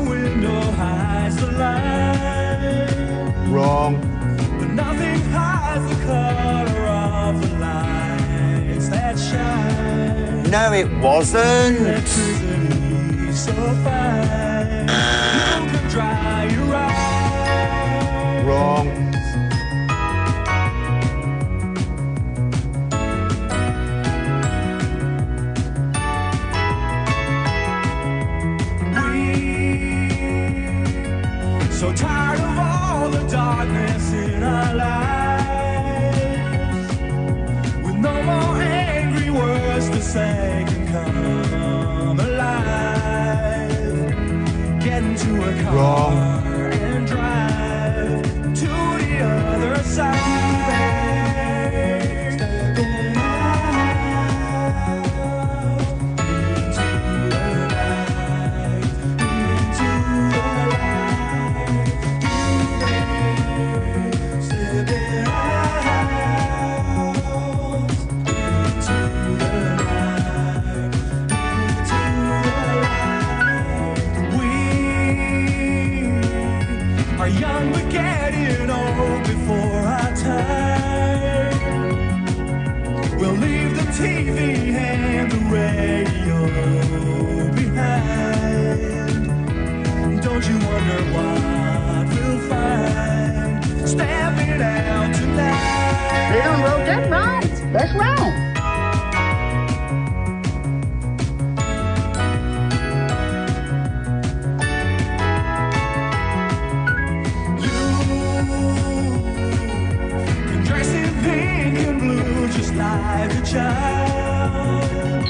window hides the light. Wrong. But nothing hides the color of the lights that shine. No, it wasn't. Electricity so fine. You can dry your eyes. Wrong. So tired of all the darkness in our lives, with no more angry words to say can come alive. Get into a car Wrong. and drive to the other side. Young but getting old before our time. We'll leave the TV and the radio behind. Don't you wonder what we'll find stepping out tonight? Railroad, that's right. That's wrong. Just like a child.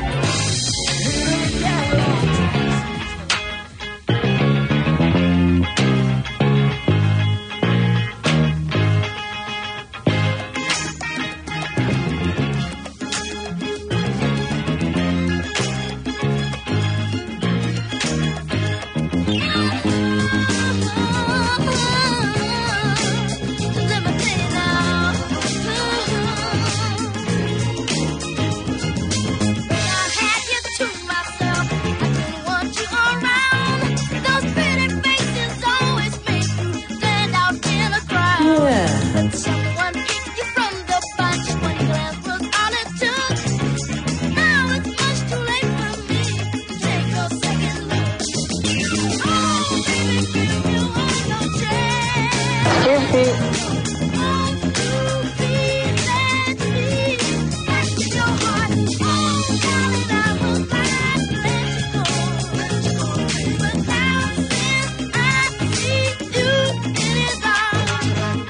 Someone picked you from the bunch when glance was all it took. Now it's much too late for me to take a second look. Oh, baby, give you one more chance. Oh, to be let me back to your heart. Oh, darling, I was glad to let you go. But now since I see you in his arms,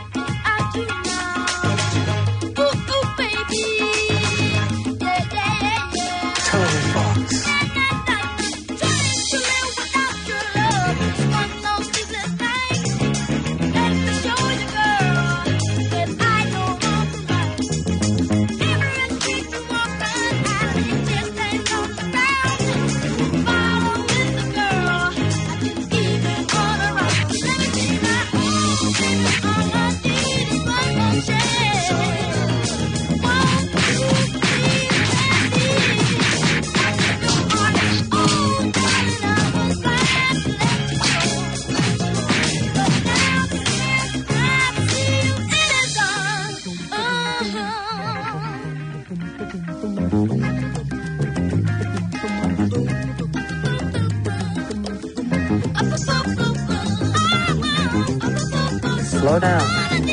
Slow down.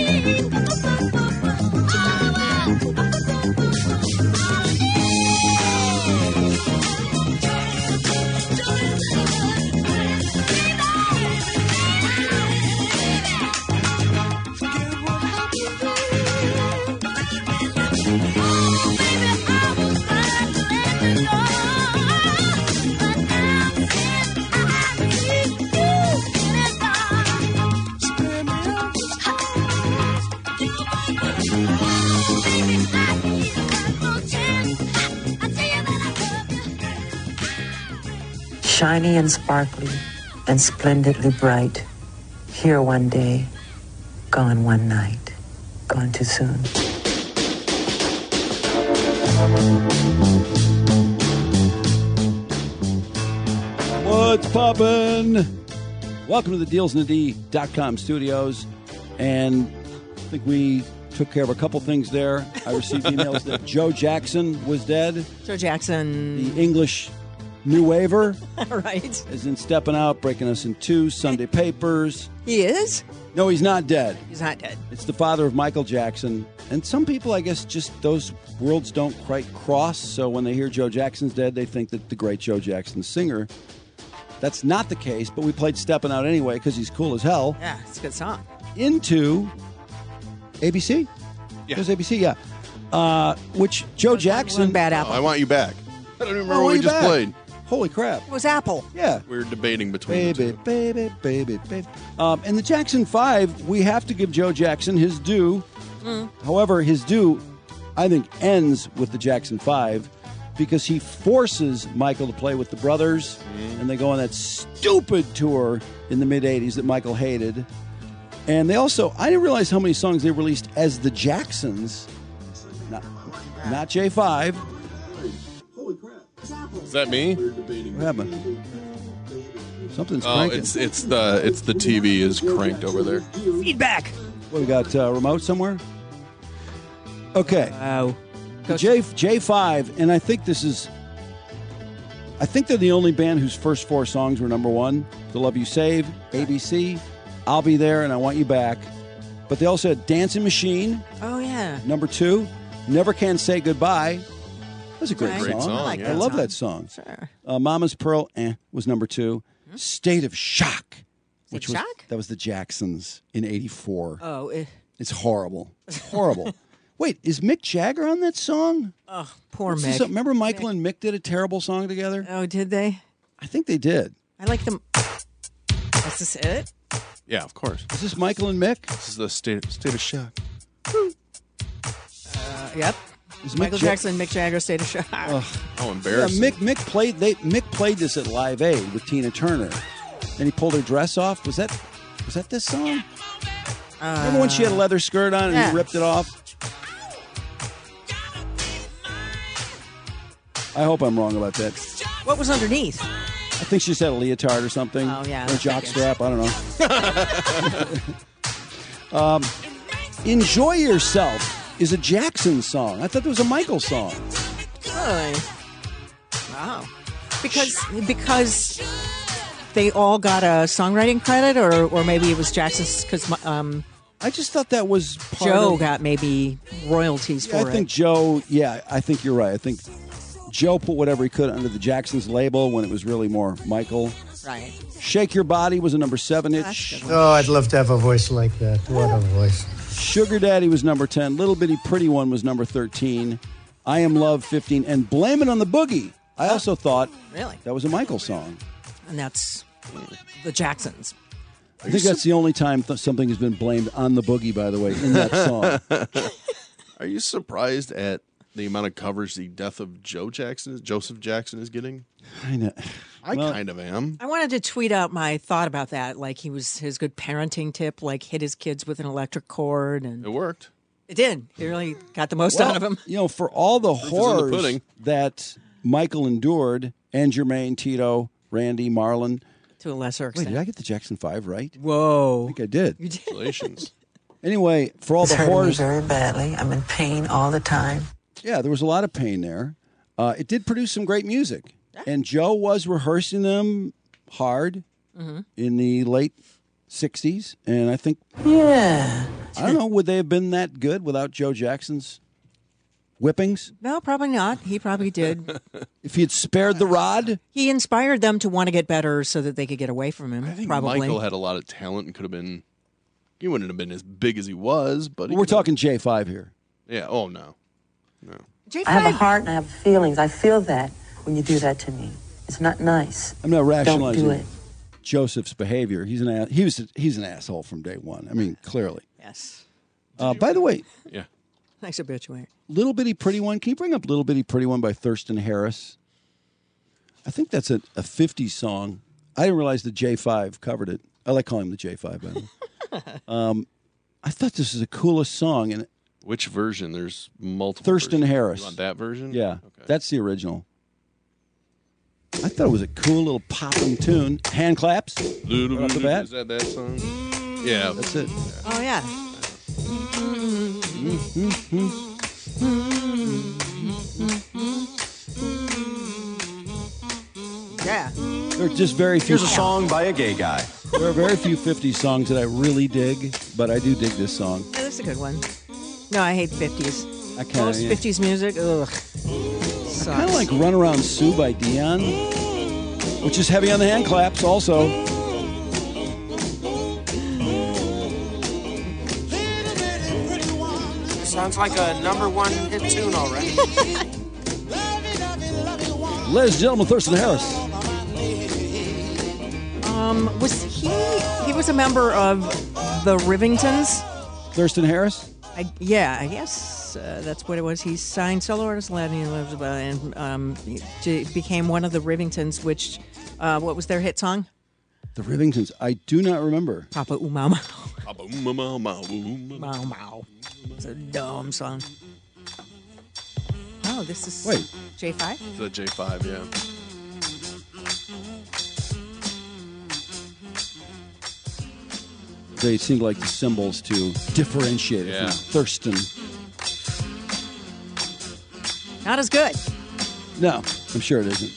Shiny and sparkly and splendidly bright. Here one day, gone one night, gone too soon. What's poppin'? Welcome to the DealsND.com studios. And I think we took care of a couple things there. I received emails that Joe Jackson was dead. Joe Jackson. The English New Waver. Right. Is in Stepping Out, Breaking Us in Two, Sunday Papers. He is? No, he's not dead. He's not dead. It's the father of Michael Jackson. And some people, I guess, just those worlds don't quite cross. So when they hear Joe Jackson's dead, they think that the great Joe Jackson, singer. That's not the case, but we played Steppin' Out anyway because he's cool as hell. Yeah, it's a good song. Into ABC? Yeah. It was ABC, yeah. Which Joe Jackson... One bad apple. I Want You Back. I don't even remember Oh, what we You just Back. played. Holy crap. It was Apple. Yeah. We were debating between Baby, the two. baby. And the Jackson 5, we have to give Joe Jackson his due. However, his due, I think, ends with the Jackson 5 because he forces Michael to play with the brothers, and they go on that stupid tour in the mid-'80s that Michael hated. And they also, I didn't realize how many songs they released as the Jacksons, not J5. Is that me? What happened? Something's Oh, cranking. it's the TV is cranked over there. Feedback. What, we got a remote somewhere? Okay. Wow. The J5, and I think they're the only band whose first 4 songs were number 1. The Love You Save, ABC, I'll Be There, and I Want You Back. But they also had Dancing Machine, Oh, yeah. number 2. Never Can Say Goodbye. That's a great Right. song. Great song, I like yeah. I love that song. Sure. Mama's Pearl was number 2. State of Shock. State of was, Shock? That was the Jacksons in 84. Oh, It's horrible. It's horrible. Wait, is Mick Jagger on that song? poor What's this- Mick. Remember Michael and Mick did a terrible song together? Oh, did they? I think they did. I like them. Is this it? Yeah, of course. Is this Michael and Mick? This is the state of shock. Yep. Is Michael Mick Ja- Jackson, Mick Jagger, State of Shock. How Yeah, embarrassing. Mick played this at Live Aid with Tina Turner. Then he pulled her dress off. Was that this song? Remember when she had a leather skirt on and yeah. he ripped it off? I hope I'm wrong about that. What was underneath? I think she just had a leotard or something. Oh, yeah, Or a that's jock okay. strap. I don't know. Enjoy Yourself is a Jackson song. I thought it was a Michael song. Really? Wow. Because they all got a songwriting credit, or maybe it was Jackson's because I just thought that was part Joe of... got maybe royalties for I it. think Joe, I think you're right. I think Joe put whatever he could under the Jacksons label when it was really more Michael. Right. Shake Your Body was a number 7 hit. That's a good one. Oh, I'd love to have a voice like that. What a voice. Sugar Daddy was number 10. Little Bitty Pretty One was number 13. I Am Love 15. And Blame It on the Boogie. I also thought Really? that was a Michael song. And that's the Jacksons. I think that's the only time something has been blamed on the boogie, by the way, in that song. Are you surprised at the amount of coverage the death of Joseph Jackson is getting? I know. I kind of am. I wanted to tweet out my thought about that. Like his good parenting tip, like hit his kids with an electric cord, and It worked. it did. He really got the most out of him. You know, for all the is in the horrors pudding. that Michael endured, and Jermaine, Tito, Randy, Marlon. To a lesser Wait, extent. did I get the Jackson 5 right? Whoa. I think I did. Congratulations. Anyway, for all It's the hurting me horrors, very badly. I'm in pain all the time. yeah, there was a lot of pain there. It did produce some great music. And Joe was rehearsing them hard in the late 60s. And I think, Yeah. I don't know, would they have been that good without Joe Jackson's whippings? No, probably not. He probably did. If he had spared the rod? He inspired them to want to get better so that they could get away from him. I think probably. Michael had a lot of talent and could have been. He wouldn't have been as big as he was, but he We're could have- talking J5 here. Yeah. Oh no. J5, I have a heart and I have feelings. I feel that when you do that to me. It's not nice. I'm not Don't rationalizing do it. Joseph's behavior. He's an asshole from day one. I mean, clearly. Yes. By the way, Yeah. Nice obituary. Little Bitty Pretty One. Can you bring up Little Bitty Pretty One by Thurston Harris? I think that's a 50s song. I didn't realize the J5 covered it. I like calling him the J5, by the way. I thought this was the coolest song. And Which version? There's multiple. Thurston versions. Harris. You want that version? yeah, Okay. that's the original. I thought it was a cool little popping tune. Hand claps. Right off the bat. Is that song? Yeah. That's it. Oh, yeah. Yeah. There are just very few. Here's a song by a gay guy. There are very few 50s songs that I really dig, but I do dig this song. Yeah, that's a good one. No, I hate 50s. I kind Most of 50s music, ugh. kind of like "Run Around Sue" by Dion, which is heavy on the hand claps also. Sounds like a #1 hit tune already. Ladies and gentlemen, Thurston Harris. Was he was a member of the Rivingtons? Thurston Harris? I guess that's what it was. He signed solo artist Latin and he became one of the Rivingtons, which, what was their hit song? The Rivingtons. I do not remember. Papa Umama. Papa Umama, Mau Mau. It's a dumb song. Oh, this is Wait. J5? The J5, yeah. They seemed like the symbols to differentiate it Yeah. from Thurston. Not as good. No, I'm sure it isn't.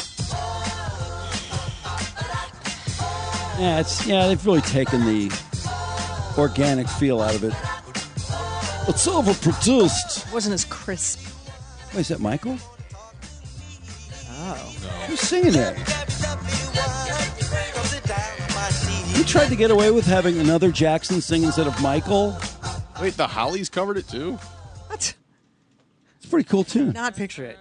Yeah, they've really taken the organic feel out of it. It's overproduced. Wasn't as crisp. Wait, is that Michael? Oh. Who's singing that? He tried to get away with having another Jackson sing instead of Michael. Wait, the Hollies covered it too? What? It's a pretty cool tune. Not picture it.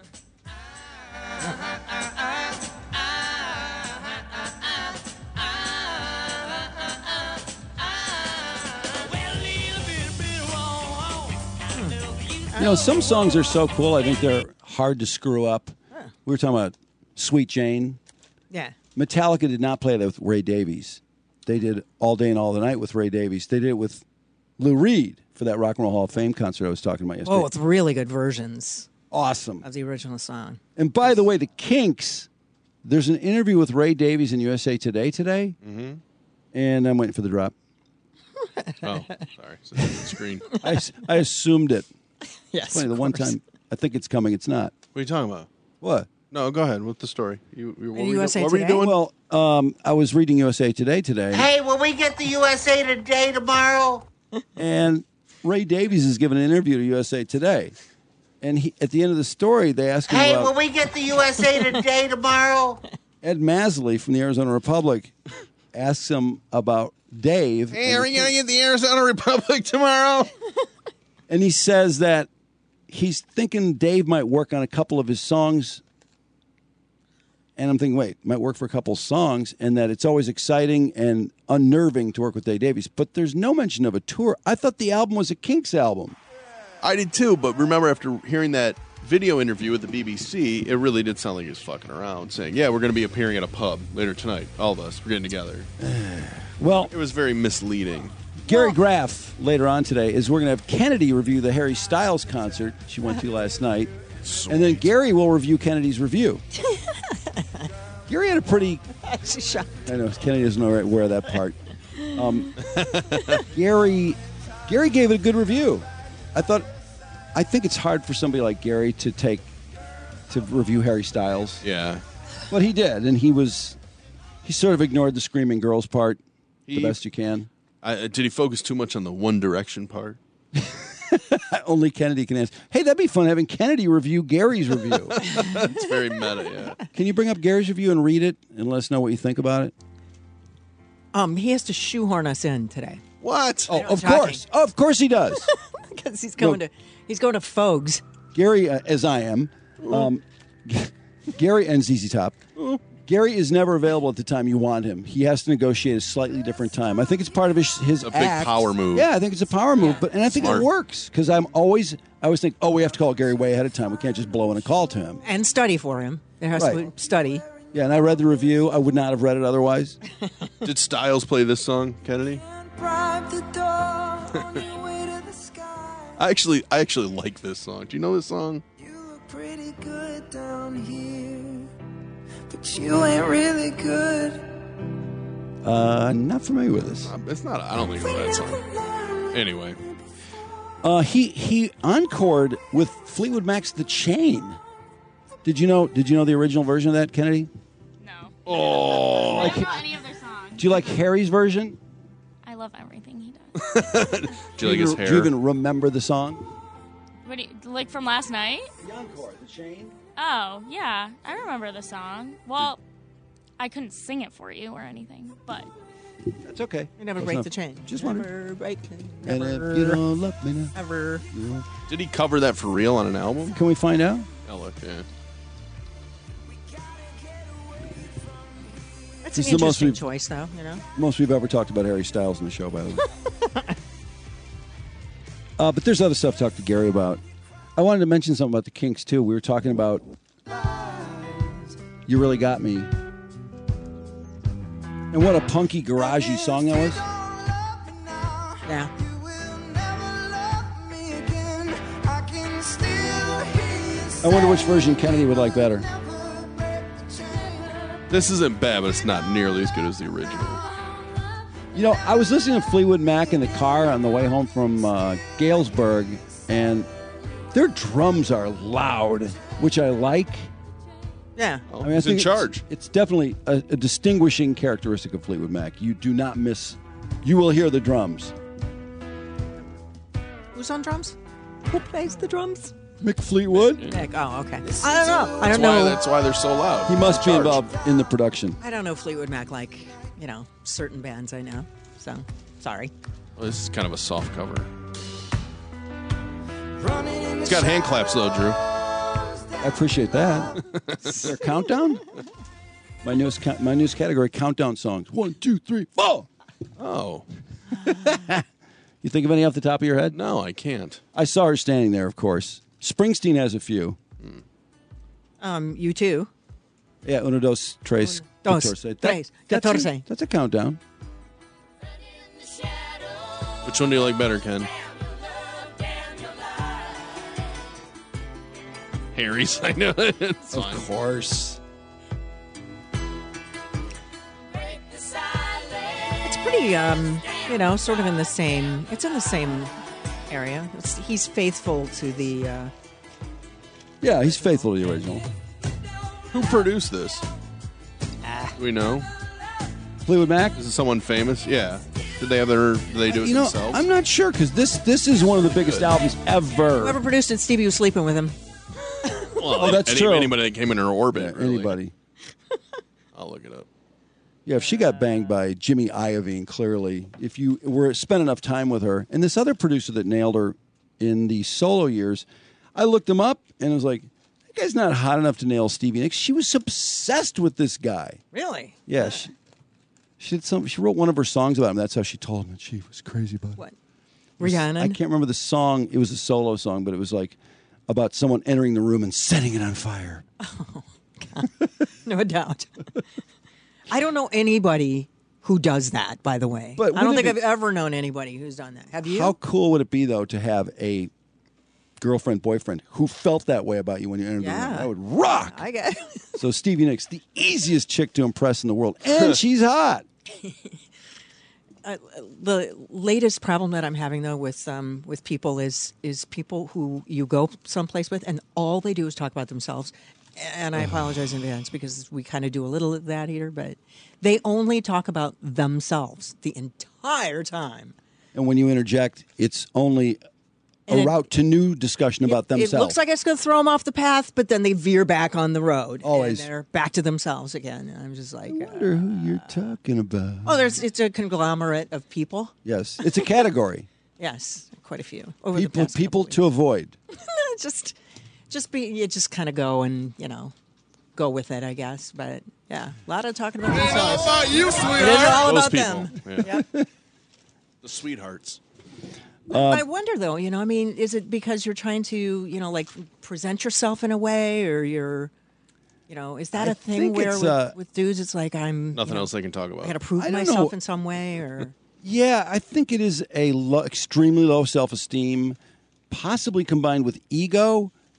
You know, some songs are so cool, I think they're hard to screw up. We were talking about Sweet Jane. Yeah. Metallica did not play that with Ray Davies. They did All Day and All the Night with Ray Davies. They did it with Lou Reed for that Rock and Roll Hall of Fame concert I was talking about yesterday. Oh, with really good versions Awesome. of the original song. And by the way, the Kinks, there's an interview with Ray Davies in USA Today today. Mm-hmm. And I'm waiting for the drop. Oh, sorry. It's on the screen. I assumed it. Yes. Funny, the one time I think it's coming, it's not. What are you talking about? What? No, go ahead with the story. What USA were you Today? doing? Well, I was reading USA Today today. Hey, will we get the USA Today tomorrow? And Ray Davies is giving an interview to USA Today. And he, at the end of the story, they ask him Hey, about will we get the USA Today tomorrow? Ed Masley from the Arizona Republic asks him about Dave. Hey, are we going to get the Arizona Republic tomorrow? And he says that he's thinking Dave might work on a couple of his songs. And I'm thinking, wait, might work for a couple songs, and that it's always exciting and unnerving to work with Dave Davies. But there's no mention of a tour. I thought the album was a Kinks album. I did too, but remember after hearing that video interview with the BBC, it really did sound like he was fucking around, saying, yeah, we're going to be appearing at a pub later tonight. All of us, we're getting together. Well, it was very misleading. Gary Graff, later on today, is we're going to have Kennedy review the Harry Styles concert she went to last night. Sweet. And then Gary will review Kennedy's review. Gary had a pretty... Actually shocked. I know, Kennedy doesn't know right where that part. Gary gave it a good review. I think it's hard for somebody like Gary to review Harry Styles. Yeah. But he did, and he sort of ignored the screaming girls part the best you can. Did he focus too much on the One Direction part? Only Kennedy can ask. Hey, that'd be fun having Kennedy review Gary's review. It's very meta, yeah. Can you bring up Gary's review and read it and let us know what you think about it? He has to shoehorn us in today. What? Oh, of course he does. Because he's going to Fogues. Gary, as I am, Gary and ZZ Top. Gary is never available at the time you want him. He has to negotiate a slightly different time. I think it's part of his a act. big power move. Yeah, I think it's a power move, and I think Smart. it works because I always think, we have to call Gary way ahead of time. We can't just blow in a call to him. And study for him. There has to be study. Yeah, and I read the review. I would not have read it otherwise. Did Styles play this song, Kennedy? I actually like this song. Do you know this song? You look pretty good down here, but you ain't really good. Not familiar with this. It's not. I don't think it's a bad song. Anyway, he encored with Fleetwood Mac's "The Chain." Did you know the original version of that, Kennedy? No. Oh. I don't know any of their songs. Do you like Harry's version? I love everything he does. Do you like his hair? Do you even remember the song? What do you, like from last night? The encore, "The Chain." Oh, yeah. I remember the song. Well, I couldn't sing it for you or anything, but That's okay. You never Close break enough. the chain. Just never wondering. break. And Never. if you don't love me now, Ever. Did he cover that for real on an album? Can we find out? Oh, look, yeah. That's This an is the most interesting we've- choice, though. You know. Most we've ever talked about Harry Styles in the show, by the way. But there's other stuff to talk to Gary about. I wanted to mention something about the Kinks, too. We were talking about You Really Got Me. And what a punky, garagey song that was. Yeah. I wonder which version Kennedy would like better. This isn't bad, but it's not nearly as good as the original. You know, I was listening to Fleetwood Mac in the car on the way home from Galesburg, and their drums are loud, which I like. Yeah. Oh, I mean, I he's in think charge. It's definitely a distinguishing characteristic of Fleetwood Mac. You do not miss. You will hear the drums. Who's on drums? Who plays the drums? Mick Fleetwood. Nick. Oh, okay. I don't know. I don't know. That's why they're so loud. He must be Charge. involved in the production. I don't know Fleetwood Mac like, certain bands I know. So, sorry. Well, this is kind of a soft cover. It's got hand claps, though, Drew. I appreciate that. Is there a countdown? My newest category: countdown songs. 1, 2, 3, 4. Oh. You think of any off the top of your head? No, I can't. I saw her standing there, of course. Springsteen has a few. You too. Yeah, uno, dos, tres, Dos, catorce. tres, That's catorce. that's a countdown. Which one do you like better, Ken? Harry's, I know. It's Of fine. course. It's pretty, sort of in the same. It's in the same area. He's faithful to the. Yeah, he's faithful to the original. Who produced this? Do we know? Fleetwood Mac? Is it someone famous? Yeah. Did they do it themselves? I'm not sure because this is one of the biggest albums ever. Whoever produced it, Stevie was sleeping with him. Well, that's true. Anybody that came in her orbit, really. Anybody. I'll look it up. Yeah, if she got banged by Jimmy Iovine, clearly, if you were spent enough time with her, and this other producer that nailed her in the solo years, I looked him up and I was like, that guy's not hot enough to nail Stevie Nicks. She was obsessed with this guy. Really? Yeah, she wrote one of her songs about him. That's how she told him that she was crazy about it. What? Rihanna? I can't remember the song. It was a solo song, but it was like about someone entering the room and setting it on fire. Oh, God. No doubt. I don't know anybody who does that, by the way. But I don't wouldn't think it I've ever known anybody who's done that. Have you? How cool would it be, though, to have a girlfriend, boyfriend who felt that way about you when you entered the room? Yeah. That would rock. I get So Stevie Nicks, the easiest chick to impress in the world, and she's hot. The latest problem that I'm having though with people is people who you go someplace with and all they do is talk about themselves. And I apologize in advance because we kind of do a little of that here, but they only talk about themselves the entire time. And when you interject, it's only And a it- route to new discussion about themselves. It looks like it's going to throw them off the path, but then they veer back on the road. Always. And they're back to themselves again. And I'm just like, I wonder who you're talking about. it's a conglomerate of people. Yes, it's a category. Yes, quite a few. Over the People, past people couple to avoid. weeks. You just kind of go and, go with it, I guess. But yeah, a lot of talking about themselves. about you, sweetheart. It is all Those about people. them. Yeah. The sweethearts. I wonder, though, is it because you're trying to, present yourself in a way, or you're, is that I a thing think where it's, with dudes it's like I'm Nothing else they can talk about. I got to prove I don't myself know. in some way, or Yeah, I think it is a extremely low self-esteem, possibly combined with ego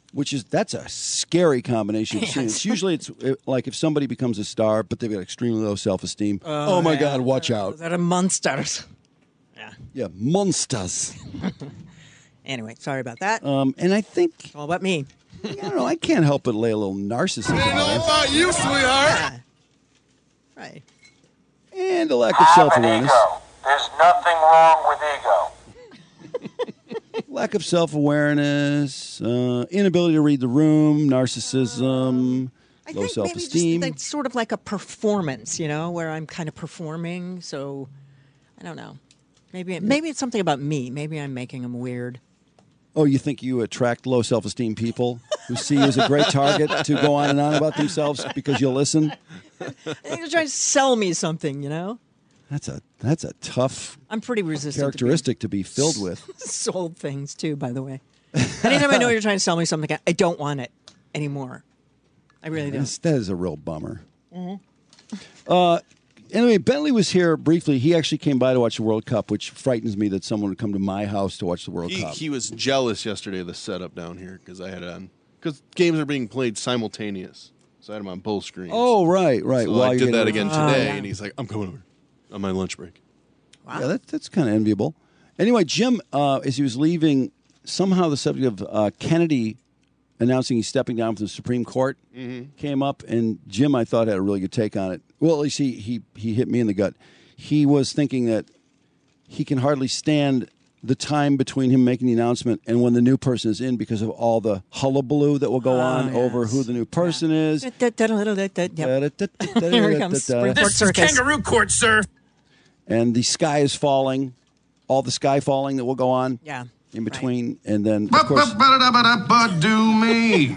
that's a scary combination of scenes. Usually it's like if somebody becomes a star, but they've got extremely low self-esteem. Oh my God, watch out. They're monsters. Yeah, monsters. Anyway, sorry about that. And I think, It's all about me. I don't know, I can't help but lay a little narcissism on it. about you, sweetheart. Right. And a lack of self-awareness. There's nothing wrong with ego. Lack of self-awareness, inability to read the room, narcissism, I low think self-esteem. maybe just sort of like a performance, where I'm kind of performing. So I don't know. Maybe it's something about me. Maybe I'm making them weird. Oh, you think you attract low self-esteem people who see you as a great target to go on and on about themselves because you'll listen? I think they're trying to sell me something, That's a tough I'm pretty resistant characteristic to be filled with. to sold things too, by the way. Anytime I know you're trying to sell me something, I don't want it anymore. I really don't. That is a real bummer. Anyway, Bentley was here briefly. He actually came by to watch the World Cup, which frightens me that someone would come to my house to watch the World Cup. He was jealous yesterday of the setup down here because I had it on. Because games are being played simultaneous. So I had them on both screens. Oh, right. So While I you're did that getting- again today, and he's like, I'm coming over on my lunch break. Wow. Yeah, that's kind of enviable. Anyway, Jim, as he was leaving, somehow the subject of Kennedy announcing he's stepping down from the Supreme Court came up, and Jim, I thought, had a really good take on it. Well, at least he hit me in the gut. He was thinking that he can hardly stand the time between him making the announcement and when the new person is in because of all the hullabaloo that will go on over who the new person is. Yep. Here comes Supreme Court This is circus. kangaroo court, sir. And the sky is falling, all the sky falling that will go on Yeah. in between. And then, of course, Do me.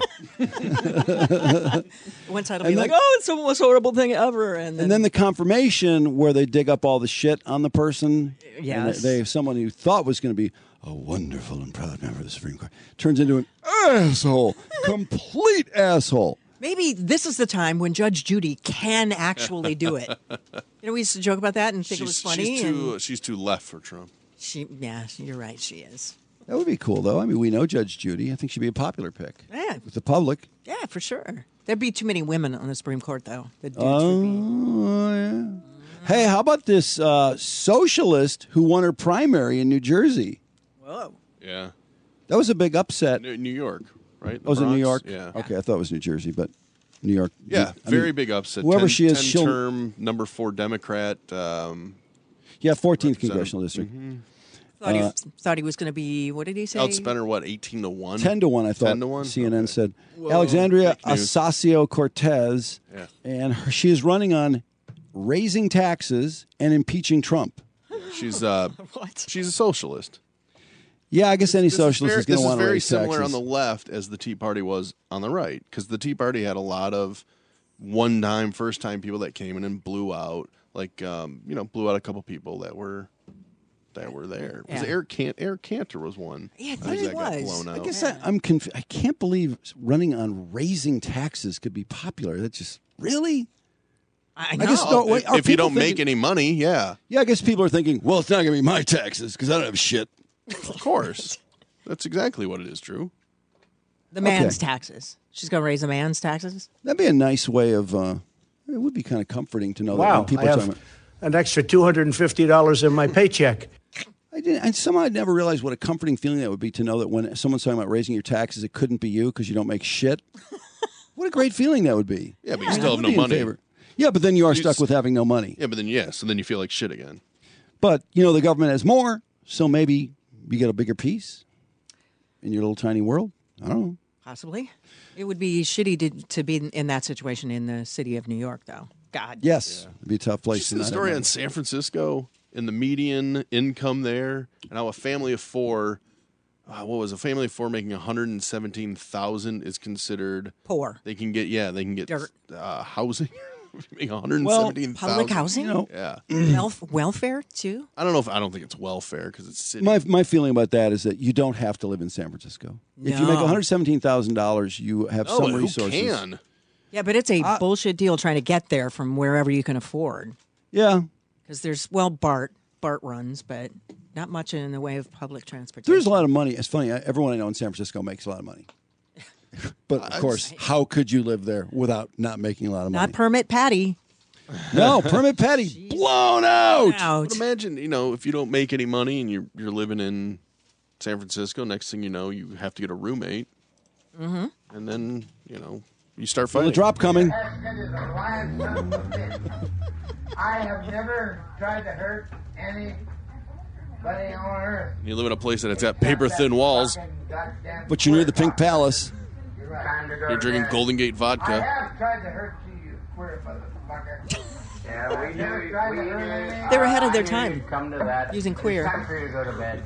One side will be And like, then- "Oh, it's the most horrible thing ever," and then the confirmation where they dig up all the shit on the person. Yes. And they have someone who thought was going to be a wonderful and proud member of the Supreme Court turns into an asshole, complete asshole. maybe this is the time when Judge Judy can actually do it. We used to joke about that and think it was funny. She's too left for Trump. You're right. She is. That would be cool, though. I mean, we know Judge Judy. I think she'd be a popular pick Yeah, with the public. yeah, for sure. There'd be too many women on the Supreme Court, though. The dudes Oh, would yeah. Hey, how about this socialist who won her primary in New Jersey? be. Whoa. Yeah. That was a big upset. New York, right? Was it New York? Yeah. Okay, I thought it was New Jersey, but New York. Yeah, I very mean, big upset. Whoever she is, she'll. term, number 4 Democrat. Yeah, 14th congressional district. Thought he was going to be, what did he say? Outspent her, 18-1? 10-1, I thought. 10-1? CNN Okay. said. Whoa. Alexandria Fake news. Ocasio-Cortez, Yeah. and she is running on raising taxes and impeaching Trump. She's What? she's a socialist. Yeah, I guess any socialist is going to want to very raise similar taxes. on the left as the Tea Party was on the right, because the Tea Party had a lot of one-time, first-time people that came in and blew out, blew out a couple people that were there. Yeah. Eric Cantor was one. Yeah, I I thought think he that got was. blown out. I guess I'm confused. I can't believe running on raising taxes could be popular. That's just really. I I know. guess no, wait, are if you people don't make thinking- any money, yeah, Yeah, I guess people are thinking, well, it's not going to be my taxes because I don't have shit. of course. That's exactly what it is. True. The man's Okay. taxes. She's going to raise the man's taxes? That'd be a nice way of. It would be kind of comforting to know that Wow, when people I are talking have about. an extra $250 in my paycheck. Somehow I'd never realized what a comforting feeling that would be to know that when someone's talking about raising your taxes, it couldn't be you because you don't make shit. What a great feeling that would be. Yeah, but you I still have would no be in money. favor. Yeah, but then you are You stuck just- with having no money. Yeah, but then so then you feel like shit again. But the government has more, so maybe you get a bigger piece in your little tiny world. I don't know. Possibly. It would be shitty to be in that situation in the city of New York, though. God. Yes, it'd be a tough place. Did to you see the not have story money. on San Francisco and the median income there, and how a family of 4, a family of 4 making $117,000 is considered Poor. They can get Dirt. housing, making $117,000. Public housing? Yeah, Welfare, too? I don't think it's welfare because it's city. My feeling about that is that you don't have to live in San Francisco. If you make No. $117,000, you have Oh, some who resources. can? Yeah, but it's a bullshit deal trying to get there from wherever you can afford. Yeah, Because there's, BART runs, but not much in the way of public transportation. there's a lot of money. It's funny. Everyone I know in San Francisco makes a lot of money. But of course, how could you live there without not making a lot of money? Not Permit Patty. No, Permit Patty blown out. But imagine, if you don't make any money and you're living in San Francisco, next thing you know, you have to get a roommate. Mm-hmm. And then, you start Feel fighting. the drop coming. I have never tried to hurt anybody on earth. You live in a place that it's got paper-thin walls. But you're near the Pink Palace. You're drinking Golden Gate I vodka. have tried to hurt you queer motherfucker. Yeah, we knew. They were ahead of their time. Come to that. Using queer. It's time for you to go to bed.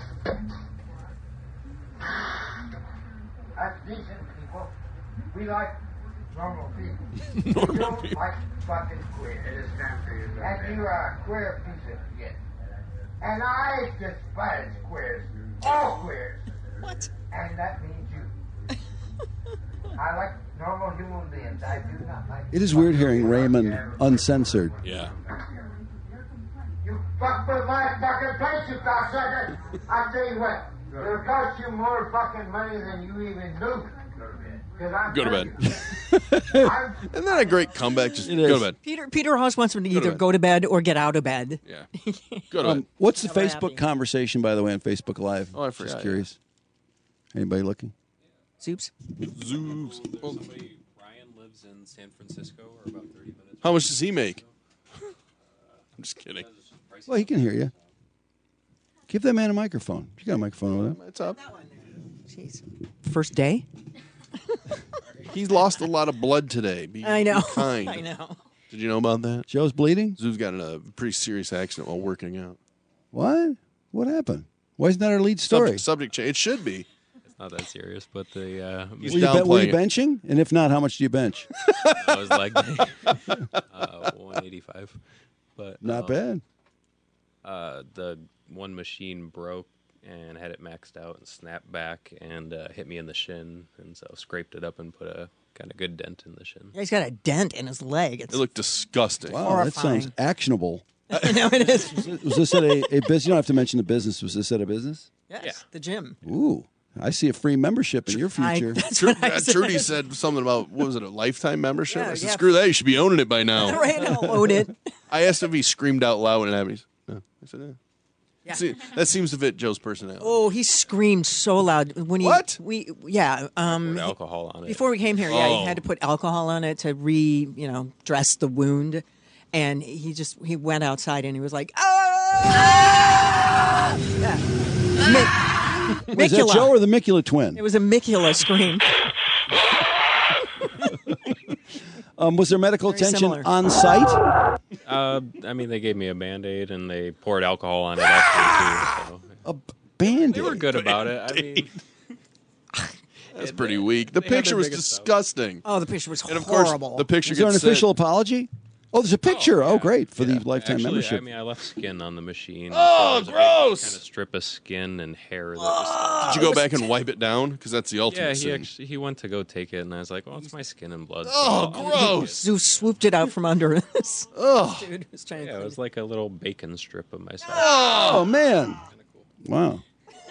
That's decent people. We like normal people. We don't like fucking queer. It is time for you to go to bed. And you are a queer piece of shit. And I despise queers. All queers. What? And that means you. I like normal human beings. I do not like. It is weird hearing Raymond uncensored. Yeah. You fuck with my fucking place, you cocksucker. I'll tell you what. It'll cost you more fucking money than you even knew. Go to bed. Isn't that a great comeback? Just go to bed. Peter Haas wants him to either go to bed or get out of bed. Yeah. Go to bed. What's the Never Facebook conversation, by the way, on Facebook Live? Oh, I forgot. Just curious. Anybody looking? Soups? Zoos. Ryan lives in San Francisco, or about 30 minutes. How much does he make? I'm just kidding. Well, he can hear you. Give that man a microphone. You got a microphone over there. It's up. Jeez. First day? He's lost a lot of blood today. Be I know. kind. I know. Did you know about that? Joe's bleeding? Zoo's got in a pretty serious accident while working out. What? What happened? Why isn't that our lead story? Subject change. It should be. It's not that serious, but the He's were you benching? And if not, how much do you bench? I was leg day, 185. But Not bad. The one machine broke and had it maxed out and snapped back and hit me in the shin, and so scraped it up and put a kind of good dent in the shin. Yeah, he's got a dent in his leg. It looked disgusting. Wow, that sounds actionable. I know it is. Was this at a business? You don't have to mention the business. Was this at a business? Yes, the gym. Ooh, I see a free membership in your future. Trudy said something about, what was it, a lifetime membership? Yeah, I said, yeah. screw that, you should be owning it by now. Right, I'll own it. I asked if he screamed out loud when it happened. No. I said, yeah. Yeah. See, that seems to fit Joe's personality. Oh, he screamed so loud when he. What? Put alcohol on it. Before we came here, he had to put alcohol on it to dress the wound, and he went outside and he was like, ah! Yeah. Was that Joe or the Micula twin? It was a Micula scream. Was there medical Very attention similar. on site? I mean, they gave me a Band-Aid and they poured alcohol on it after too. So. A Band-Aid? They were good about it. I mean, That's pretty weak. The they had picture their was biggest stuff. disgusting. Oh, the picture was And of course, horrible. the picture Is there an gets sent- official apology? Oh, there's a picture. Oh, great. For the lifetime Actually, membership. I mean, I left skin on the machine. Oh, so gross! Kind of strip of skin and hair. That was Did you go back and wipe it down? Because that's the ultimate yeah, sin. he went to go take it, and I was like, "Well, it's my skin and blood." Oh, so gross! Zeus swooped it out from under us. Oh, Dude was trying to Yeah, it was like a little bacon strip of myself. Oh, man. Wow.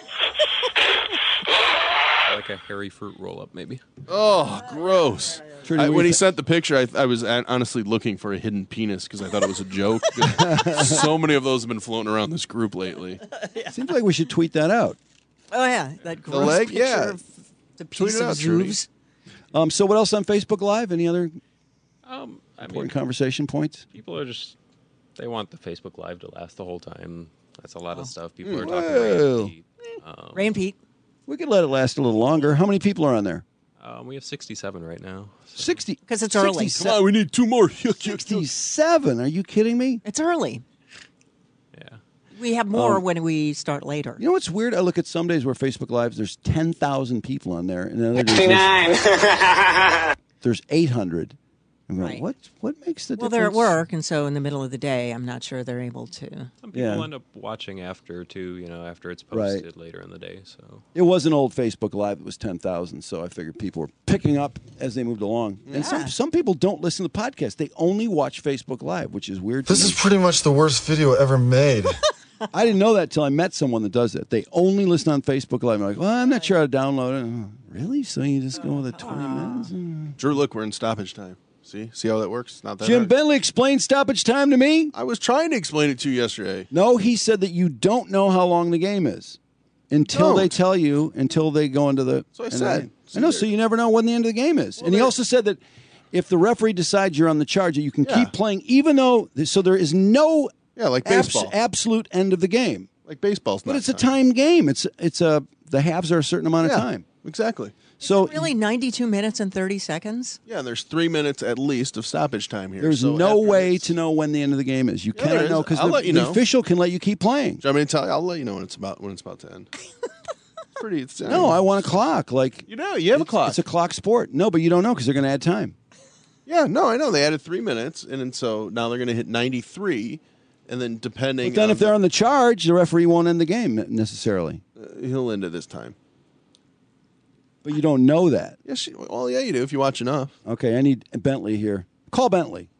Like a hairy fruit roll-up, maybe. Oh, gross. Trudy, When we've- he sent the picture, I was honestly looking for a hidden penis because I thought it was a joke. So many of those have been floating around this group lately. Seems like we should tweet that out. Oh yeah, that gross leg? picture Yeah. of the Tweet piece it of out, Trudy. Zeus. So what else on Facebook Live? Any other I important mean, conversation points? people are they want the Facebook Live to last the whole time. That's a lot of stuff. People are Whoa. talking about Ray and Pete. We could let it last a little longer. How many people are on there? we have 67 right now. 60. Because it's early. 67. Come on, we need two more. 67. Are you kidding me? It's early. Yeah. We have more when we start later. You know what's weird? I look at some days where Facebook Lives, there's 10,000 people on there, and other days there's 800. I'm going, Right. what makes the Well, difference? they're at work, and so in the middle of the day, I'm not sure they're able to. Some people end up watching after, too, after it's posted later in the day. So It was an old Facebook Live. It was 10,000, so I figured people were picking up as they moved along. And some people don't listen to the podcast. They only watch Facebook Live, which is weird. This is pretty much the worst video ever made. I didn't know that until I met someone that does that. They only listen on Facebook Live. I'm like, well, I'm not sure how to download it. Really? So you just go with the 20 minutes? Drew, look, we're in stoppage time. See how that works? Not that Jim hard. Bentley explained stoppage time to me. I was trying to explain it to you yesterday. No, he said that you don't know how long the game is until they tell you, until they go into the... So I said. I know, so you never know when the end of the game is. And he also said that if the referee decides you're on the charge, that you can keep playing, even though... So there is no like baseball. Absolute end of the game. Like baseball's not. But it's a timed game. The halves are a certain amount of time. Exactly. So really 92 minutes and 30 seconds? Yeah, there's 3 minutes at least of stoppage time here. There's no way to know when the end of the game is. You Yeah, there cannot is. know because I'll let you the know. official can let you keep playing. Do you want me to tell you? I'll let you know when it's about to end. It's No, I want a clock. Like you know, you have a clock. It's a clock sport. No, but you don't know because they're going to add time. Yeah, no, I know. They added 3 minutes, and then so now they're going to hit 93, and then depending. But then on if they're on the charge, the referee won't end the game necessarily. He'll end it this time. But you don't know that. Yes, well, yeah, you do if you watch enough. Okay, I need Bentley here. Call Bentley.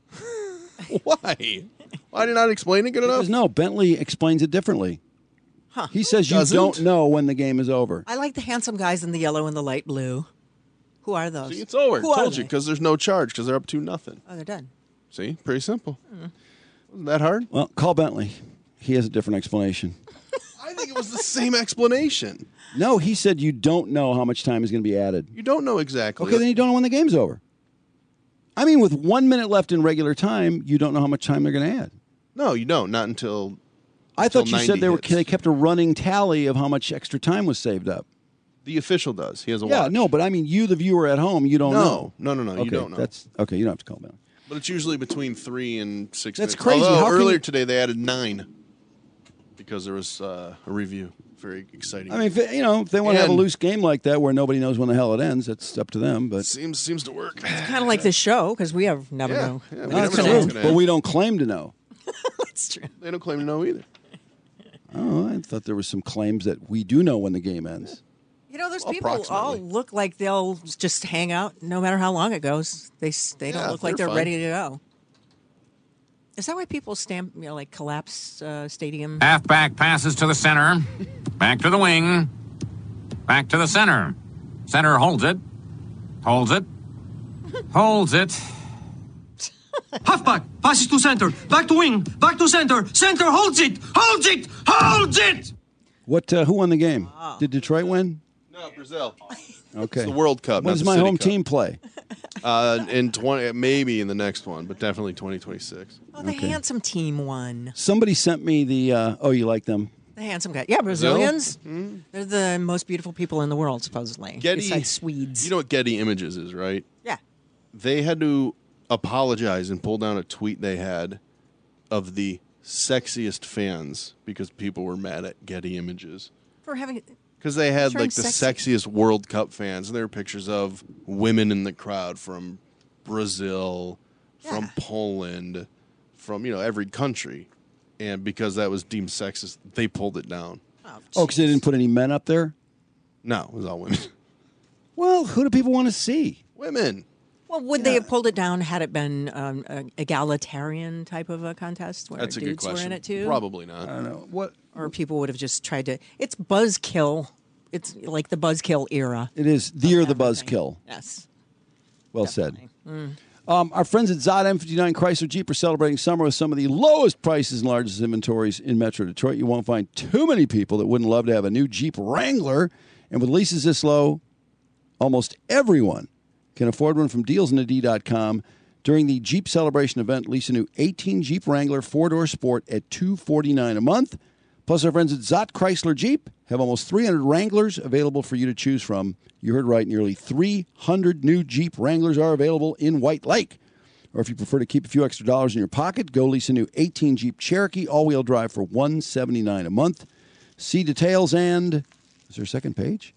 Why? Why did I not explain it good enough? Because no, Bentley explains it differently. He says you Doesn't? don't know when the game is over. I like the handsome guys in the yellow and the light blue. Who are those? See, it's over. Who are Told you they? because there's no charge because they're up to nothing. Oh, they're done. See, pretty simple. Wasn't that hard? Well, call Bentley. He has a different explanation. I think it was the same explanation. No, he said you don't know how much time is going to be added. You don't know exactly. Okay, then you don't know when the game's over. I mean, with 1 minute left in regular time, you don't know how much time they're going to add. No, you don't. Not until. I thought you 90 said hits. they kept a running tally of how much extra time was saved up. The official does. He has a Yeah, watch. no, but I mean, you, the viewer at home, you don't know. No. Okay, You don't know. That's okay. You don't have to call Bentley. But it's usually between 3 and 6 That's minutes. crazy. Although How can earlier you- today they added 9 because there was a review. Very exciting. I mean, if they want to have a And- loose game like that where nobody knows when the hell it ends, that's up to them. But seems to work. It's kind of like this show because we have never know. we No, never that's know true. what's gonna But end. we don't claim to know. That's true. They don't claim to know either. Oh, I thought there was some claims that we do know when the game ends. You know, those people all look like they'll just hang out no matter how long it goes. They don't Yeah, look like they're they're fine. ready to go. Is that why people like collapse stadium? Halfback passes to the center. Back to the wing. Back to the center. Center holds it. Holds it. Holds it. Halfback passes to center. Back to wing. Back to center. Center holds it. Holds it. Holds it. What? Who won the game? Did Detroit win? No, Brazil. Okay. It's the World Cup. When not does the my City home Cup. team play? In 20, maybe in the next one, but definitely 2026. Oh, the handsome team won. Somebody sent me the. Oh, you like them? The handsome guy. Yeah, Brazilians. They're the most beautiful people in the world, supposedly. Besides Swedes. You know what Getty Images is, right? Yeah. They had to apologize and pull down a tweet they had of the sexiest fans because people were mad at Getty Images. For having. Because they had Showing like the sexy- sexiest World Cup fans, and there were pictures of women in the crowd from Brazil, from Poland, from every country, and because that was deemed sexist, they pulled it down. Oh, because they didn't put any men up there. No, it was all women. Well, who do people want to see? Women. Well, would they have pulled it down had it been an egalitarian type of a contest where That's a good dudes were in question. it too? Probably not. I don't know what. Or people would have just tried to. It's buzzkill. It's like the buzzkill era. It is the year of the buzzkill. Yes. Well said. Mm. Our friends at Zod M59 Chrysler Jeep are celebrating summer with some of the lowest prices and largest inventories in Metro Detroit. You won't find too many people that wouldn't love to have a new Jeep Wrangler. And with leases this low, almost everyone can afford one from dealsandad.com. During the Jeep Celebration event, lease a new 18 Jeep Wrangler 4-door Sport at $249 a month. Plus, our friends at Zott Chrysler Jeep have almost 300 Wranglers available for you to choose from. You heard right, nearly 300 new Jeep Wranglers are available in White Lake. Or if you prefer to keep a few extra dollars in your pocket, go lease a new 18 Jeep Cherokee all-wheel drive for $179 a month. See details and... Is there a second page?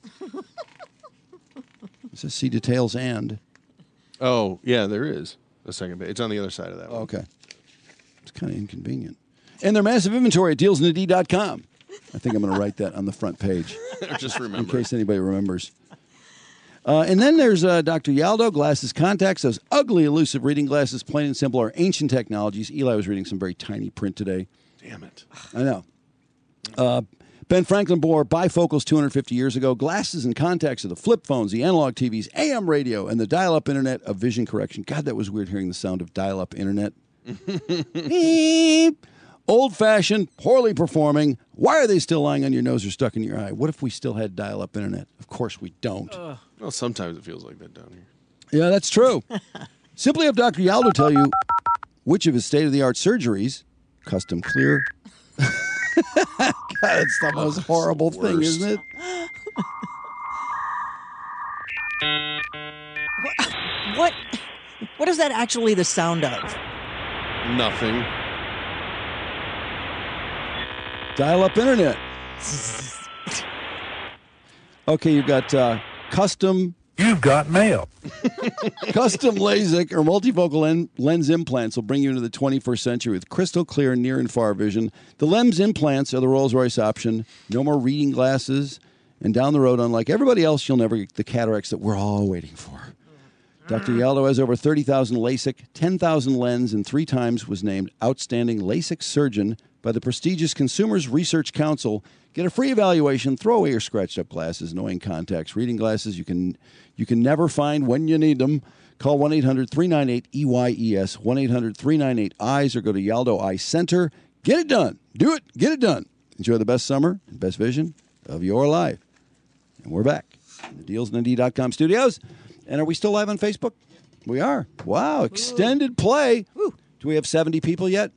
It says see details and... Oh, yeah, there is a second page. It's on the other side of that one. Okay. It's kind of inconvenient. And their massive inventory at dealsandad.com. I think I'm going to write that on the front page. Just remember. In case anybody remembers. And then there's Dr. Yaldo, Glasses Contacts. Those ugly, elusive reading glasses, plain and simple, are ancient technologies. Eli was reading some very tiny print today. Damn it. I know. Ben Franklin bore bifocals 250 years ago. Glasses and contacts of the flip phones, the analog TVs, AM radio, and the dial-up internet of vision correction. God, that was weird hearing the sound of dial-up internet. Beep. Old-fashioned, poorly performing. Why are they still lying on your nose or stuck in your eye? What if we still had dial-up internet? Of course we don't. Well, sometimes it feels like that down here. Yeah, that's true. Simply have Dr. Yaldo tell you which of his state-of-the-art surgeries, custom clear. God, it's the most horrible thing, isn't it? What is that actually the sound of? Nothing. Dial-up internet. Okay, you've got custom... You've got mail. Custom LASIK or multifocal lens implants will bring you into the 21st century with crystal clear near and far vision. The lens implants are the Rolls-Royce option. No more reading glasses. And down the road, unlike everybody else, you'll never get the cataracts that we're all waiting for. Dr. Yaldo has over 30,000 LASIK, 10,000 lens, and 3 times was named Outstanding LASIK Surgeon by the prestigious Consumers Research Council. Get a free evaluation. Throw away your scratched-up glasses, annoying contacts, reading glasses you can never find when you need them. Call 1-800-398-EYES, 1-800-398-EYES, or go to Yaldo Eye Center. Get it done. Do it. Get it done. Enjoy the best summer and best vision of your life. And we're back in the DealsND.com studios. And are we still live on Facebook? We are. Wow, extended play. Woo. Do we have 70 people yet?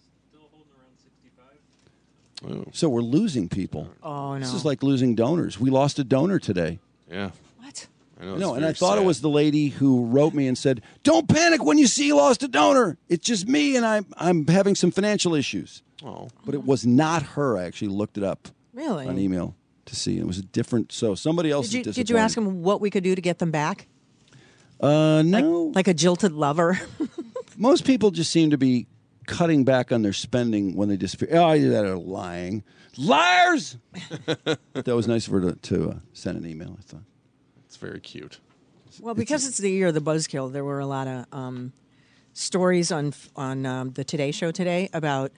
So we're losing people. Oh, no. This is like losing donors. We lost a donor today. Yeah. What? I know. No, and I thought it was the lady who wrote me and said, "Don't panic when you see you lost a donor. It's just me, and I'm having some financial issues." Oh. But it was not her. I actually looked it up Really? on email to see. It was a different. So somebody else. Did you ask him what we could do to get them back? No. Like a jilted lover? Most people just seem to be cutting back on their spending when they disappear. Oh, I that are lying. Liars! That was nice of her to send an email, I thought. It's very cute. Well, because it's the year of the buzzkill, there were a lot of stories on the Today Show today about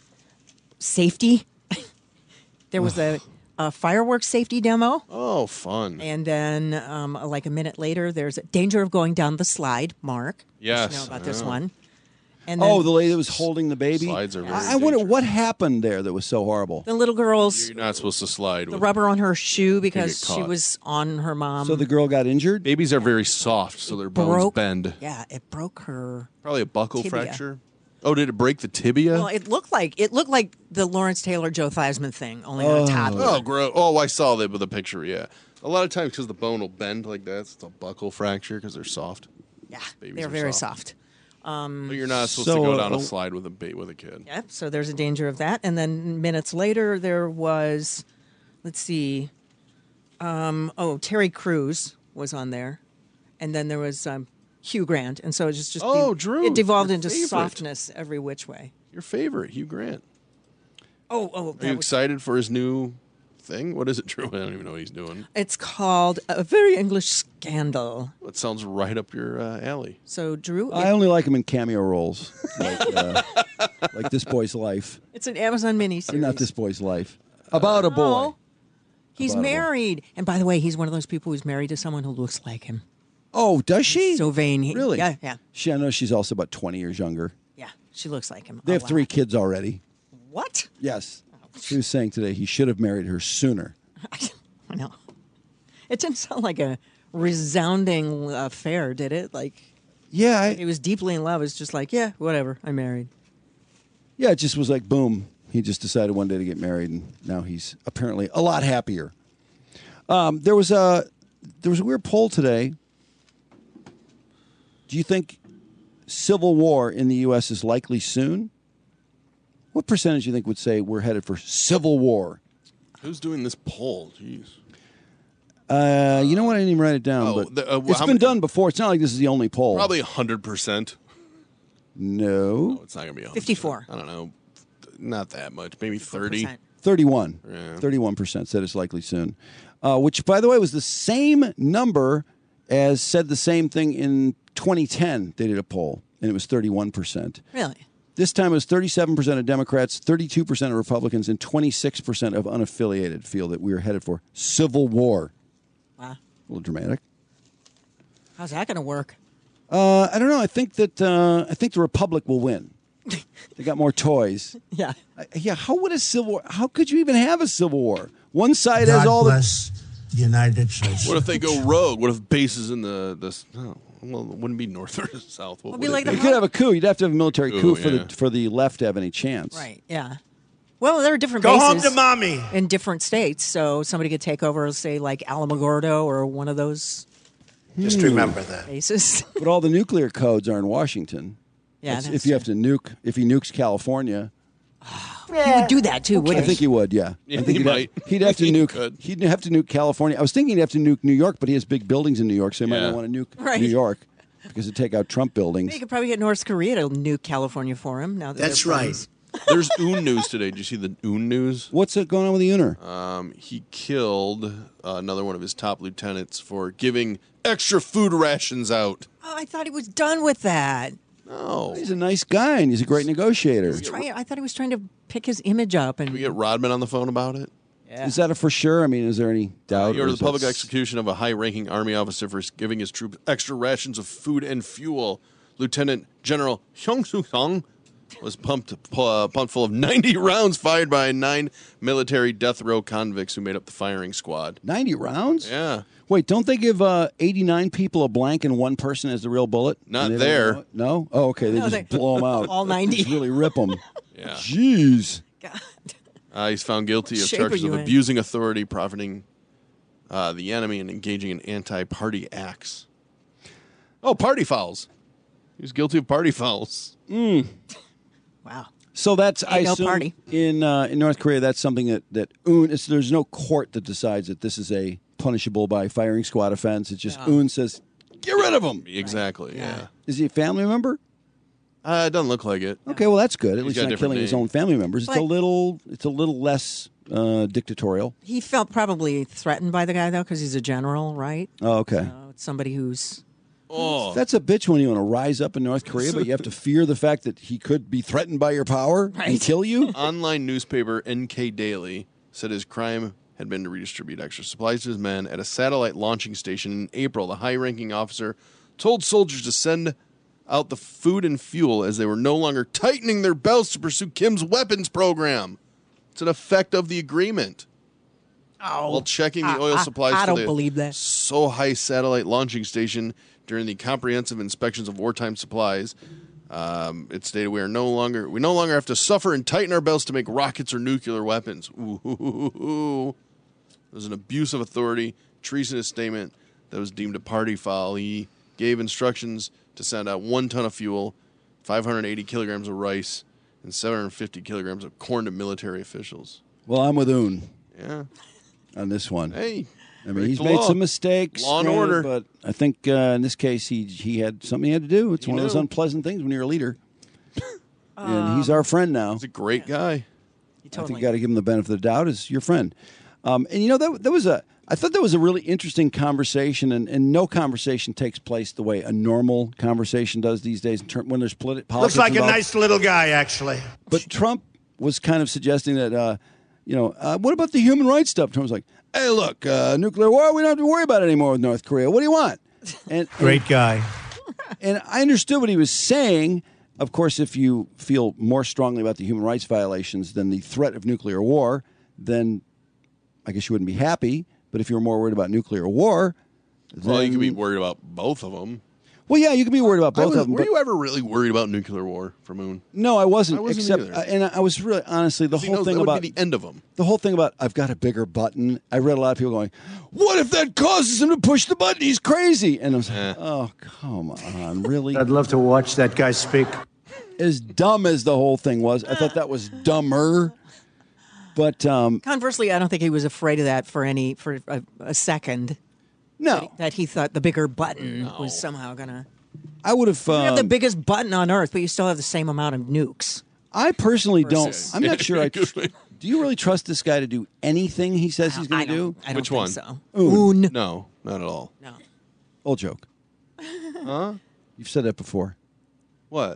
safety. There was a fireworks safety demo. Oh, fun. And then like a minute later, there's a danger of going down the slide, Mark. Yes. You know about this one. And the then lady that was holding the baby. Slides are very I wonder what happened there that was so horrible. the little girl's You're not supposed to slide. the with rubber on her shoe because get she caught. was on her mom. So the girl got injured? Babies are very soft, so their bones broke. bend. Yeah, it broke her. Probably a buckle Tibia. fracture. Oh, did it break the tibia? Well, it looked like the Lawrence Taylor Joe Theismann thing, only on a toddler. Oh, gross. Oh, I saw that with the picture, yeah. A lot of times because the bone will bend like that, it's a buckle fracture because they're soft. Yeah, Babies they're are very soft. But you're not supposed to go down a slide with a kid. Yeah, so there's a danger of that. And then minutes later, there was, let's see, Terry Crews was on there. And then there was Hugh Grant. And so it just Drew, it devolved your into favorite. softness every which way. Your favorite, Hugh Grant. Are you excited for his new thing? What is it, Drew? I don't even know what he's doing. It's called A Very English Scandal. It sounds right up your alley. So, Drew, I only like him in cameo roles, like This Boy's Life. it's an Amazon miniseries. Not This Boy's Life. About a boy. Oh, he's About a boy. married. And by the way, he's one of those people who's married to someone who looks like him. Oh, does she? So vain. Really? Yeah. I know she's also about 20 years younger. Yeah, she looks like him. They have 3 kids already. What? Yes. She was saying today he should have married her sooner. I know. It didn't sound like a resounding affair, did it? Like, yeah, he was deeply in love. It's just like, yeah, whatever. I'm married. Yeah, it just was like, boom. He just decided one day to get married, and now he's apparently a lot happier. There was a weird poll today. Do you think civil war in the U.S. is likely soon? What percentage do you think would say we're headed for civil war? Who's doing this poll? Jeez. You know what? I didn't even write it down. But it's been done before. It's not like this is the only poll. Probably 100%. No. It's not going to be 100%. 54. I don't know. Not that much. Maybe 30. 31. Yeah. 31% said it's likely soon. Which, by the way, was the same number as said the same thing in 2010. They did a poll, and it was 31%. Really? This time it was 37% of Democrats, 32% of Republicans, and 26% of unaffiliated feel that we are headed for civil war. Wow. A little dramatic. How's that going to work? I don't know. I think that the Republic will win. They got more toys. Yeah. Yeah. How would a civil war? How could you even have a civil war? One side God has all bless the United States. What if they go rogue? What if bases in the well, it wouldn't be north or south. What would it You could have a coup. You'd have to have a military coup yeah. for the left to have any chance. Right. Yeah. Well, there are different Go bases home to mommy. in different states, so somebody could take over, say, like Alamogordo or one of those Just remember that. bases. But all the nuclear codes are in Washington. Yeah, That's- that's if you have to nuke, if he nukes California, He would do that too, I wouldn't think he would. Yeah, Yeah, I think he he'd might. He'd have to He nuke. could. He'd have to nuke California. I was thinking he'd have to nuke New York, but he has big buildings in New York, so he might Yeah. not want to nuke Right. New York because it'd take out Trump buildings. He could probably get North Korea to nuke California for him. Now that That's they're right. friends. There's Un news today. Did you see the Un news? What's going on with the Uner? He killed another one of his top lieutenants for giving extra food rations out. Oh, I thought he was done with that. No. He's a nice guy and he's a great negotiator. I thought he was trying to pick his image up. And Can we get Rodman on the phone about it? Is that a for sure? I mean, is there any doubt? He or ordered is the public that- execution of a high-ranking Army officer for giving his troops extra rations of food and fuel. Lieutenant General Hyung Soo Sung was pumped full of 90 rounds fired by 9 military death row convicts who made up the firing squad. 90 rounds? Yeah. Wait, don't they give 89 people a blank and one person as the real bullet? Not And they don't there. know it? No? Oh, okay. They No, just they- blow them out. all 90. Just really rip them. Yeah. Jeez. He's found guilty of Shape charges are of you in? abusing authority, profiting the enemy, and engaging in anti-party acts. Oh, party fouls. He was guilty of party fouls. Wow. So that's I Ain't no assume party. in North Korea. That's something that there's no court that decides that this is a punishable by firing squad offense. It's just Un says get rid of him. Exactly. Yeah. Is he a family member? It doesn't look like it. Okay, well that's good. At He's least got a not different killing his name. own family members. It's a But- little less dictatorial. He felt probably threatened by the guy, though, because he's a general, right? Oh, okay. So it's somebody who's... Oh, That's a bitch when you want to rise up in North Korea, but you have to fear the fact that he could be threatened by your power and Right. kill you. Online newspaper NK Daily said his crime had been to redistribute extra supplies to his men at a satellite launching station in April. The high-ranking officer told soldiers to send out the food and fuel as they were no longer tightening their belts to pursue Kim's weapons program. It's an effect of the agreement. While checking the oil supplies I for don't the believe that. Sohai satellite launching station during the comprehensive inspections of wartime supplies, it stated we no longer have to suffer and tighten our belts to make rockets or nuclear weapons. Ooh. There's an abuse of authority, treasonous statement that was deemed a party foul. He gave instructions to send out 1 ton of fuel, 580 kilograms of rice, and 750 kilograms of corn to military officials. Well, I'm with Un Yeah. on this one. Hey. I mean, break he's the made law. some mistakes. Law and granted, order. But I think in this case, he had something he had to do. It's He one of those knew. unpleasant things when you're a leader. And he's our friend now. He's a great guy. I think you got to give him the benefit of the doubt as your friend. And I thought that was a really interesting conversation, and no conversation takes place the way a normal conversation does these days when there's politics. Looks like a involved. nice little guy, actually. But Trump was kind of suggesting that, what about the human rights stuff? Trump's like, hey, look, nuclear war, we don't have to worry about it anymore with North Korea. What do you want? Great guy. And I understood what he was saying. Of course, if you feel more strongly about the human rights violations than the threat of nuclear war, then I guess you wouldn't be happy. But if you were more worried about nuclear war, Well, you then- could be worried about both of them. Well, yeah, you can be worried about both of them. Were but you ever really worried about nuclear war for Moon? no, I wasn't. I wasn't except, either. and I was really honestly the He whole knows thing that would about be the end of them. the whole thing about I've got a bigger button. I read a lot of people going, "What if that causes him to push the button? He's crazy." And I was like, "Oh, come on, really?" I'd love to watch that guy speak. As dumb as the whole thing was, I thought that was dumber. But Conversely, I don't think he was afraid of that for a second. No. That he thought the bigger button was somehow going to... I would have. You have the biggest button on Earth, but you still have the same amount of nukes. I personally Versus- don't. I'm not sure. Do you really trust this guy to do anything he says he's going to do? I don't Which think one? so. Un. No, not at all. No. Old joke. Huh? You've said that before. What?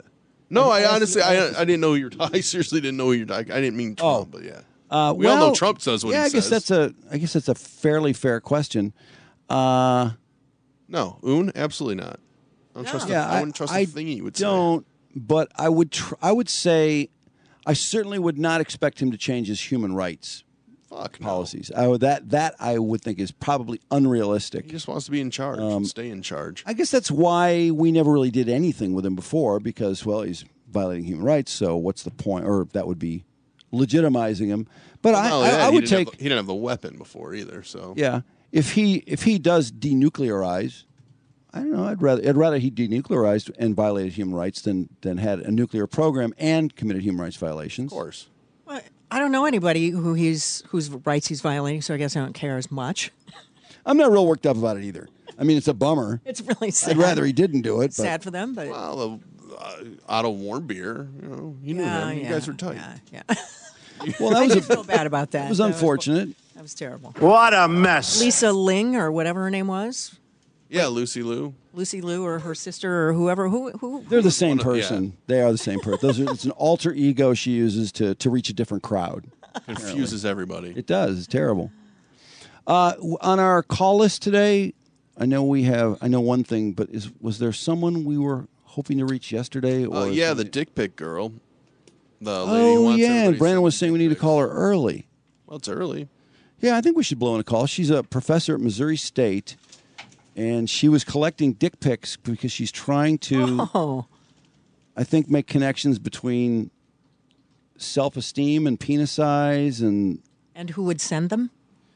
No, I honestly, I didn't know who you're talking. I seriously didn't know who you're talking. I didn't mean Trump, but yeah. We all know Trump does what he says. I guess that's a fairly fair question. No, Un, absolutely not. I don't trust. I wouldn't trust a thing you would say. But I would say, I certainly would not expect him to change his human rights policies. No. That I would think is probably unrealistic. He just wants to be in charge, stay in charge. I guess that's why we never really did anything with him before, because, well, he's violating human rights, so what's the point? Or that would be legitimizing him. But I would take... He didn't have the weapon before either, so... Yeah. If he does denuclearize, I don't know, I'd rather he denuclearized and violated human rights than had a nuclear program and committed human rights violations. Of course. Well, I don't know anybody whose rights he's violating, so I guess I don't care as much. I'm not real worked up about it either. I mean, it's a bummer. It's really sad. I'd rather he didn't do it. Sad for them, but... Well, Otto Warmbier, you knew him. You guys were tight. Yeah. Well, that I was did feel bad about that. It was unfortunate. That was terrible. What a mess. Lisa Ling, or whatever her name was. Yeah, Lucy Liu. Lucy Liu, or her sister, or whoever. Who? They're the same person. They are the same person. It's an alter ego she uses to reach a different crowd. Confuses everybody. It does. It's terrible. On our call list today, I know one thing, but was there someone we were hoping to reach yesterday? Or the dick pic girl. The lady who wants and Brandon was saying we need to call her early. Well, it's early. Yeah, I think we should blow in a call. She's a professor at Missouri State, and she was collecting dick pics because she's trying to, I think, make connections between self-esteem and penis size and who would send them?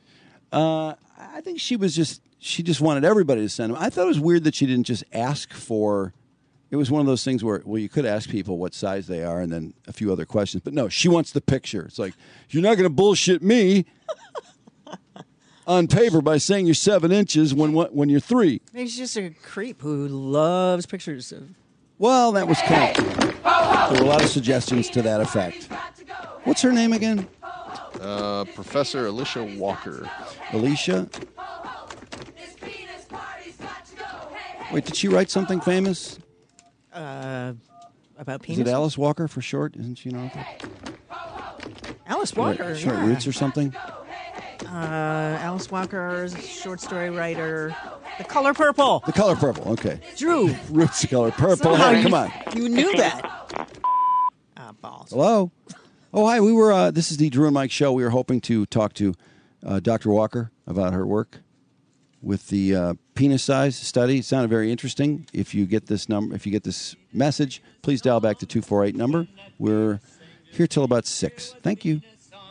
I think she just wanted everybody to send them. I thought it was weird that she didn't just ask for. It was one of those things where, you could ask people what size they are and then a few other questions. But no, she wants the picture. It's like, you're not going to bullshit me on paper by saying you're 7 inches when you're 3. Maybe she's just a creep who loves pictures of... Well, that was kind of... There were a lot of suggestions to that effect. What's her name again? Professor Alicia Walker. Alicia? Wait, did she write something famous? About penis? Is it Alice Walker for short? Isn't she an author? Alice Walker. Short Roots or something? Alice Walker, short story writer. The Color Purple. The Color Purple, okay. Drew. Roots, The Color Purple. Somehow Come on. You knew that. Balls. Hello? Oh, hi. We were, this is the Drew and Mike show. We were hoping to talk to Dr. Walker about her work with the penis size study. It sounded very interesting. If you get this message, please dial back to 248 number. We're here till about 6. Thank you.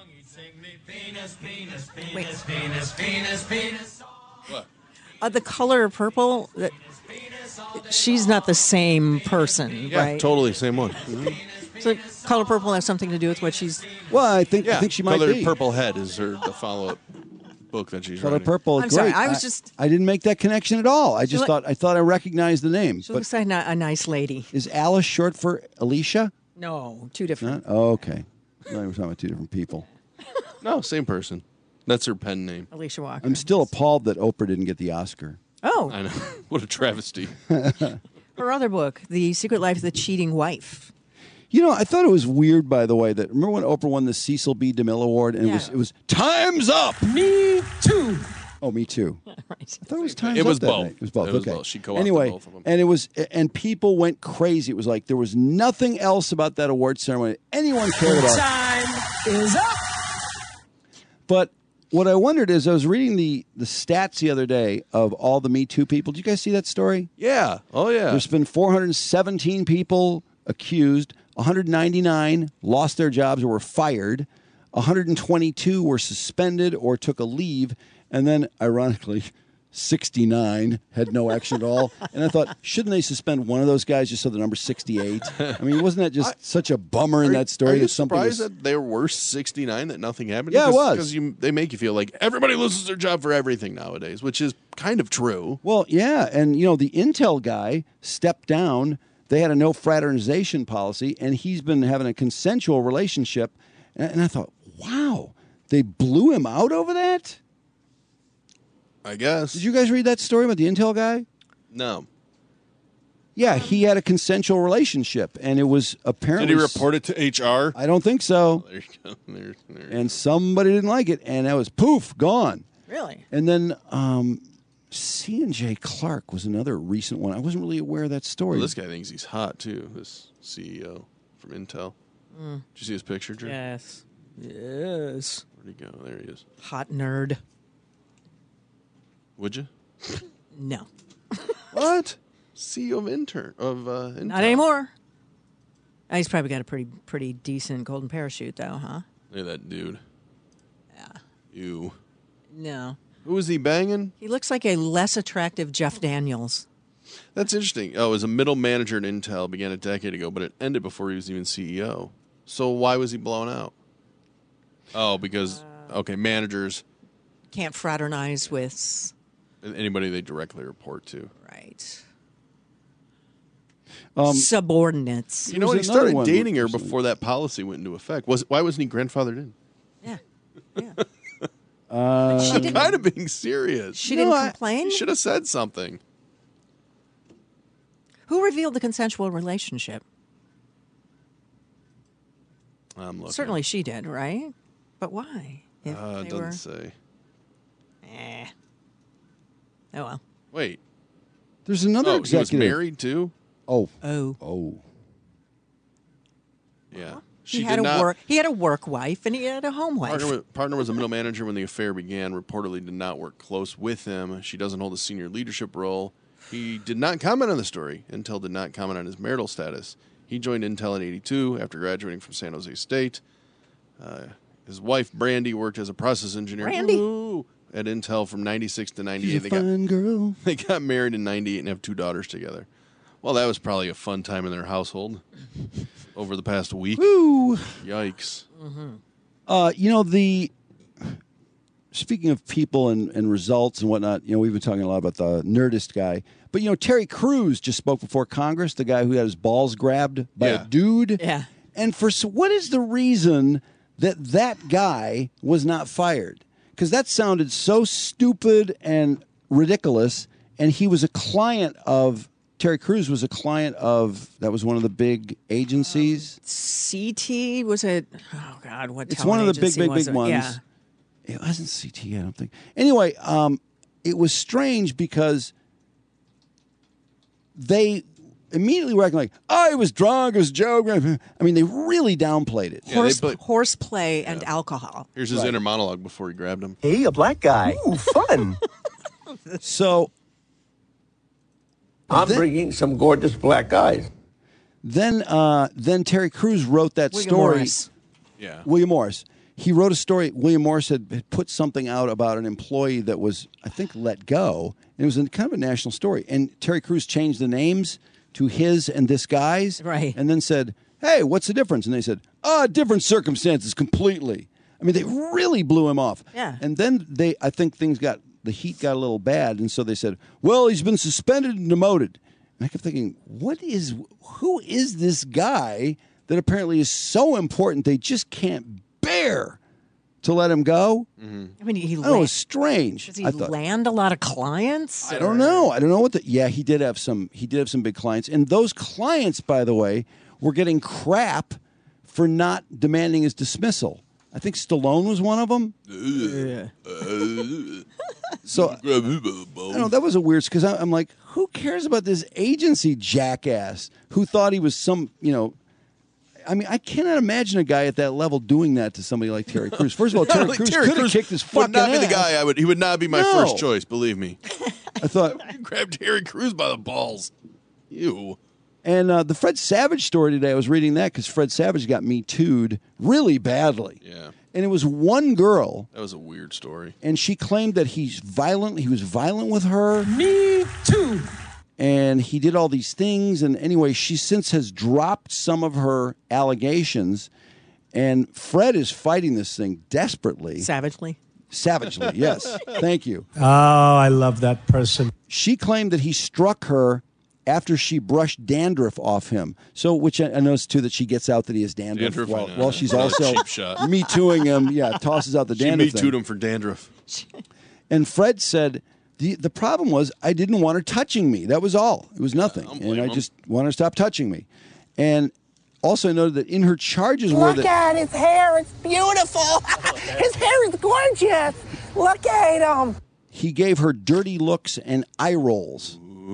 What? The Color Purple. She's not the same person, right? Yeah, totally same one. Mm-hmm. So Color Purple has something to do with what she's... Well, I think she might Color be. Purple Head is the follow-up book that she's Color writing. Purple. I'm great. sorry, I was just... I didn't make that connection at all. I just thought I recognized the name. She looks like a nice lady. Is Alice short for Alicia? No, two different. Oh, okay. No, we're talking about two different people. No, same person. That's her pen name. Alicia Walker. I'm still appalled that Oprah didn't get the Oscar. Oh. I know. What a travesty. Her other book, The Secret Life of the Cheating Wife. You know, I thought it was weird, by the way, that remember when Oprah won the Cecil B. DeMille Award, and it was Time's Up. Me too. Oh, me too. Right. I thought it was Time's It Up. was that both. night. It was both. It was okay. both. She co-opted anyway, both of them. and people went crazy. It was like there was nothing else about that award ceremony anyone cared about. Time is up. But what I wondered is, I was reading the stats the other day of all the Me Too people. Did you guys see that story? Yeah. Oh, yeah. There's been 417 people accused. 199 lost their jobs or were fired. 122 were suspended or took a leave. And then, ironically, 69 had no action at all. And I thought, shouldn't they suspend one of those guys just so the number's 68? I mean, wasn't that just such a bummer in that story? Are you that something surprised was... that there were 69 that nothing happened? Yeah, it was. Because they make you feel like everybody loses their job for everything nowadays, which is kind of true. Well, yeah. And, the Intel guy stepped down. They had a no fraternization policy, and he's been having a consensual relationship. And I thought, wow, they blew him out over that? I guess. Did you guys read that story about the Intel guy? No. Yeah, he had a consensual relationship, and it was apparently. Did he report it to HR? I don't think so. There you go. There And somebody didn't like it, and that was poof, gone. Really? And then C&J Clark was another recent one. I wasn't really aware of that story. Well, this guy thinks he's hot too. This CEO from Intel. Did you see his picture, Drew? Yes. Yes. Where'd he go? There he is. Hot nerd. Would you? No. What? CEO of Intel. Not anymore. He's probably got a pretty decent golden parachute, though, huh? Look at that dude. Yeah. You. No. Who was he banging? He looks like a less attractive Jeff Daniels. That's interesting. Oh, as a middle manager at Intel, began a decade ago, but it ended before he was even CEO. So why was he blown out? Oh, because, managers. Can't fraternize with anybody they directly report to. Right. Subordinates. You know, he started dating her before that policy went into effect. Why wasn't he grandfathered in? Yeah. I'm kind of being serious. She didn't complain? He should have said something. Who revealed the consensual relationship? I'm looking. Certainly she did, right? But why? If It they doesn't were... say. Oh, well. Wait. There's another executive. He was married too? Oh. Yeah. He had a work wife and he had a home wife. Partner was a middle manager when the affair began. Reportedly did not work close with him. She doesn't hold a senior leadership role. He did not comment on the story. Intel did not comment on his marital status. He joined Intel in '82 after graduating from San Jose State. His wife, Brandy, worked as a process engineer at Intel from '96 to '98. She's a fine girl. They got married in '98 and have 2 daughters together. Well, that was probably a fun time in their household over the past week. Woo! Yikes. Speaking of people and results and whatnot, we've been talking a lot about the Nerdist guy. But, Terry Crews just spoke before Congress, the guy who had his balls grabbed by a dude. Yeah. And what is the reason that guy was not fired? Because that sounded so stupid and ridiculous. And he was a client of... Terry Crews was a client of, that was one of the big agencies. CT was it? Oh, God, what It's one of the big ones. Yeah. It wasn't CT, I don't think. Anyway, it was strange because they immediately were acting like, he was drunk, it was a joke. I mean, they really downplayed it. Yeah, Horseplay and alcohol. Here's his inner monologue before he grabbed him. Hey, a black guy. Ooh, fun. So... I'm bringing some gorgeous black guys. Then Terry Crews wrote that story. Morris. Yeah. William Morris. He wrote a story. William Morris had put something out about an employee that was, I think, let go. And it was kind of a national story. And Terry Crews changed the names to his and this guy's. Right. And then said, hey, what's the difference? And they said, different circumstances completely. I mean, they really blew him off. Yeah. And then I think the heat got a little bad, and so they said, well, he's been suspended and demoted. And I kept thinking, who is this guy that apparently is so important they just can't bear to let him go? Mm-hmm. I mean, it was strange. Does he land a lot of clients? I don't know. I don't know he did have some big clients. And those clients, by the way, were getting crap for not demanding his dismissal. I think Stallone was one of them. So, I don't know, that was a weird, because I'm like, who cares about this agency jackass who thought he was some, I mean, I cannot imagine a guy at that level doing that to somebody like Terry Crews. First of all, Terry Crews could have kicked his fucking would not ass. be the guy he would not be my first choice, believe me. I thought... You grabbed Terry Crews by the balls. You. And the Fred Savage story today, I was reading that because Fred Savage got Me Too'd really badly. Yeah. And it was one girl. That was a weird story. And she claimed that he was violent with her. Me too. And he did all these things. And anyway, she since has dropped some of her allegations. And Fred is fighting this thing desperately. Savagely, yes. Thank you. Oh, I love that person. She claimed that he struck her after she brushed dandruff off him. So, which I noticed, too, that she gets out that he has dandruff while she's also Me Tooing him. Yeah, tosses out the dandruff She Me Too'd him for dandruff. And Fred said The problem was I didn't want her touching me. That was all. It was nothing. And I just wanted her to stop touching me. And also I noted that in her charges were Look that... at his hair. It's beautiful. His hair is gorgeous. Look at him. He gave her dirty looks and eye rolls.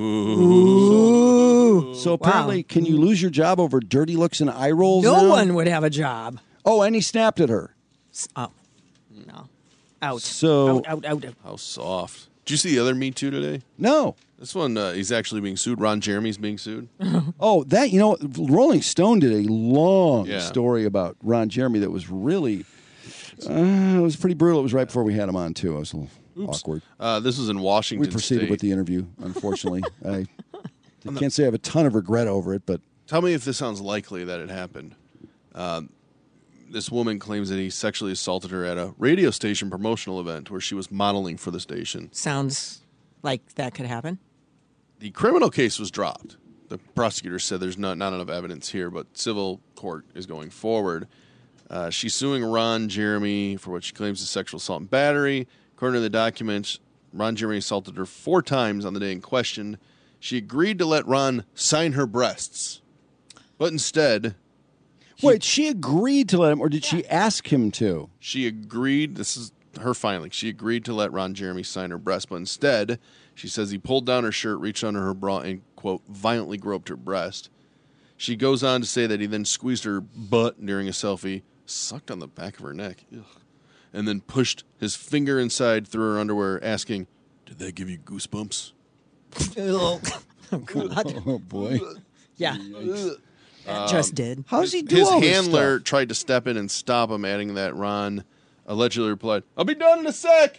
So apparently, can you lose your job over dirty looks and eye rolls? No now? one would have a job. Oh, and he snapped at her. Oh, no. Out. So Out. How soft. Did you see the other Me Too today? No. This one, he's actually being sued. Ron Jeremy's being sued. Oh, that, Rolling Stone did a long Yeah. story about Ron Jeremy that was really, it was pretty brutal. It was right before we had him on, too. It was a little awkward. This is in Washington We proceeded State. with the interview, unfortunately. I can't say I have a ton of regret over it, but... Tell me if this sounds likely that it happened. This woman claims that he sexually assaulted her at a radio station promotional event where she was modeling for the station. Sounds like that could happen. The criminal case was dropped. The prosecutor said there's not enough evidence here, but civil court is going forward. She's suing Ron Jeremy for what she claims is sexual assault and battery. According to the documents, Ron Jeremy assaulted her 4 times on the day in question. She agreed to let Ron sign her breasts, but instead... Wait, she agreed to let him, or did she ask him to? She agreed. This is her filing. She agreed to let Ron Jeremy sign her breast, but instead, she says he pulled down her shirt, reached under her bra, and, quote, violently groped her breast. She goes on to say that he then squeezed her butt during a selfie, sucked on the back of her neck, and then pushed his finger inside through her underwear, asking, "Did that give you goosebumps?" Oh, God. Oh, boy. Yeah. Just did. How does he do His all this handler stuff? tried to step in and stop him, adding that Ron allegedly replied, "I'll be done in a sec."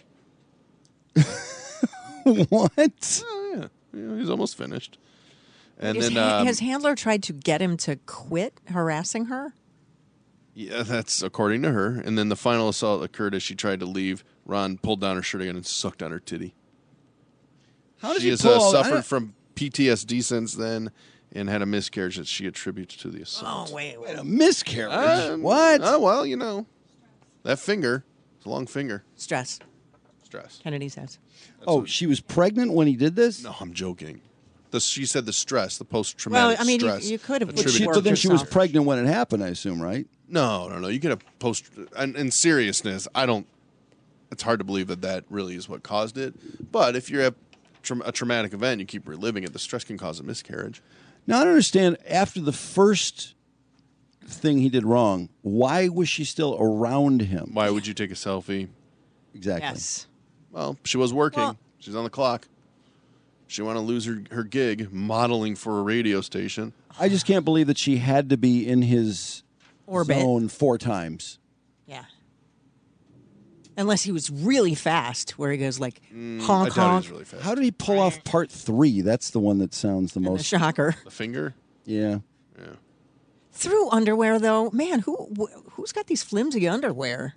What? Oh, yeah, he's almost finished. And his, then his handler tried to get him to quit harassing her? yeah, that's according to her. And then the final assault occurred as she tried to leave. Ron pulled down her shirt again and sucked on her titty. How does She he has pull all- I suffered don't- from PTSD since then and had a miscarriage that she attributes to the assault. Oh, wait. A miscarriage? What? Oh, well, that finger. It's a long finger. Stress. Stress. Kennedy says. Oh, she was pregnant when he did this? No, I'm joking. She said the stress, the post-traumatic Well, I mean, stress. you could have attributed But then to she was herself. pregnant when it happened, I assume, right? No. You get a post... And in seriousness, it's hard to believe that really is what caused it. But if you're at a traumatic event, you keep reliving it, the stress can cause a miscarriage. Now, I don't understand, after the first thing he did wrong, why was she still around him? Why would you take a selfie? Exactly. Yes. Well, she was working. Well- She's on the clock. She want to lose her gig modeling for a radio station. I just can't believe that she had to be in his Orbit. zone 4 times. Yeah. Unless he was really fast, where he goes like, I honk, doubt he honk. was really fast. How did he pull off part 3? That's the one that sounds the A most... shocker. The finger? Yeah. Yeah. Through underwear, though, man, who's got these flimsy underwear?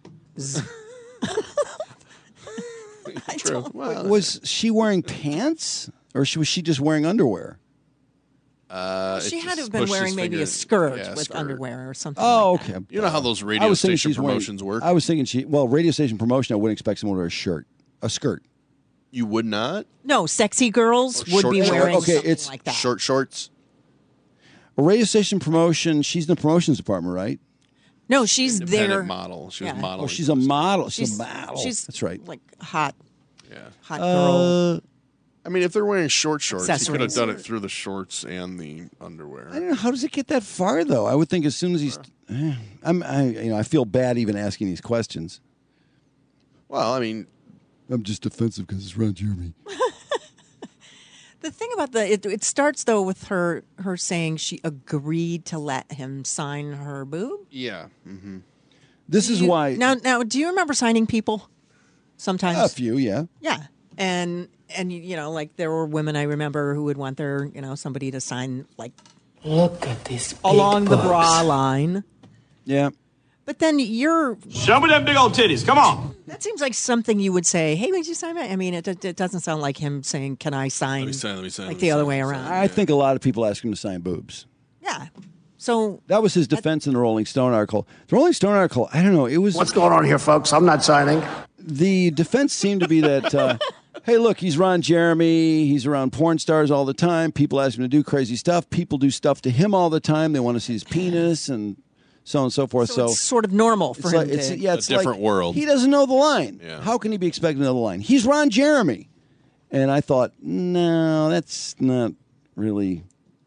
True. Well, Was she wearing pants? Or was she just wearing underwear? She it had to just have been pushed his wearing maybe finger- a skirt yeah, with skirt. underwear or something. Oh, like okay. that. You know how those I radio was thinking station she's wearing- promotions work? I was thinking radio station promotion, I wouldn't expect someone to wear a shirt. A skirt. You would not? No, sexy girls Or would short be shorts. wearing Okay, something it's like that. Short shorts? A radio station promotion, she's in the promotions department, right? No, she's Independent there. model. She was Yeah. modeling. Oh, she's a model. She's She's a model. She's That's right. like hot Yeah. girl. I mean, if they're wearing short shorts, he could have Accessories. done it through the shorts and the underwear. I don't know. How does it get that far, though? I would think as soon as he's... I feel bad even asking these questions. Well, I mean... I'm just defensive because it's Ron Jeremy. The thing about it starts though with her saying she agreed to let him sign her boob. Yeah. Mm-hmm. This is why... Now, do you remember signing people? Sometimes A few, yeah. Yeah, and like there were women I remember who would want their somebody to sign like Look at this along the bra line. Yeah. But then Show me them big old titties. Come on. That seems like something you would say. Hey, would you sign my? I mean, it doesn't sound like him saying, "Can I sign?" Let me sign. Like the other way around. I think a lot of people ask him to sign boobs. Yeah. So that was his defense in the Rolling Stone article. The Rolling Stone article, I don't know, it was... What's going on here, folks? I'm not signing. The defense seemed to be that hey, look, he's Ron Jeremy. He's around porn stars all the time. People ask him to do crazy stuff. People do stuff to him all the time. They want to see his penis and so on and so forth. So it's sort of normal for him. It's a different world. He doesn't know the line. Yeah. How can he be expecting to know the line? He's Ron Jeremy. And I thought, no, that's not really.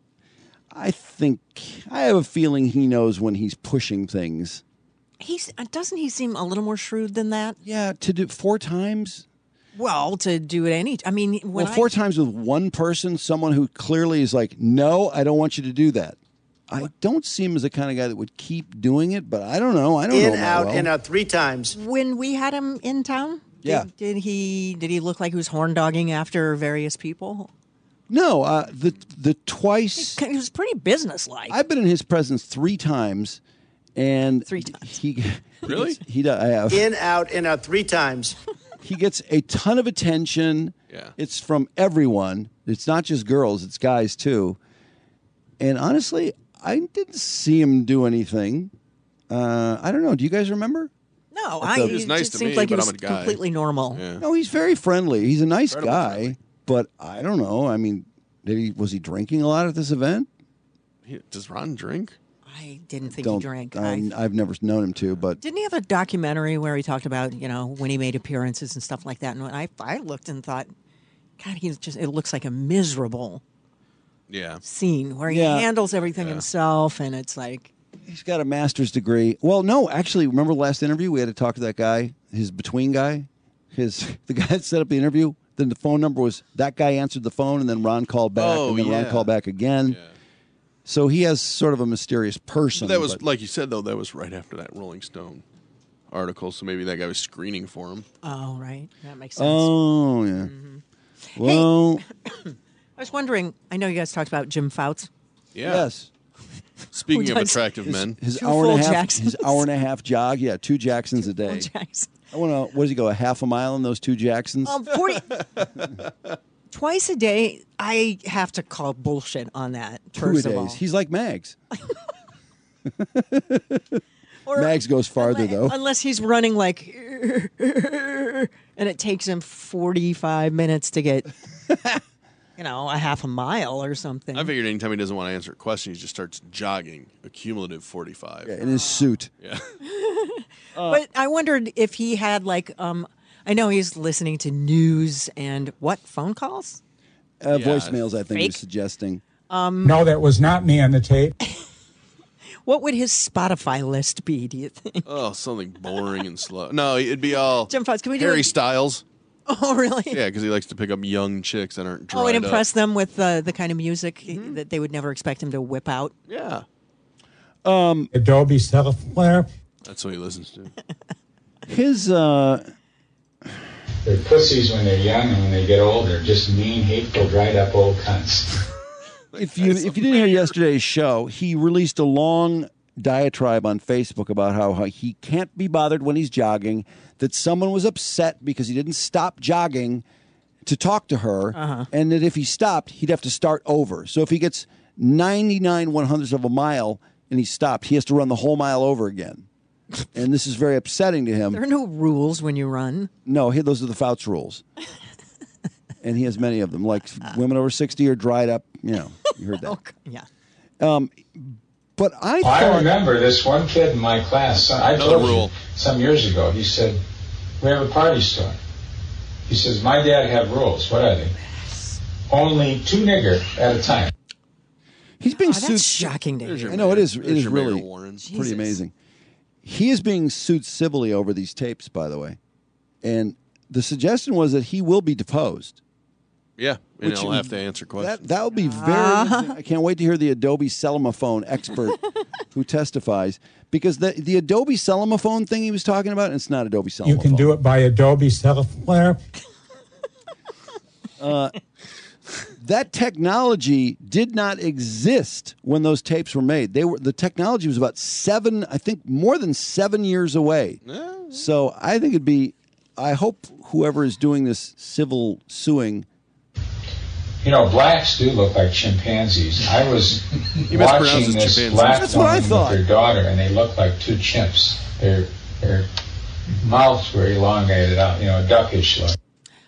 I have a feeling he knows when he's pushing things. Doesn't he seem a little more shrewd than that? Yeah, to do 4 times. Well, to do it when 4 times with one person, someone who clearly is like, no, I don't want you to do that. I don't see him as the kind of guy that would keep doing it, but I don't know. I don't know. In, out, well. in, out 3 times. When we had him in town, Yeah. did he look like he was horn dogging after various people? No, the twice. He was pretty businesslike. I've been in his presence 3 times, and 3 times. He Really? He does. I have. In, out 3 times. He gets a ton of attention. Yeah. It's from everyone. It's not just girls, it's guys too. And honestly, I didn't see him do anything. I don't know. Do you guys remember? No, He was nice just to seems me, like he but was I'm a guy. completely normal. Yeah. No, he's very friendly. He's a nice Incredibly guy. friendly. But I don't know. I mean, was he drinking a lot at this event? Does Ron drink? I didn't think he drank. I've never known him to, but Didn't he have a documentary where he talked about, when he made appearances and stuff like that? And I looked and thought, God, it looks like a miserable scene where he handles everything himself, and it's like. he's got a master's degree. Well, no, actually, remember the last interview? We had to talk to that guy, his between guy, the guy that set up the interview. Then the phone number was, that guy answered the phone, and then Ron called back, and then Ron called back again. Yeah. So he has sort of a mysterious person. But that was, like you said, though, that was right after that Rolling Stone article, so maybe that guy was screening for him. Oh, right. That makes sense. Oh, yeah. Mm-hmm. Well, Hey, I was wondering, I know you guys talked about Jim Fouts. Yeah. Yes. Speaking Who of does attractive men. His Two hour full and a half, Jacksons. his hour and a half jog, 2 Jacksons a day. I want to. What does he go? A half a mile in those 2 Jacksons? 40 twice a day. I have to call bullshit on that. 2 First a of all, days. He's like Mags. Mags goes farther though. Unless he's running like, and it takes him 45 minutes to get, a half a mile or something. I figured anytime he doesn't want to answer a question, he just starts jogging a cumulative 45. Yeah, in his suit. Yeah. But I wondered if he had I know he's listening to news and phone calls? Voicemails, I think Fake? he's suggesting. No, that was not me on the tape. What would his Spotify list be, do you think? Oh, something boring and slow. No, it'd be all Jim Fouts, can we do Harry it? Styles. Oh, really? Yeah, because he likes to pick up young chicks that aren't dried Oh, and up. impress them with the kind of music that they would never expect him to whip out. Yeah. Adobe software. That's what he listens to. His They're pussies when they're young, and when they get old, they're just mean, hateful, dried up old cunts. If you didn't hear yesterday's show, he released a long diatribe on Facebook about how he can't be bothered when he's jogging, that someone was upset because he didn't stop jogging to talk to her, and that if he stopped, he'd have to start over. So if he gets 99 100ths of a mile and he stopped, he has to run the whole mile over again. And this is very upsetting to him. There are no rules when you run. No, those are the Fouts rules. And he has many of them. Like women over 60 are dried up. You heard that. Yeah. But I remember this one kid in my class. I Another told rule. you some years ago. He said, "We have a party store." He says, "My dad have rules. What are they? Only 2 nigger at a time." He's being that's sued. shocking to hear. I know it is. It There's is your Mayor really Warren. pretty Jesus. amazing. He is being sued civilly over these tapes, by the way, and the suggestion was that he will be deposed. Yeah, and Which- he'll have to answer questions. That will be very. I can't wait to hear the Adobe Cellophone expert who testifies, because the Adobe Cellophone thing he was talking about, it's not Adobe Cellophone. You can do it by Adobe software. That technology did not exist when those tapes were made. The technology was about more than 7 years away. So I think I hope whoever is doing this civil suing. Blacks do look like chimpanzees. I was You mispronounce watching it this chimpanzees. black That's what I woman thought. with her daughter, and they look like 2 chimps. Their mouths were elongated out, duckish look.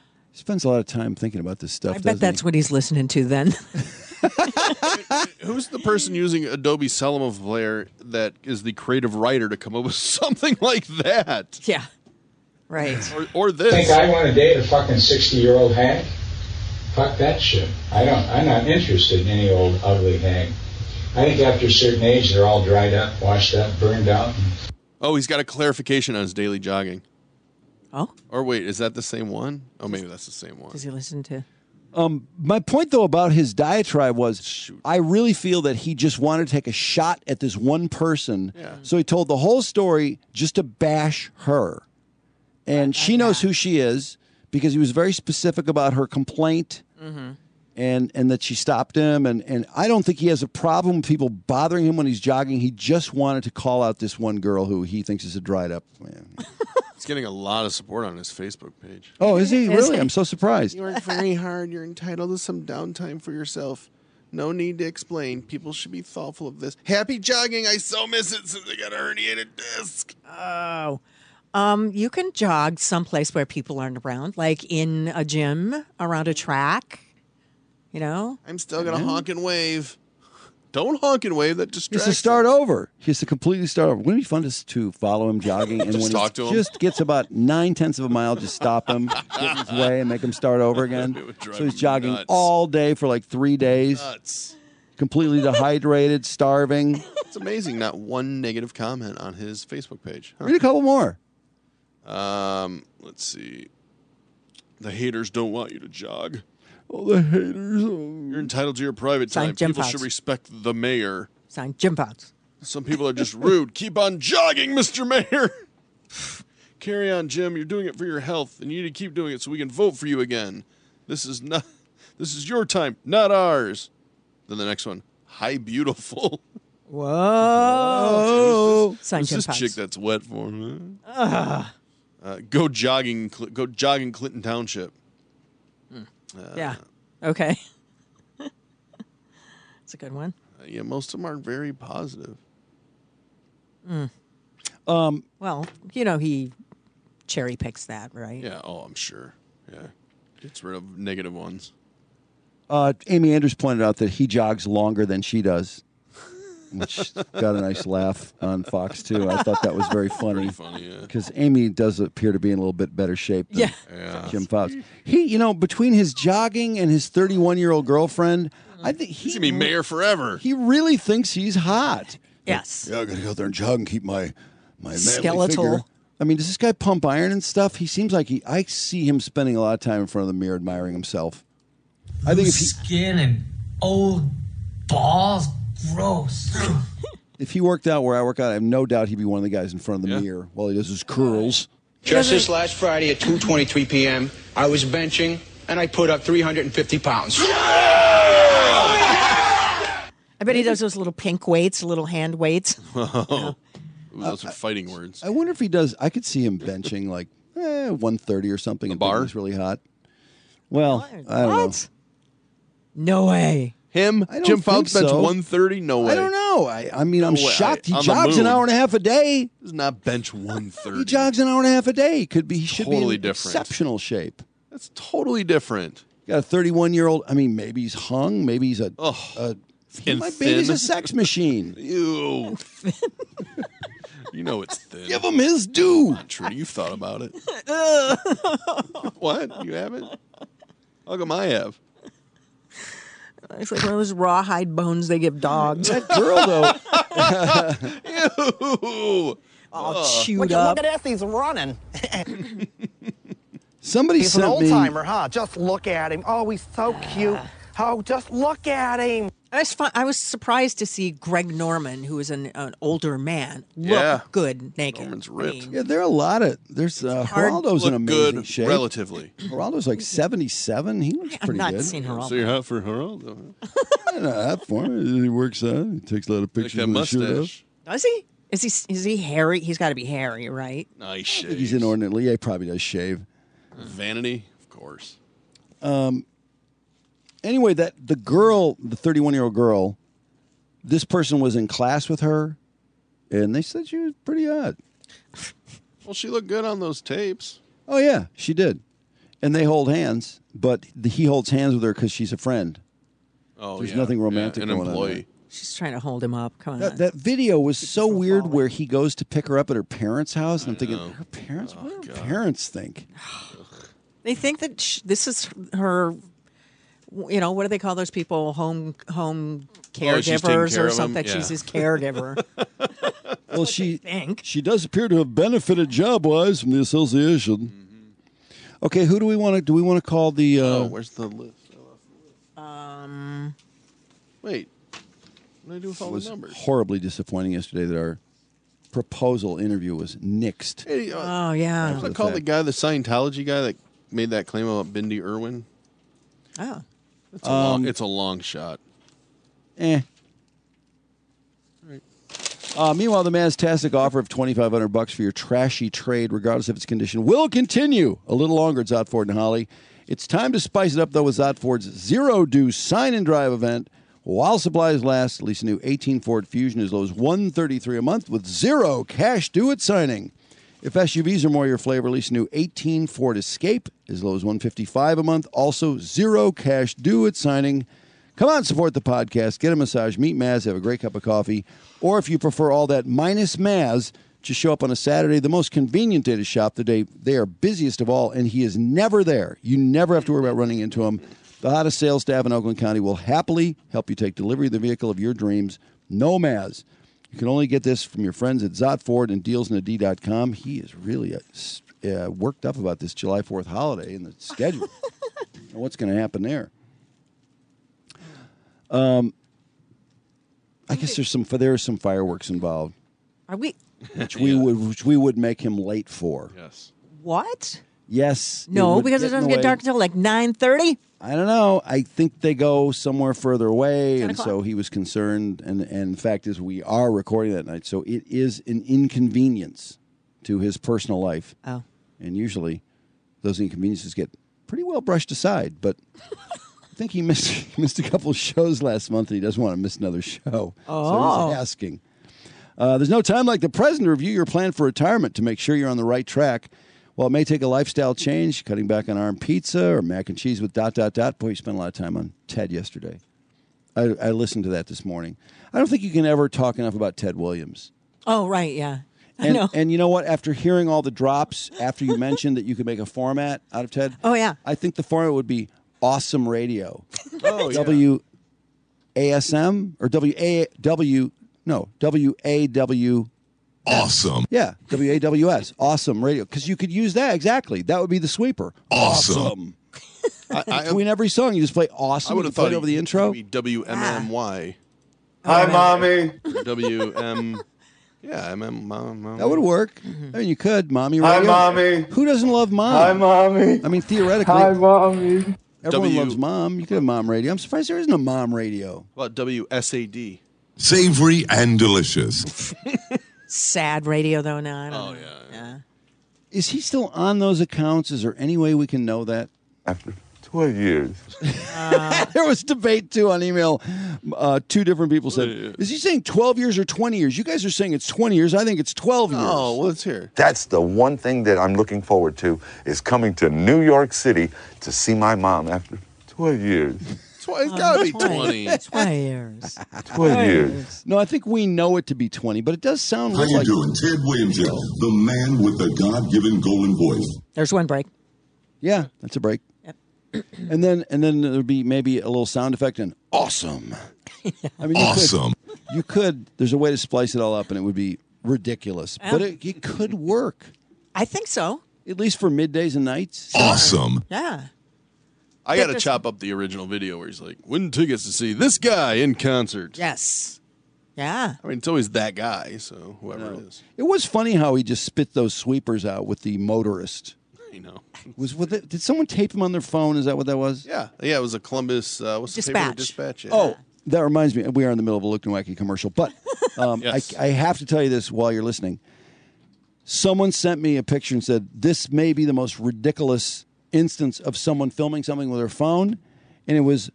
spends a lot of time thinking about this stuff. I bet that's what he's listening to then. Who's the person using Adobe Selma Player that is the creative writer to come up with something like that? Yeah. Right. Or this. Think I want to date a fucking 60-year-old hag? Fuck that shit. I'm not interested in any old ugly hag. I think after a certain age, they're all dried up, washed up, burned out. Oh, he's got a clarification on his daily jogging. Oh? Or wait, is that the same one? Oh, maybe that's the same one. Does he listen to? My point, though, about his diatribe was I really feel that he just wanted to take a shot at this one person. Yeah. So he told the whole story just to bash her. And she knows who she is because he was very specific about her complaint and that she stopped him. And I don't think he has a problem with people bothering him when he's jogging. He just wanted to call out this one girl who he thinks is a dried up man. He's getting a lot of support on his Facebook page. Oh, is he? Really? I'm so surprised. You work very hard. You're entitled to some downtime for yourself. No need to explain. People should be thoughtful of this. Happy jogging. I so miss it since I got a herniated disc. Oh. You can jog someplace where people aren't around, like in a gym, around a track, you know? I'm still going to honk and wave. Don't honk and wave. That He has distracts to start over. He has to completely start over. Wouldn't it be fun to follow him jogging? And Just when talk he to him? just gets about 9/10 of a mile, just stop him, get in his way, and make him start over again. It would drive So he's him jogging nuts. all day for like 3 days, Nuts. completely dehydrated, starving. It's amazing. Not one negative comment on his Facebook page. Huh? Read a couple more. Let's see. The haters don't want you to jog. Oh, the haters. You're entitled to your private Signed, time. Jim People Fouts. should respect the mayor. Signed, Jim Fouts. Some people are just rude. Keep on jogging, Mr. Mayor. Carry on, Jim. You're doing it for your health, and you need to keep doing it so we can vote for you again. This is your time, not ours. Then the next one. Hi, beautiful. Whoa. Signed, Who's Jim this Fouts. chick that's wet for me? Go jogging. Go jogging, Clinton Township. Yeah. Okay. It's a good one. Yeah, most of them aren't very positive. Well, you know, he cherry picks that, right? Yeah. Oh, I'm sure. Yeah. Gets rid of negative ones. Amy Andrews pointed out that he jogs longer than she does, which got a nice laugh on Fox, too. I thought that was very funny. Funny, yeah. Because Amy does appear to be in a little bit better shape than Yeah. Jim Fouts. He, you know, between his jogging and his 31-year-old girlfriend, I think He's going to be mayor forever. he really thinks he's hot. Yes. Yeah, I got to go out there and jog and keep my manly Skeletal. figure. I mean, does this guy pump iron and stuff? He seems like I see him spending a lot of time in front of the mirror admiring himself. I think if he, Skin and old balls, gross. if he worked out where I work out, I have no doubt he'd be one of the guys in front of the mirror while he does his curls. Just this last Friday at 2:23 p.m., I was benching and I put up 350 pounds. I bet he does those little pink weights, little hand weights. Ooh, those are fighting words. I wonder if he does. I could see him benching like 130 or something. And bar? He's really hot. Well, I don't know. No way. Him? I don't Jim think Fouts bench so. 130? No way. I don't know. I mean, I'm No way. shocked. He On the jogs an moon. hour and a half a day. Does not bench 130. He jogs an hour and a half a day. He could be. He should Totally be in different. exceptional shape. That's totally different. Got a 31-year-old. I mean, maybe he's hung. Maybe he's he And might be. He's thin. a sex machine. Ew. You know it's thin. Give him his due. Trudy, you've thought about it. What? You haven't? How come I have? It's like one of those rawhide bones they give dogs. That girl, though. Ew. All chewed Look up. at this, he's running. Somebody He's an sent old me. timer, huh? Just look at him. Oh, he's so cute. Oh, just look at him. I was surprised to see Greg Norman, who is an older man, look Yeah. good naked. Norman's ripped. Yeah, there are a lot of. There's Geraldo's in Look amazing good shape. relatively. Geraldo's like 77. He looks I've pretty not good. seen Geraldo. So you're hot for Geraldo. That for him. He works out. He takes a lot of Like pictures that with his shirt off. mustache. Does he? Is he hairy? He's got to be hairy, right? Nice I think shave. he's inordinately. He probably does shave. Vanity, of course. Anyway, the 31-year-old girl, this person was in class with her, and they said she was pretty hot. Well, she looked good on those tapes. Oh, yeah, she did. and they hold hands, but he holds hands with her because she's a friend. Oh, There's yeah. nothing romantic an going on employee. there. She's trying to hold him up. Come on. That video was so weird where he goes to pick her up at her parents' house, and I'm thinking, her parents? What do her parents think? They think that this is her. You know, what do they call those people? Home caregivers or something. She's his caregiver. Well, she does appear to have benefited job-wise from the association. Okay, who do we want to? Do we want to call the? Where's the list? Wait, what did I do with all It was the numbers? horribly disappointing yesterday that our proposal interview was nixed. Hey, Oh, yeah. I want to call the guy, the Scientology guy that made that claim about Bindi Irwin. Oh. It's a long shot. Meanwhile, the Maztastic offer of $2,500 for your trashy trade, regardless of its condition, will continue a little longer at Zott Ford and Holly. It's time to spice it up, though, with Zott Ford's zero-due sign-and-drive event. While supplies last, lease a new 18 Ford Fusion as low as $133 a month with zero cash due at signing. If SUVs are more your flavor, lease a new 18 Ford Escape as low as $155 a month. Also, zero cash due at signing. Come on, support the podcast. Get a massage. Meet Maz. Have a great cup of coffee. Or if you prefer all that minus Maz, just show up on a Saturday, the most convenient day to shop, the day they are busiest of all, and he is never there. You never have to worry about running into him. The hottest sales staff in Oakland County will happily help you take delivery of the vehicle of your dreams. No Maz. You can only get this from your friends at Zott Ford and dealsnad.com. He is really worked up about this July 4th holiday and the schedule and what's going to happen there. I guess there's some fireworks involved. Are we? Which we would make him late for. Yes. What? Yes. No, because it doesn't get dark until like 9:30. I don't know. I think they go somewhere further away, 10 and so he was concerned. And the fact is, we are recording that night, so it is an inconvenience to his personal life. Oh. And usually, those inconveniences get pretty well brushed aside. But I think he missed a couple of shows last month, and he doesn't want to miss another show. So he's asking. There's no time like the present to review your plan for retirement to make sure you're on the right track. While it may take a lifestyle change, cutting back on arm pizza or mac and cheese with ... Boy, you spent a lot of time on Ted yesterday. I listened to that this morning. I don't think you can ever talk enough about Ted Williams. Oh, right, yeah. I know. And you know what? After hearing all the drops, after you mentioned that you could make a format out of Ted, oh yeah, I think the format would be Awesome Radio. Oh, yeah. WASM or WAW. Awesome. Yeah, WAWS. Awesome Radio. Because you could use that, exactly. That would be the sweeper. Awesome. Between every song, you just play awesome. I would have play thought it over the intro. WMMY. Hi, Mommy. WM. Yeah, Mom. That would work. I mean, you could. Mommy Hi, Radio. Mommy. Who doesn't love Mom? Hi, Mommy. I mean, theoretically. Hi, Mommy. Everyone loves Mom. You could have Mom Radio. I'm surprised there isn't a Mom Radio. What about WSAD? Savory and delicious. Sad radio though now. I don't know. Yeah. Is he still on those accounts? Is there any way we can know that? After 12 years. There was debate, too, on email. Two different people said, is he saying 12 years or 20 years? You guys are saying it's 20 years. I think it's 12 years. Oh, well, let's hear. That's the one thing that I'm looking forward to is coming to New York City to see my mom after 12 years. It's got to be 20. 20 years. 12 years. No, I think we know it to be 20, but it does sound How you like... doing? Ted Williams, the man with the God-given golden voice. There's one break. Yeah, that's a break. Yep. and then there'd be maybe a little sound effect and awesome. I mean, you could. There's a way to splice it all up, and it would be ridiculous. But it could work. I think so. At least for middays and nights. Awesome. Yeah. I got to chop up the original video where he's like, win tickets to see this guy in concert. Yes. Yeah. I mean, it's always that guy, so whoever it is. It was funny how he just spit those sweepers out with the motorist. You know. Did someone tape him on their phone? Is that what that was? Yeah. Yeah, it was a Columbus what's the paper? Dispatch. Yeah. Oh, that reminds me. We are in the middle of a Look and Wacky commercial. But Yes. I have to tell you this while you're listening. Someone sent me a picture and said, this may be the most ridiculous instance of someone filming something with their phone. And it was,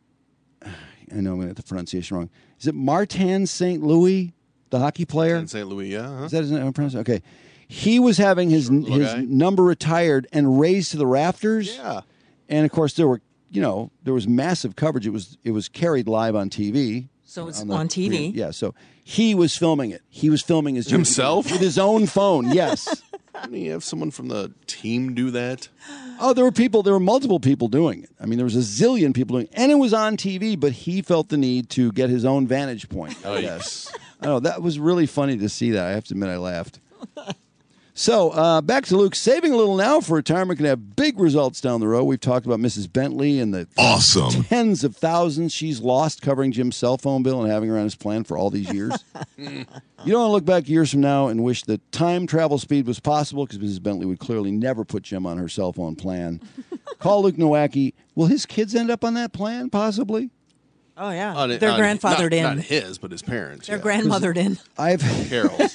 I know I'm going to get the pronunciation wrong. Is it Martin St. Louis, the hockey player? In St. Louis, yeah. Huh? Is that his name? Okay. He was having his guy. number retired and raised to the rafters. Yeah. And of course there was massive coverage. It was carried live on TV. So it's on TV. Yeah, so he was filming it. He was filming Himself? with his own phone. Yes. Didn't he have someone from the team do that? Oh, there were multiple people doing it. I mean, there was a zillion people doing it. And it was on TV, but he felt the need to get his own vantage point. Oh, yes. I know, that was really funny to see that. I have to admit I laughed. So, back to Luke. Saving a little now for retirement can have big results down the road. We've talked about Mrs. Bentley and the tens of thousands she's lost covering Jim's cell phone bill and having her on his plan for all these years. You don't want to look back years from now and wish that time travel speed was possible, because Mrs. Bentley would clearly never put Jim on her cell phone plan. Call Luke Nowacki. Will his kids end up on that plan, possibly? Oh, yeah. They're grandfathered in. Not his, but his parents. They're grandmothered in. Carol's.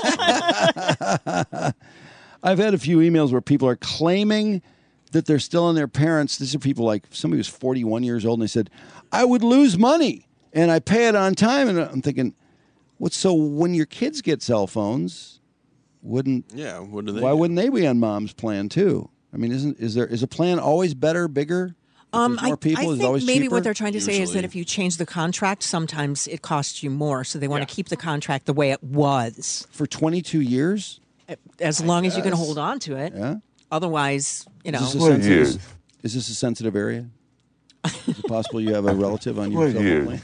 I've had a few emails where people are claiming that they're still on their parents. These are people like somebody who's 41 years old, and they said, I would lose money, and I pay it on time. And I'm thinking, so when your kids get cell phones, what do they why do? wouldn't they be on mom's plan too? I mean, is a plan always better, bigger? More people, I is it think always maybe cheaper? what they're trying to say is that if you change the contract, sometimes it costs you more. So they want to keep the contract the way it was. For 22 years? As long as you can hold on to it. Yeah. Otherwise, Is this a sensitive area? Is it possible you have a relative on your cell phone plan?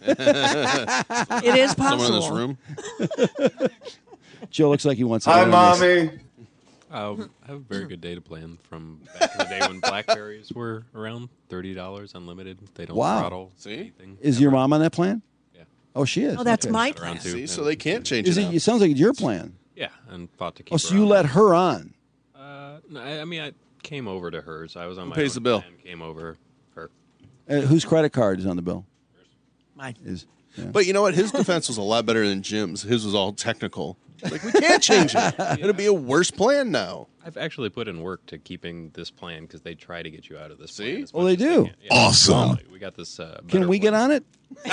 It is possible. Someone in this room? Joe looks like he wants to Hi, get on this. Mommy. I have a very good data plan from back in the day when BlackBerries were around $30 unlimited. They don't throttle anything. Is your mom on that plan? Yeah. Oh, she is. Oh, that's Okay. my Around plan. two. So they can't change Is it it? out. It sounds like it's your plan. Yeah, and fought to keep Oh, so her you on. let her on? No, I mean, I came over to hers. I was on Who my pays own the bill? plan, came over her. Whose credit card is on the bill? Mine. But you know what? His defense was a lot better than Jim's. His was all technical. Like, we can't change it. It'll be a worse plan now. I've actually put in work to keeping this plan because they try to get you out of this plan. as Oh, much they as do? can. Yeah. Awesome. We got this. Can we get on it?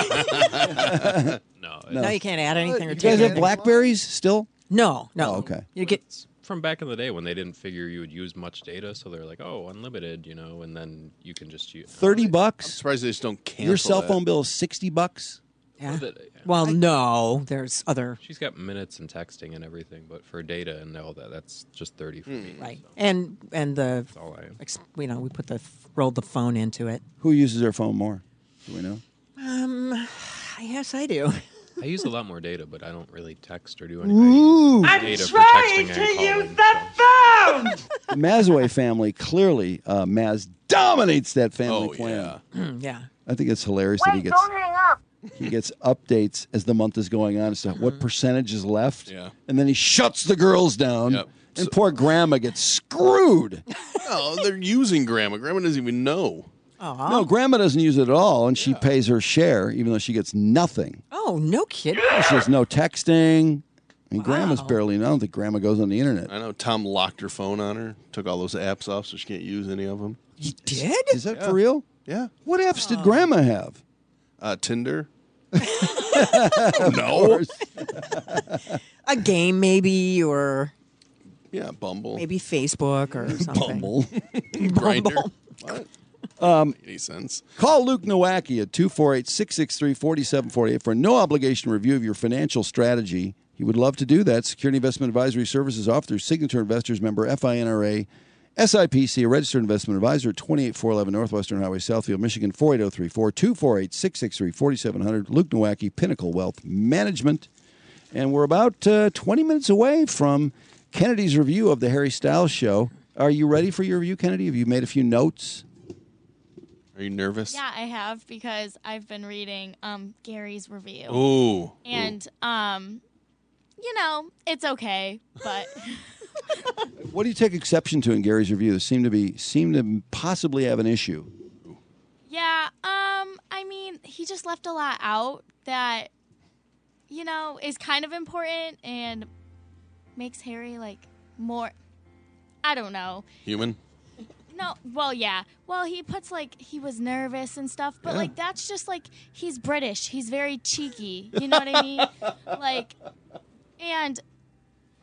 No. No, you can't add anything or You take guys have anything. Blackberries still? No. Oh, okay. You get It's from back in the day when they didn't figure you would use much data, so they're like, "Oh, unlimited," and then you can just use $30. I'm surprised they just don't cancel Your cell that. phone bill is $60. Yeah. Well, no, there's other. She's got minutes and texting and everything, but for data and all that, that's just 30 for me. Right. so. And the That's all I am. we put rolled the phone into it. Who uses their phone more? Do we know? Yes, I do. I use a lot more data, but I don't really text or do anything. Ooh. I use data for texting and calling. The Mazaway family, clearly, Maz dominates that family plan. Yeah. I think it's hilarious that he gets updates as the month is going on as to what percentage is left. Yeah. And then he shuts the girls down. Yep. And poor Grandma gets screwed. No, they're using Grandma. Grandma doesn't even know. No, Grandma doesn't use it at all, and she pays her share, even though she gets nothing. Oh, no kidding. She has no texting. I mean, Grandma's barely, I don't think Grandma goes on the internet. I know Tom locked her phone on her, took all those apps off so she can't use any of them. He did? Is that for real? Yeah. What apps did Grandma have? Tinder. No. A game, maybe, or Yeah, Bumble. maybe Facebook or something. Bumble. Grindr. What? Any sense? Call Luke Nowacki at 248-663-4748 for a no-obligation review of your financial strategy. He would love to do that. Security Investment Advisory Services offered through Signature Investors member FINRA, SIPC, a registered investment advisor at 28411 Northwestern Highway, Southfield, Michigan, 48034, 248-663-4700. Luke Nowacki, Pinnacle Wealth Management. And we're about 20 minutes away from Kennedy's review of the Harry Styles Show. Are you ready for your review, Kennedy? Have you made a few notes? Are you nervous? Yeah, I have because I've been reading Gary's review. Ooh. And it's okay, but What do you take exception to in Gary's review? Seem to possibly have an issue. yeah, I mean, he just left a lot out that is kind of important and makes Harry more, I don't know. Human? No, well, yeah. Well, he puts he was nervous and stuff, but that's just he's British. He's very cheeky. You know what I mean? And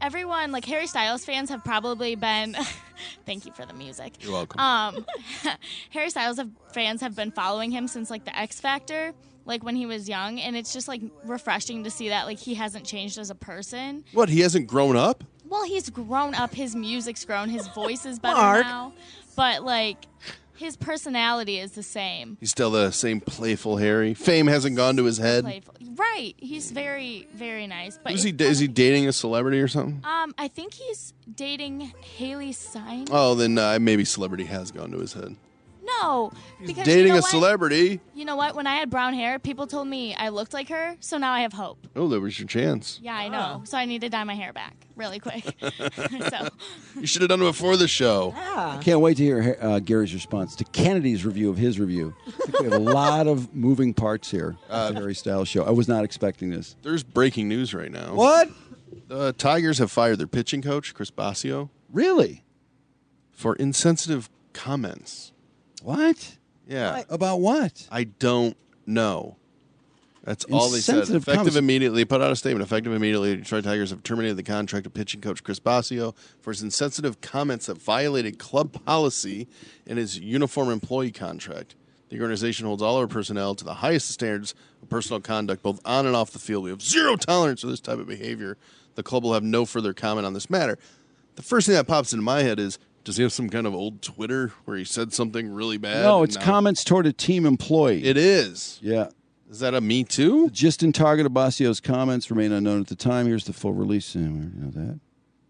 everyone, like Harry Styles fans have probably been, thank you for the music. You're welcome. Harry Styles fans have been following him since like the X Factor, like when he was young. And it's just like refreshing to see that like he hasn't changed as a person. What, he hasn't grown up? Well, he's grown up. His music's grown. His voice is better Mark. now. But like his personality is the same. He's still the same playful Harry. Fame hasn't gone to his head. Playful. Right. He's very, very nice. But Is he dating a celebrity or something? I think he's dating Haley Steinfeld. Oh, then maybe celebrity has gone to his head. No, because Dating you know a what? celebrity. You know what? When I had brown hair, people told me I looked like her, so now I have hope. Oh, there was your chance. Yeah, I know. So I need to dye my hair back really quick. So You should have done it before the show. I can't wait to hear Gary's response to Kennedy's review of his review. I think we have a lot of moving parts here at the Harry Styles show. I was not expecting this. There's breaking news right now. What? The Tigers have fired their pitching coach, Chris Basio. Really? For insensitive comments. What? Yeah. About what? I don't know. That's all they said. Insensitive Effective comments. immediately, put out a statement. Effective immediately, the Detroit Tigers have terminated the contract of pitching coach Chris Basio for his insensitive comments that violated club policy and his uniform employee contract. The organization holds all our personnel to the highest standards of personal conduct, both on and off the field. We have zero tolerance for this type of behavior. The club will have no further comment on this matter. The first thing that pops into my head is, does he have some kind of old Twitter where he said something really bad? No, it's comments toward a team employee. It is. Yeah. Is that a Me Too? Just in target of Basio's comments remain unknown at the time. Here's the full release. We already know that.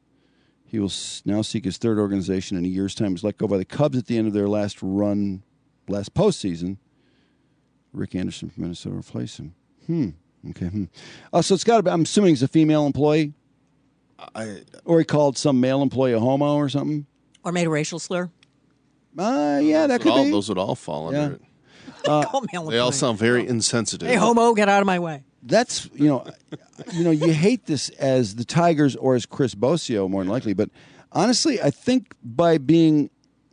He will now seek his third organization in a year's time. He was let go by the Cubs at the end of their last postseason. Rick Anderson from Minnesota replaced him. Okay. So it's got to be, I'm assuming he's a female employee? Or he called some male employee a homo or something? Or made a racial slur? Yeah, that could be. Those would all fall under it. Call male They all employee. sound very insensitive. Hey, homo, get out of my way. That's, you hate this as the Tigers or as Chris Bosio, more than likely. But honestly, I think by being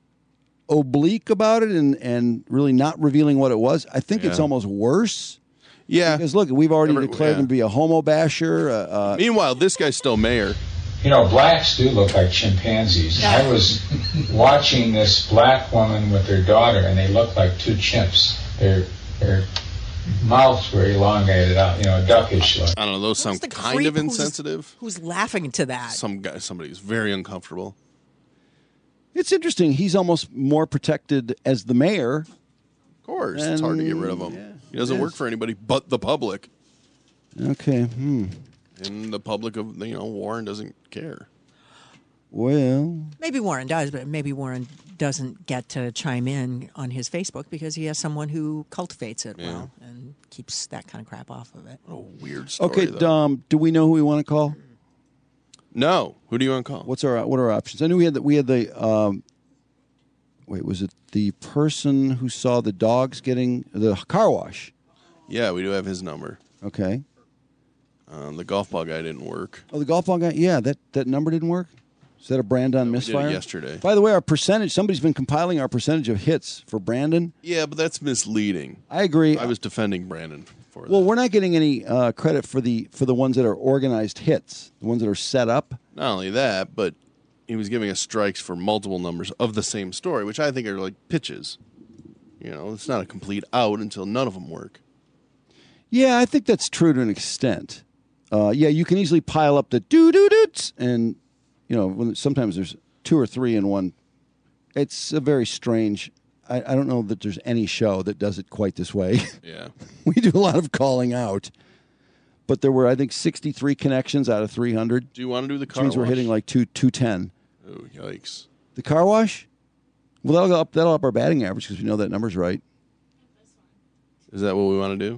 oblique about it and really not revealing what it was, I think it's almost worse. Yeah. Because, look, we've already declared him to be a homo basher. Meanwhile, this guy's still mayor. You know, blacks do look like chimpanzees. I was watching this black woman with her daughter, and they look like two chimps. Their mouths were elongated out, duckish look. I don't know. Those sound kind of insensitive. Who's laughing to that? Somebody who's very uncomfortable. It's interesting. He's almost more protected as the mayor. Of course. It's hard to get rid of him. Yeah, he doesn't work for anybody but the public. Okay. And the public of, Warren doesn't care. Well, Maybe Warren does, but maybe Warren doesn't get to chime in on his Facebook because he has someone who cultivates it well and keeps that kind of crap off of it. What a weird story, okay, though. do we know who we want to call? No. Who do you want to call? What are our options? I knew we had the was it the person who saw the dogs getting the car wash? Yeah, we do have his number. Okay. The golf ball guy didn't work. Oh, the golf ball guy? Yeah, that number didn't work? Is that a Brandon misfire? We did it yesterday. By the way, our percentage, somebody's been compiling our percentage of hits for Brandon. Yeah, but that's misleading. I agree. I was defending Brandon for that. Well, we're not getting any credit for the ones that are organized hits, the ones that are set up. Not only that, but he was giving us strikes for multiple numbers of the same story, which I think are like pitches. It's not a complete out until none of them work. Yeah, I think that's true to an extent. You can easily pile up the doo-doo-doots, and, when sometimes there's two or three in one. It's a very strange. I don't know that there's any show that does it quite this way. Yeah. We do a lot of calling out. But there were, I think, 63 connections out of 300. Do you want to do the car Which means wash? we're hitting like 210. Oh, yikes. The car wash? Well, that'll up our batting average because we know that number's right. Is that what we want to do?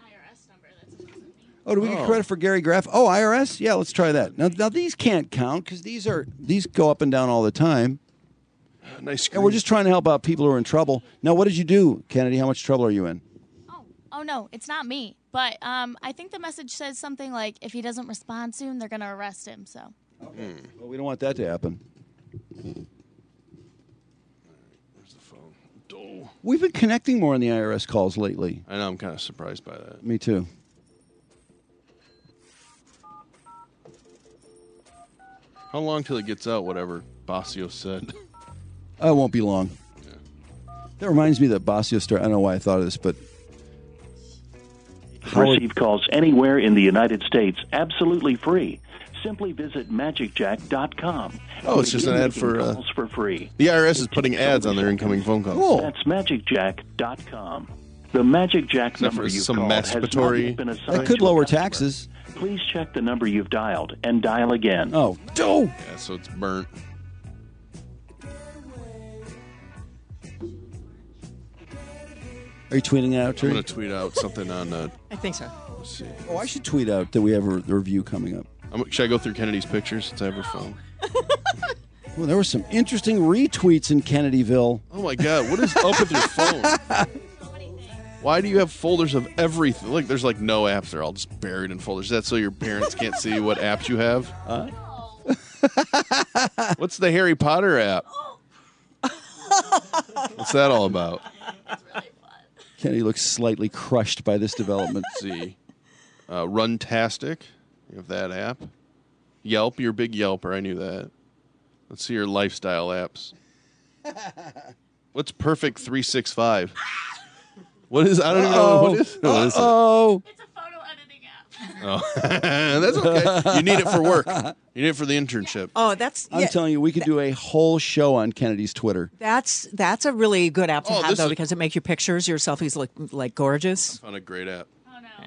Oh, do we get credit for Gary Graff? Oh, IRS? Yeah, let's try that. Now these can't count because these go up and down all the time. Nice. And we're just trying to help out people who are in trouble. Now, what did you do, Kennedy? How much trouble are you in? Oh no, it's not me. But I think the message says something like, if he doesn't respond soon, they're going to arrest him. So. Okay. Well, we don't want that to happen. Where's the phone? Oh. We've been connecting more on the IRS calls lately. I know. I'm kind of surprised by that. Me too. How long till it gets out, whatever Basio said? It won't be long. That reminds me of that Basio story. I don't know why I thought of this, but Receive calls anywhere in the United States absolutely free. Simply visit magicjack.com. Oh, it's just an ad for calls for free. The IRS is putting ads on their incoming phone calls. Cool. That's magicjack.com. The Magic Jack number you've some called has not masturbatory- yet been assigned that could to a lower customer. taxes. Please check the number you've dialed and dial again. Oh, Yeah, so it's burnt. Are you tweeting it out, I'm Tree? going to tweet out something on. I think so. Let's see. Oh, I should tweet out that we have a review coming up. Should I go through Kennedy's pictures since I have her phone? Well, there were some interesting retweets in Kennedyville. Oh my God, what is up with your phone? Why do you have folders of everything? Like, there's like no apps; they're all just buried in folders. Is that so your parents can't see what apps you have? What's the Harry Potter app? What's that all about? Kennedy looks slightly crushed by this development. Let's see, Runtastic, you have that app. Yelp, you're a big Yelper. I knew that. Let's see your lifestyle apps. What's Perfect 365? What is? I don't even know what is. What is it? Oh, Oh, that's okay. You need it for work. You need it for the internship. Oh, that's. I'm yeah, telling you, we could do a whole show on Kennedy's Twitter. That's a really good app to Oh, have this though is- because it makes your pictures, your selfies look like gorgeous. I found a great app. Oh no.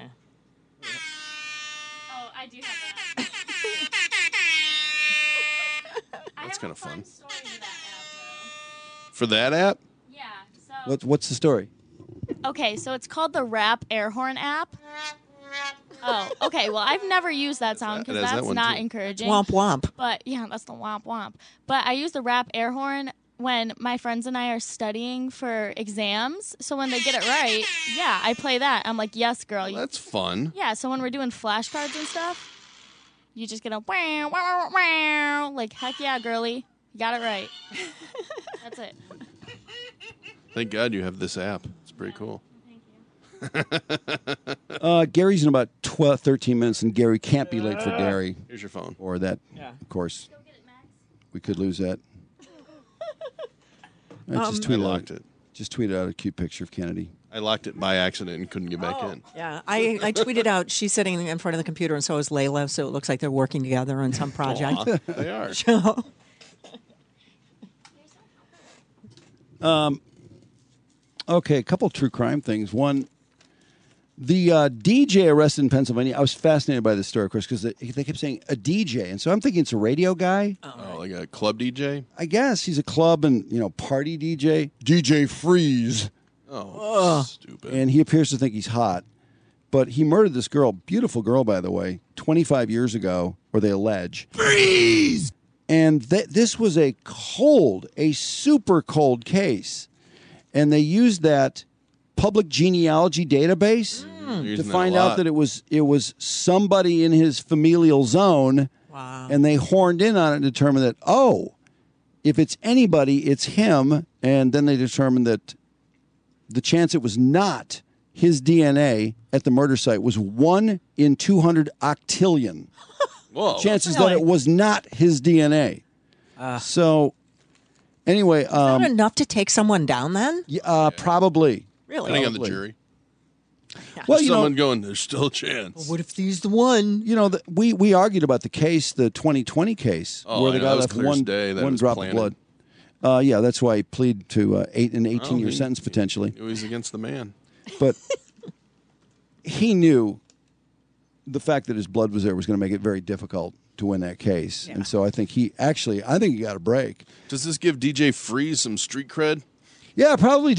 Oh, I do have that. That's kind of fun. Story to that app, For that app? though. Yeah. So. What's the story? Okay, so it's called the Rap Air Horn app. Oh, okay. Well, I've never used that sound because It has that that's one, not too. encouraging. Womp womp. But yeah, that's the womp womp. But I use the Rap Air Horn when my friends and I are studying for exams. So when they get it right, yeah, I play that. I'm like, yes, girl. Well, that's fun. Yeah, so when we're doing flashcards and stuff, you just get a wow, wow, wow, wow, like, heck yeah, girly. You got it right. That's it. Thank God you have this app. It's pretty cool. Gary's in about 13 minutes, and Gary can't be late for Gary. Here's your phone. Or that, of course. We could lose that. I just I tweeted locked out, it. Just tweeted out a cute picture of Kennedy. I locked it by accident and couldn't get back in. Yeah, I tweeted out she's sitting in front of the computer and so is Layla, so it looks like they're working together on some project. Aw, they are. So- Okay, a couple true crime things. One, the DJ arrested in Pennsylvania. I was fascinated by this story, of course, because they kept saying a DJ, and so I'm thinking it's a radio guy. Oh, like a club DJ? I guess he's a club and party DJ. DJ Freeze. Oh, stupid. And he appears to think he's hot. But he murdered this girl, beautiful girl, by the way, 25 years ago, or they allege. Freeze! And this was a super cold case. And they used that public genealogy database to find out that it was somebody in his familial zone. Wow. And they horned in on it and determined that, if it's anybody, it's him. And then they determined that the chance it was not his DNA at the murder site was 1 in 200 octillion. Whoa. Chances that it was not his DNA. So, anyway. Is that enough to take someone down then? Probably. Really? Depending on the Probably. jury. Well, There's someone going, there's still a chance. What if he's the one? We argued about the case, the 2020 case, Oh, where the yeah, guy that was left clear as one, day that it one was drop planted. of blood. Yeah, that's why he pleaded to an 18-year sentence potentially. He was against the man. But he knew the fact that his blood was there was going to make it very difficult to win that case. And so I think he got a break. Does this give DJ Freeze some street cred? Yeah, probably.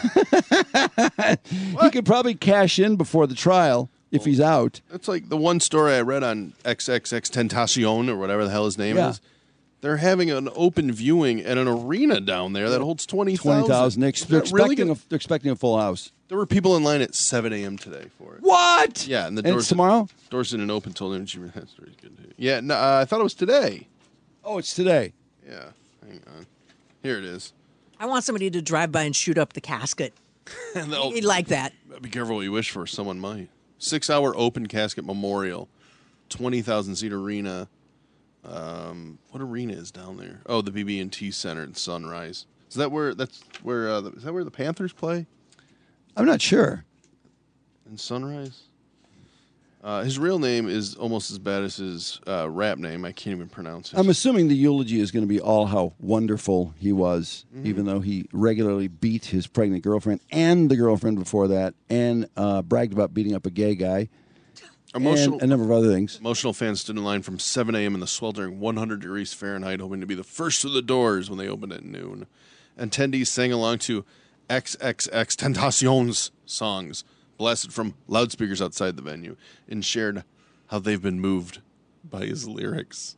He could probably cash in before the trial if he's out. That's like the one story I read on XXX Tentacion or whatever the hell his name Yeah. is. They're having an open viewing at an arena down there that holds 20,000. 20,000. They're expecting a full house. There were people in line at 7 a.m. today for it. What? Yeah, and the And doors it's tomorrow? Doors didn't open until noon. That story's good too. Yeah, no, I thought it was today. Oh, it's today. Yeah, hang on. Here it is. I want somebody to drive by and shoot up the casket. And they'll- He'd like that. Be careful what you wish for. Someone might. 6-hour open casket memorial, 20,000 seat arena. What arena is down there? Oh, the BB&T Center in Sunrise. Is that where? Is that where the Panthers play? I'm not sure. In Sunrise. His real name is almost as bad as his rap name. I can't even pronounce it. I'm assuming the eulogy is going to be all how wonderful he was, even though he regularly beat his pregnant girlfriend and the girlfriend before that, and bragged about beating up a gay guy. And a number of other things. Emotional fans stood in line from 7 a.m. in the sweltering 100 degrees Fahrenheit, hoping to be the first to the doors when they opened at noon. Attendees sang along to XXX Tentacion's songs, blasted from loudspeakers outside the venue, and shared how they've been moved by his lyrics.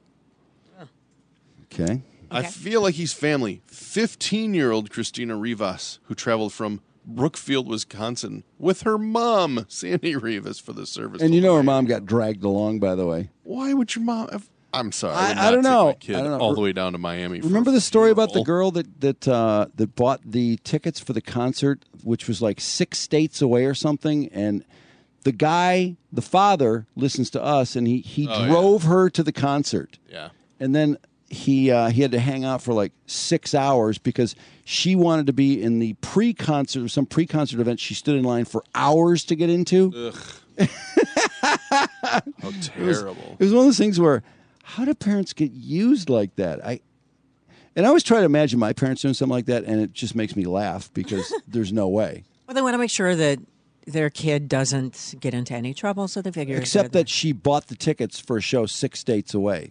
Okay. I feel like he's family. 15-year-old Christina Rivas, who traveled from Brookfield, Wisconsin, with her mom, Sandy Rivas, for the service. And you know her mom got dragged along, by the way. Why would your mom have... I'm sorry. I don't know. My kid all the way down to Miami. Remember the story about the girl that bought the tickets for the concert, which was like 6 states away or something, and the guy, the father, listens to us, and he drove her to the concert. Yeah. And then he had to hang out for like 6 hours because she wanted to be in the pre-concert or some pre-concert event. She stood in line for hours to get into. Ugh. How terrible. It was one of those things where, how do parents get used like that? I always try to imagine my parents doing something like that, and it just makes me laugh because there's no way. Well, they want to make sure that their kid doesn't get into any trouble, so they figure... Except that she bought the tickets for a show 6 states away,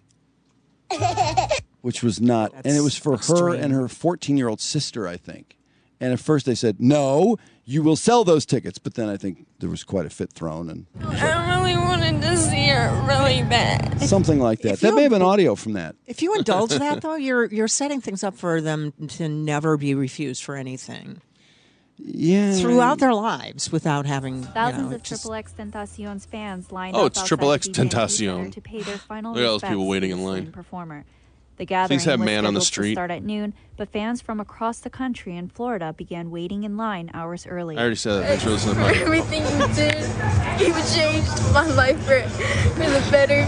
which was not... and it was for her and her 14-year-old sister, I think. And at first they said, no, you will sell those tickets. But then I think there was quite a fit thrown. And I really wanted to see her really bad. Something like that. That may have been audio from that. If you indulge that, though, you're setting things up for them to never be refused for anything. Yeah. Throughout their lives without having... Thousands of Triple X Tentacion's fans lined Oh, up it's Triple X outside the BB&T Tentacion. Center to pay their final Look at all those respects people waiting to in the line. slain performer. The gathering Please have was man on the scheduled street. to start at noon, but fans from across the country and Florida began waiting in line hours early. I already said that. Thanks for listening to For my... everything you did, you changed my life for the better.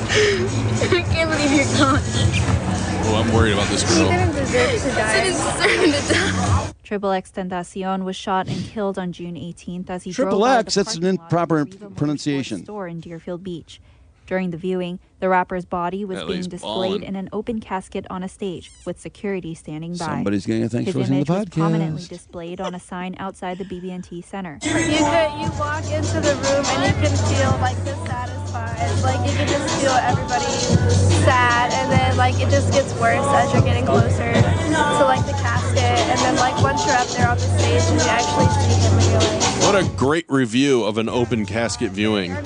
I can't believe you're gone. Oh, I'm worried about this You girl. didn't deserve to die. You didn't deserve to die. Triple X Tentacion was shot and killed on June 18th as he Triple drove out of X, the that's an parking lot improper of the Riva Motorsports pronunciation. store in Deerfield Beach. During the viewing, the rapper's body was That being lady's displayed ballin'. in an open casket on a stage with security standing by. Somebody's getting a thanks His for listening image to the was prominently podcast. displayed on a sign outside the BB&T Center. You walk into the room and you can feel like dissatisfied. Like you can just feel everybody sad, and then like it just gets worse as you're getting closer to like the casket, and then like once you're up there on the stage and you actually see him, and you're like, What a great review of an open casket viewing.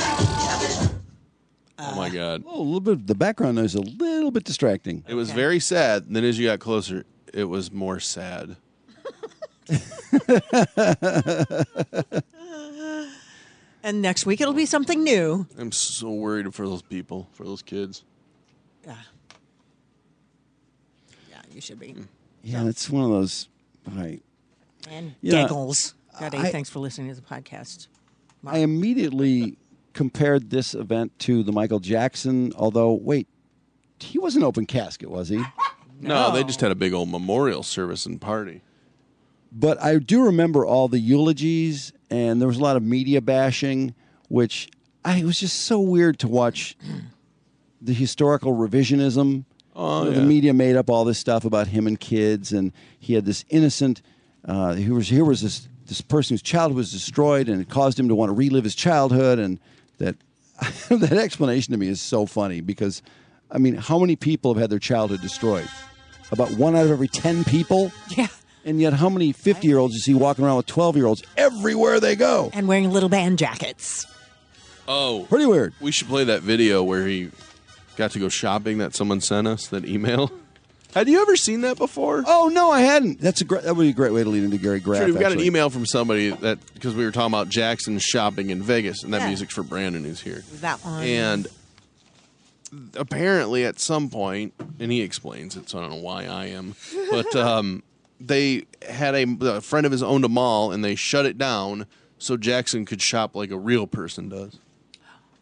Oh, my God. Oh, a little bit. The background noise is a little bit distracting. It was very sad. And then as you got closer, it was more sad. And next week it'll be something new. I'm so worried for those people, for those kids. Yeah. Yeah, you should be. Yeah, it's one of those. Right. And Yeah, giggles. Daddy, thanks for listening to the podcast. I immediately compared this event to the Michael Jackson, although, wait, he was an open casket, was he? No, they just had a big old memorial service and party. But I do remember all the eulogies, and there was a lot of media bashing, which it was just so weird to watch the historical revisionism. Oh, You know, yeah. The media made up all this stuff about him and kids, and he had this innocent. Here was this person whose childhood was destroyed, and it caused him to want to relive his childhood, and that that explanation to me is so funny because, I mean, how many people have had their childhood destroyed? About 1 out of every 10 people. Yeah. And yet, how many 50-year-olds you see walking around with 12-year-olds everywhere they go? And wearing little band jackets. Oh. Pretty weird. We should play that video where he got to go shopping that someone sent us, that email. Had you ever seen that before? Oh, no, I hadn't. That would be a great way to lead into Gary Graff. Sure, we've got an actually. email from somebody that, because we were talking about Jackson shopping in Vegas, and that Yeah. music's for Brandon who's here. That one. And apparently at some point, and he explains it, so I don't know why I am, but they had a friend of his owned a mall, and they shut it down so Jackson could shop like a real person does.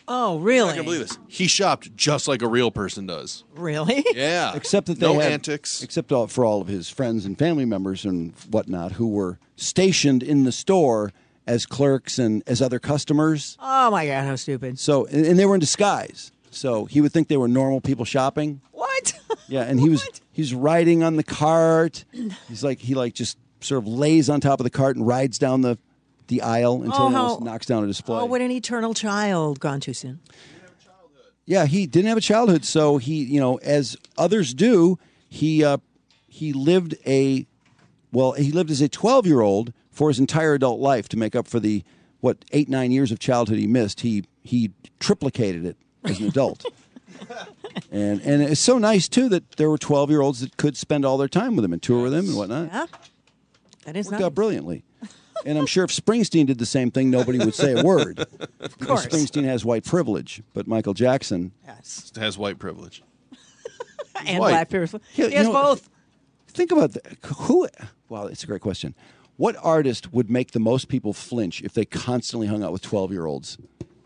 Oh, really? I can't believe this. He shopped just like a real person does. Really? Yeah. Except that they no had, antics. Except for all of his friends and family members and whatnot who were stationed in the store as clerks and as other customers. Oh my God, how stupid! So, and they were in disguise. So he would think they were normal people shopping. What? Yeah, and he's riding on the cart. He just sort of lays on top of the cart and rides down the aisle until he almost knocks down a display. Oh, what an eternal child gone too soon. Yeah, he didn't have a childhood, so he, as others do, he lived as a 12-year-old for his entire adult life to make up for the 8-9 years of childhood he missed. He triplicated it as an adult. And it's so nice too that there were 12-year-olds that could spend all their time with him and tour with him and whatnot. Yeah, that is worked nice. out brilliantly. And I'm sure if Springsteen did the same thing, nobody would say a word. Of course. Springsteen has white privilege, but Michael Jackson has white privilege. And white. black privilege. Yeah, He has both. Think about that. Wow, it's a great question. What artist would make the most people flinch if they constantly hung out with 12-year-olds?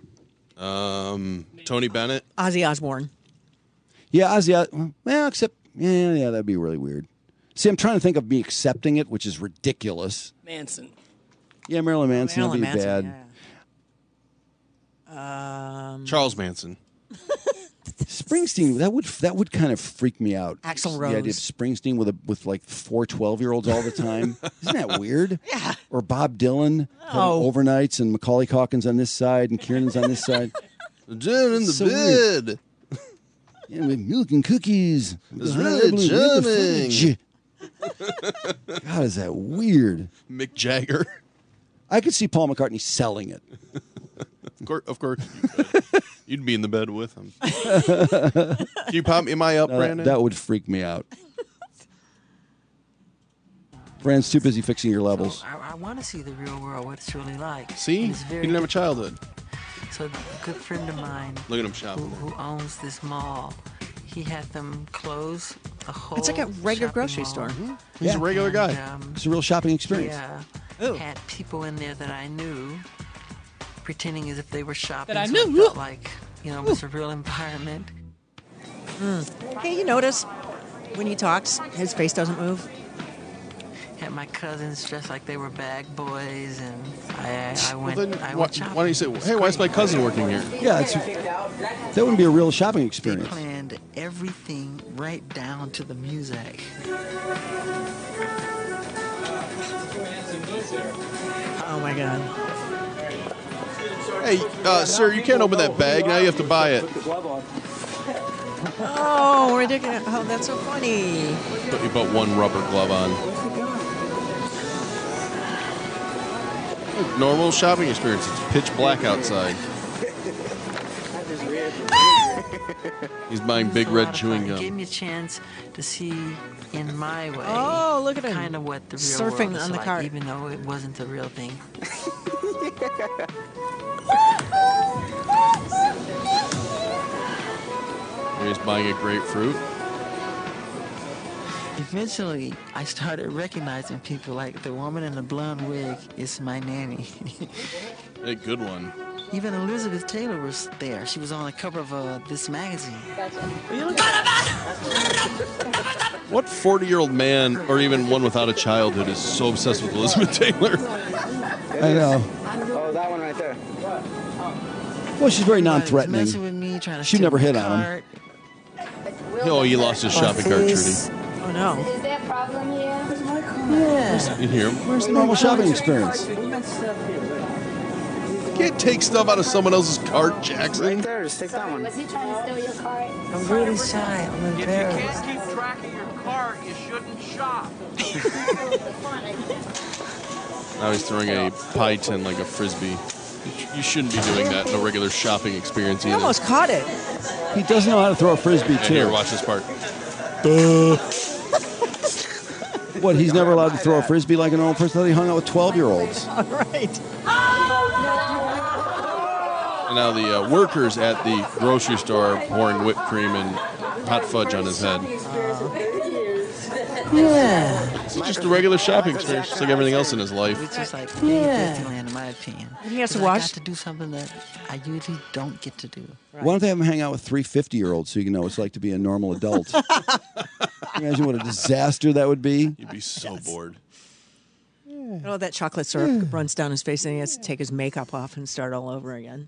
Tony Bennett. Ozzy Osbourne. Yeah, Ozzy. Well, except yeah, that'd be really weird. See, I'm trying to think of me accepting it, which is ridiculous. Manson. Yeah, Marilyn Manson would be Manson, bad. Charles Manson. Springsteen, that would kind of freak me out. Axl The idea of Rose. Springsteen with like 4 12-year-olds all the time. Isn't that weird? Yeah. Or Bob Dylan, Oh. overnights, and Macaulay Culkin's on this side and Kiernan's on this side. Down in the So weird. bed. Yeah, with milk and cookies. It's really charming. God, is that weird? Mick Jagger. I could see Paul McCartney selling it. Of course. You could. You'd be in the bed with him. Can you pop me? Am I up, No, Brandon? that would freak me out. Brand's too busy fixing your levels. I want to see the real world, what it's really like. See? And it's He very didn't have a childhood. So a good friend of mine Look at him shopping. who owns this mall, he had them close the whole It's like a regular shopping grocery mall. store. He's a regular guy. It's a real shopping experience. Yeah, had people in there that I knew pretending as if they were shopping. That I so knew. it felt like, it was a real environment. Hey, you notice when he talks, his face doesn't move? Had my cousins dressed like they were bag boys, and I Well, went. then, I why went shopping. don't you say, hey, why is my cousin working here? Yeah, that wouldn't be a real shopping They experience. planned everything right down to the music. Oh my God. Hey, sir, you can't open that bag. Now you have to buy it. Oh, ridiculous. Oh, that's so funny. But you put one rubber glove on. Normal shopping experience. It's pitch black outside. He's buying big red chewing It gave gum. me a chance to see in my way. Oh, look at him. Kind of what the real Surfing world is on the like, cart. even though it wasn't the real thing. He's buying a grapefruit. Eventually, I started recognizing people like the woman in the blonde wig is my nanny. A good one. Even Elizabeth Taylor was there. She was on the cover of this magazine. What 40-year-old man, or even one without a childhood, is so obsessed with Elizabeth Taylor? I know. Oh, that one right there. Well, she's very Everybody was non-threatening. messing with me, trying to She'd steal never my hit on him. cart. Oh, he lost his shopping cart, Trudy. Oh, no. Is there a problem here? Yeah. You hear him? Where's the normal shopping experience? You can't take stuff out of someone else's cart, Jackson. Right there, just take that one. Was he trying to steal your cart? I'm really shy. I'm embarrassed. keep track of your cart, you shouldn't shop. Now he's throwing a pie tin like a frisbee. You shouldn't be doing that in a regular shopping experience He either. almost caught it. He does know how to throw a frisbee And too. here, watch this part. What? He's never allowed to throw a frisbee like a normal person. I thought he hung out with 12-year-olds. All right. And now the workers at the grocery store are pouring whipped cream and hot fudge on his head. Yeah. It's just a regular shopping experience, just like everything else in his life. It's just like Disneyland, in my opinion. He has to 'Cause I watch. got to do something that I usually don't get to do. Why don't they have him hang out with 3 50-year-olds so you can know what it's like to be a normal adult? Imagine what a disaster that would be. You'd be so bored. Oh, that chocolate syrup runs down his face and he has to take his makeup off and start all over again.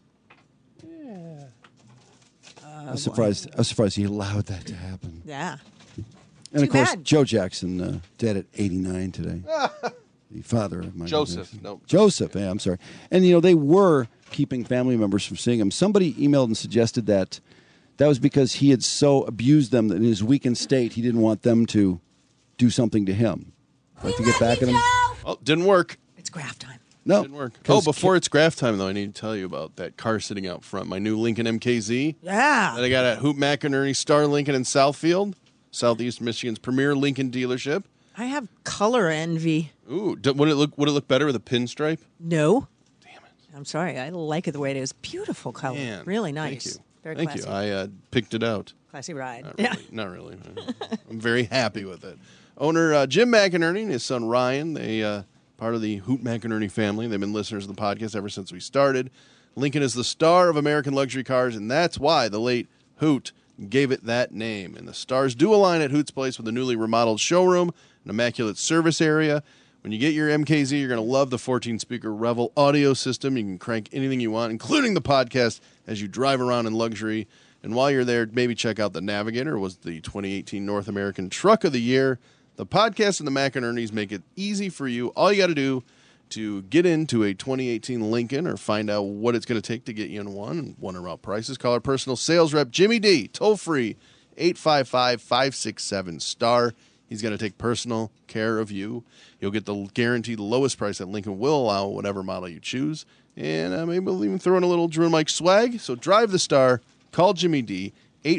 I was surprised he allowed that to happen. Yeah. And Too of course, bad. Joe Jackson, dead at 89 today. The father of Michael Joseph, Jackson. no. Joseph, yeah, I'm sorry. And, they were keeping family members from seeing him. Somebody emailed and suggested that was because he had so abused them that in his weakened state, he didn't want them to do something to him. Like to get back at him. Oh, didn't work. It's graph time. No. Didn't work. Oh, before it's graph time, though, I need to tell you about that car sitting out front. My new Lincoln MKZ. Yeah. That I got at Hoop McInerney Star Lincoln in Southfield, Southeast Michigan's premier Lincoln dealership. I have color envy. Ooh, would it look better with a pinstripe? No. Damn it. I'm sorry. I like it the way it is. Beautiful color. Man, Really nice. Thank you. Very Thank classy. you. I picked it out. Classy ride. Not really. I'm very happy with it. Owner Jim McInerney and his son Ryan, they part of the Hoot McInerney family. They've been listeners of the podcast ever since we started. Lincoln is the star of American luxury cars, and that's why the late Hoot gave it that name. And the stars do align at Hoot's Place with a newly remodeled showroom, an immaculate service area. When you get your MKZ, you're going to love the 14-speaker Revel audio system. You can crank anything you want, including the podcast, as you drive around in luxury. And while you're there, maybe check out the Navigator. It was the 2018 North American Truck of the Year. The podcast and the McInerneys make it easy for you. All you got to do to get into a 2018 Lincoln or find out what it's going to take to get you in one and wonder about prices, call our personal sales rep, Jimmy D, toll-free, 855-567-STAR. He's going to take personal care of you. You'll get the guaranteed lowest price that Lincoln will allow, whatever model you choose. And maybe we'll even throw in a little Drew and Mike swag. So drive the Star. Call Jimmy D,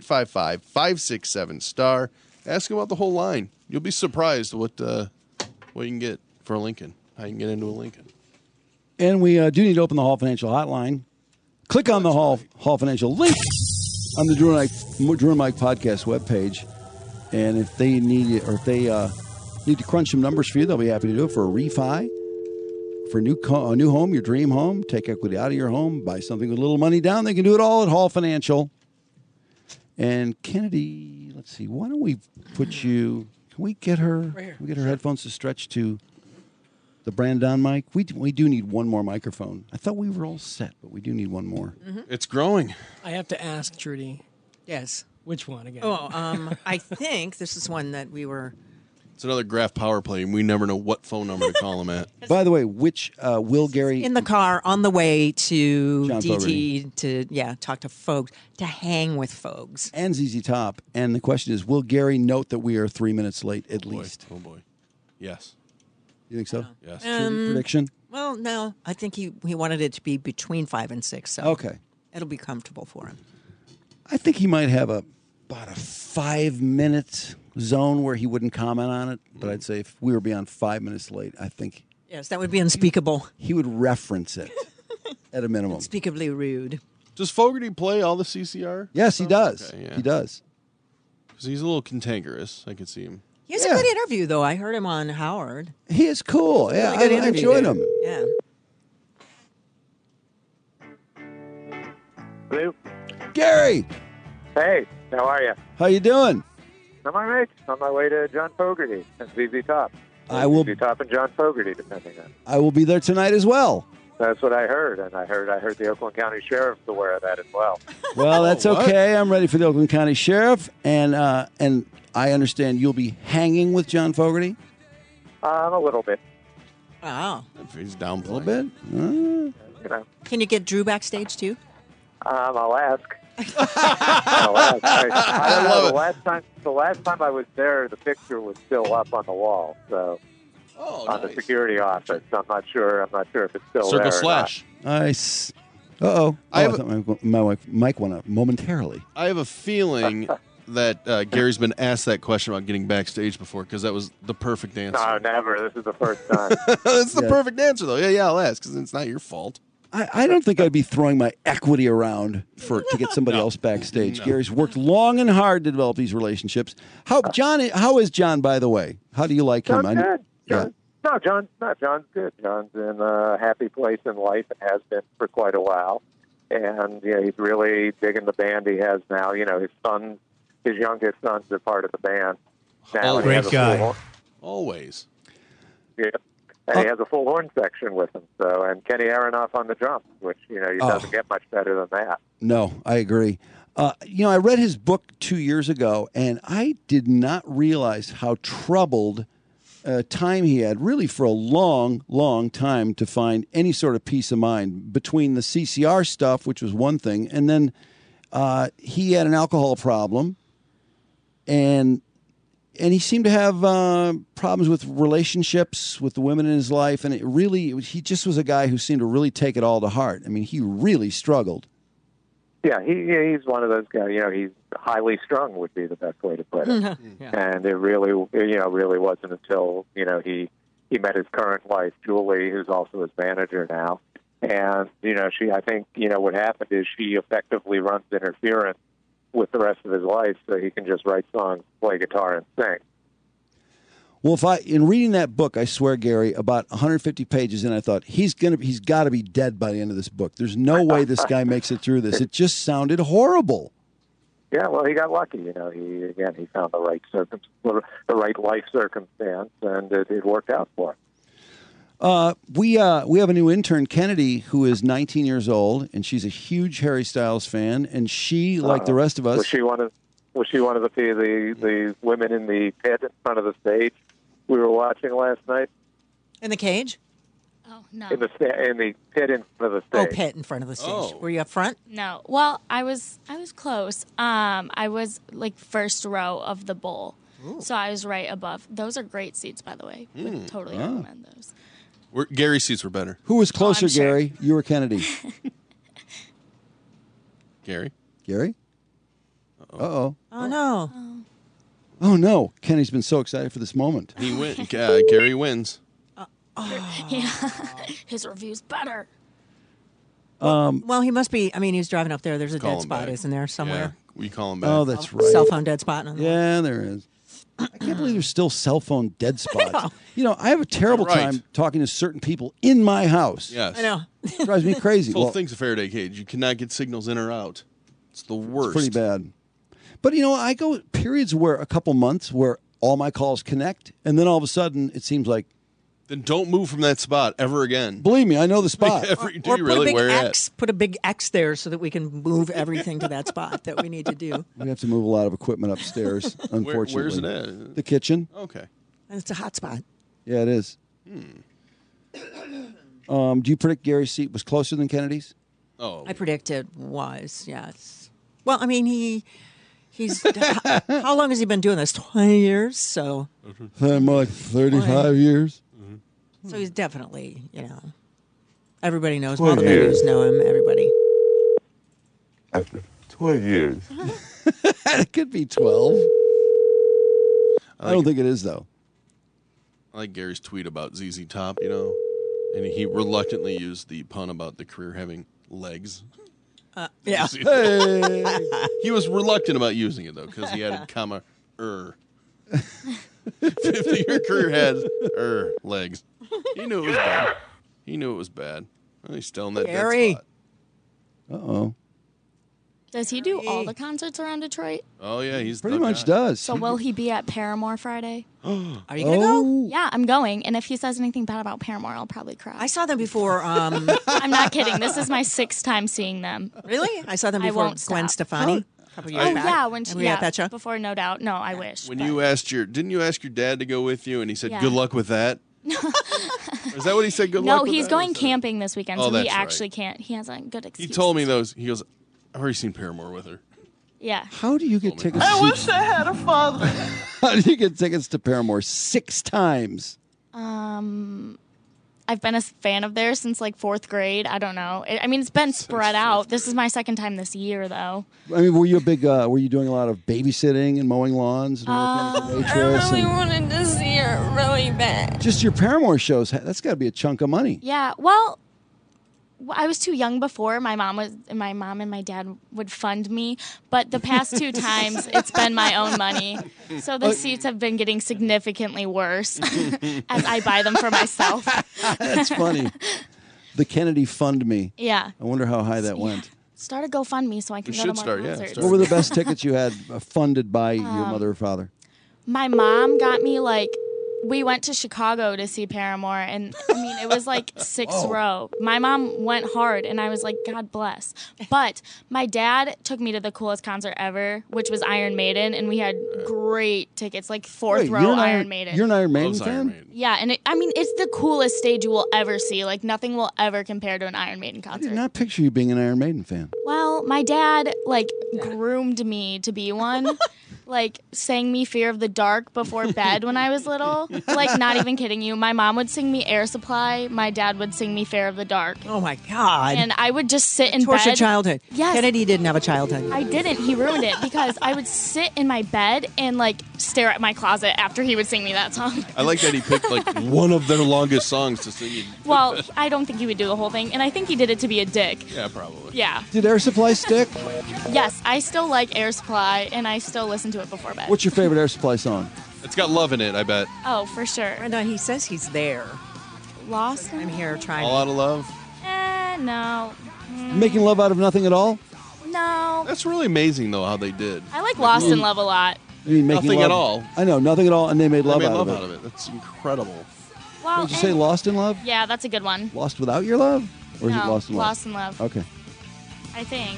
855-567-STAR. Ask him about the whole line. You'll be surprised what you can get for a Lincoln, how you can get into a Lincoln. And we do need to open the Hall Financial Hotline. Click on the Hall Financial link on the Drew and Mike podcast webpage. And if they need it, or if they need to crunch some numbers for you, they'll be happy to do it for a refi, for a new home, your dream home, take equity out of your home, buy something with a little money down. They can do it all at Hall Financial. And Kennedy, let's see, why don't we put you... Can we get her? Right here. Can we get her headphones to stretch to the Brandon mic? We do need one more microphone. I thought we were all set, but we do need one more. Mm-hmm. It's growing. I have to ask Trudy. Yes. Which one again? Oh, I think this is one that we were... It's another graph power play, and we never know what phone number to call him at. By the way, which Will Gary... In the car on the way to John DT to, talk to folks, to hang with folks. And ZZ Top. And the question is, will Gary note that we are 3 minutes late at least? Oh, boy. Yes. You think so? Yes. Prediction? Well, no. I think he wanted it to be between 5 and 6. So Okay. It'll be comfortable for him. I think he might have about a 5-minute zone where he wouldn't comment on it. But I'd say if we were beyond 5 minutes late, I think... Yes, that would be unspeakable. He would reference it at a minimum. Unspeakably rude. Does Fogarty play all the CCR? Yes, he does. Okay, yeah. He does. Because he's a little cantankerous. I can see him. He has a good interview, though. I heard him on Howard. He is cool. Yeah, Really good I interview, enjoyed dude. him. Yeah. Hello. Gary, Hey, how are you? how you doing? I'm all right. On my way to John Fogerty and ZZ Top. I will. ZZ Top and John Fogerty, depending on. I will be there tonight as well. That's what I heard, and I heard the Oakland County Sheriff's aware of that as well. Well, that's what? okay. I'm ready for the Oakland County Sheriff, and I understand you'll be hanging with John Fogerty. A little bit. Wow. If he's down A little bit. You know, Can you get Drew backstage, too? I'll ask. I'll ask. I don't know. The last time I was there, the picture was still up on the wall. So. On the security office. I'm not sure if it's still there. Circle slash. Nice. Uh-oh. I thought my mic went up momentarily. I have a feeling that Gary's been asked that question about getting backstage before, because that was the perfect answer. No, never. This is the first time. It's the perfect answer, though. Yeah, I'll ask, because it's not your fault. I don't think I'd be throwing my equity around to get somebody else backstage. No. Gary's worked long and hard to develop these relationships. How is John, by the way? How do you like him? John's good. Yeah. John's good. John's in a happy place in life and has been for quite a while. And he's really digging the band he has now. His youngest sons are part of the band now. and he Great has a guy. full horn- Always. Yeah. And he has a full horn section with him. So, and Kenny Aronoff on the drums, which, doesn't get much better than that. No, I agree. I read his book 2 years ago, and I did not realize how troubled time he had, really for a long, long time, to find any sort of peace of mind between the CCR stuff, which was one thing, and then he had an alcohol problem, and he seemed to have problems with relationships with the women in his life, and he just was a guy who seemed to really take it all to heart. I mean, he really struggled. Yeah, he's one of those guys. He's highly strung would be the best way to put it. And it really wasn't until he met his current wife, Julie, who's also his manager now. And I think what happened is she effectively runs interference with the rest of his life, so he can just write songs, play guitar, and sing. Well, in reading that book, I swear, Gary, about 150 pages in, I thought he's got to be dead by the end of this book. There's no way this guy makes it through this. It just sounded horrible. Yeah, well, he got lucky. He found the right life circumstance, and it worked out for him. We have a new intern, Kennedy, who is 19 years old, and she's a huge Harry Styles fan. And she, like the rest of us, was she one of the women in the pit in front of the stage we were watching last night? In the cage? Oh, no. In the pit in front of the stage. Oh, pit in front of the stage. Were you up front? No. Well, I was close. I was like first row of the bowl. Ooh. So I was right above. Those are great seats, by the way. Would totally recommend those. Gary's seats were better. Who was closer, I'm sure. Gary? You or Kennedy? Gary? Uh-oh. Oh, no. Oh, no. Kenny's been so excited for this moment. He wins. Gary wins. Yeah. His review's better. Well, he must be. I mean, he's driving up there. There's a Call dead him spot, back. isn't there, somewhere? Yeah, we call him back. Oh, that's right. Cell phone dead spot. On the Yeah, there is. I can't believe there's still cell phone dead spots. I have a terrible time talking to certain people in my house. Yes. I know. It drives me crazy. The whole thing's a Faraday cage. You cannot get signals in or out. It's the worst. It's pretty bad. But, I go periods where a couple months where all my calls connect, and then all of a sudden it seems like... Then don't move from that spot ever again. Believe me, I know the spot. Do you really? Where X, put a big X there so that we can move everything to that spot that we need to do. We have to move a lot of equipment upstairs, unfortunately. Where's it at? The kitchen. Okay. And it's a hot spot. Yeah, it is. Do you predict Gary's seat was closer than Kennedy's? Oh. I predict it was, yes. Well, I mean, he's how long has he been doing this? 20 years? So Like 35 years. So he's definitely, everybody knows him. 12 All the years. venues know him. Everybody. After 12 years. It could be 12. I don't think it is, though. I like Gary's tweet about ZZ Top, and he reluctantly used the pun about the career having legs. Yeah. He was reluctant about using it, though, because he added comma, 50 your career has legs. He knew it was bad. Well, he's still in that dead Gary. spot. Uh-oh. Does he do all the concerts around Detroit? Oh, yeah, he's Pretty the much guy. does. So will he be at Paramore Friday? Are you going to go? Yeah, I'm going. And if he says anything bad about Paramore, I'll probably cry. I saw them before. I'm not kidding. This is my 6th time seeing them. Really? I saw them I before won't Gwen stop. Stefani. A couple years back. Yeah, when she, And we were at that show. before No Doubt. No, I wish. When but- you didn't you ask your dad to go with you, and he said, Yeah. "Good luck with that." Is that what he said? Good luck. No, with he's that? going camping this weekend, Oh, so he that's right. actually can't. He has a good He excuse. told me those. He goes, "I've already seen Paramore with her." Yeah. How do you get tickets? I wish I had a father. How do you get tickets to Paramore 6 times? I've been a fan of theirs since like 4th grade. I don't know. It's been spread out. This is my 2nd time this year, though. I mean, were you were you doing a lot of babysitting and mowing lawns and working as a waitress? I really and wanted to see her really bad. just your Paramore shows, that's got to be a chunk of money. Yeah. Well, I was too young before. My mom and my dad would fund me, but the past 2 times it's been my own money. So the seats have been getting significantly worse as I buy them for myself. That's funny. The Kennedy Fund Me. Yeah. I wonder how high that went. Start a GoFundMe so I can go to more concerts. What were the best tickets you had funded by your mother or father? My mom got me we went to Chicago to see Paramore, and I mean, it was like 6th row. My mom went hard, and I was like, God bless. But my dad took me to the coolest concert ever, which was Iron Maiden, and we had great tickets, like 4th row Iron Maiden. You're an Iron Maiden fan? Yeah, and it's the coolest stage you will ever see. Like, nothing will ever compare to an Iron Maiden I concert. did not picture you being an Iron Maiden fan. Well, my dad, groomed me to be one. Sang me Fear of the Dark before bed when I was little. Not even kidding you. My mom would sing me Air Supply. My dad would sing me Fear of the Dark. Oh, my God. And I would just sit in Tortured bed. childhood. Yes. Kennedy didn't have a childhood. I didn't. He ruined it because I would sit in my bed and, stare at my closet after he would sing me that song. I like that he picked, one of their longest songs to sing. Well, I don't think he would do the whole thing. And I think he did it to be a dick. Yeah, probably. Yeah. Did Air Supply stick? Yes, I still like Air Supply, and I still listen to it before bed. What's your favorite Air Supply song? It's got love in it, I bet. Oh, for sure. Brenda, he says he's there. Lost? I'm here trying. All Out of Love? No. Making Love Out of Nothing at all? No. That's really amazing, though, how they did. I like Lost in Love a lot. You mean Making Nothing Love? at all. I know, Nothing at all, and they made love, out out of it. That's incredible. Well, Did you say Lost in Love? Yeah, that's a good one. Lost Without Your Love? Or is it No, Lost in Love? Lost in Love. Okay. I think.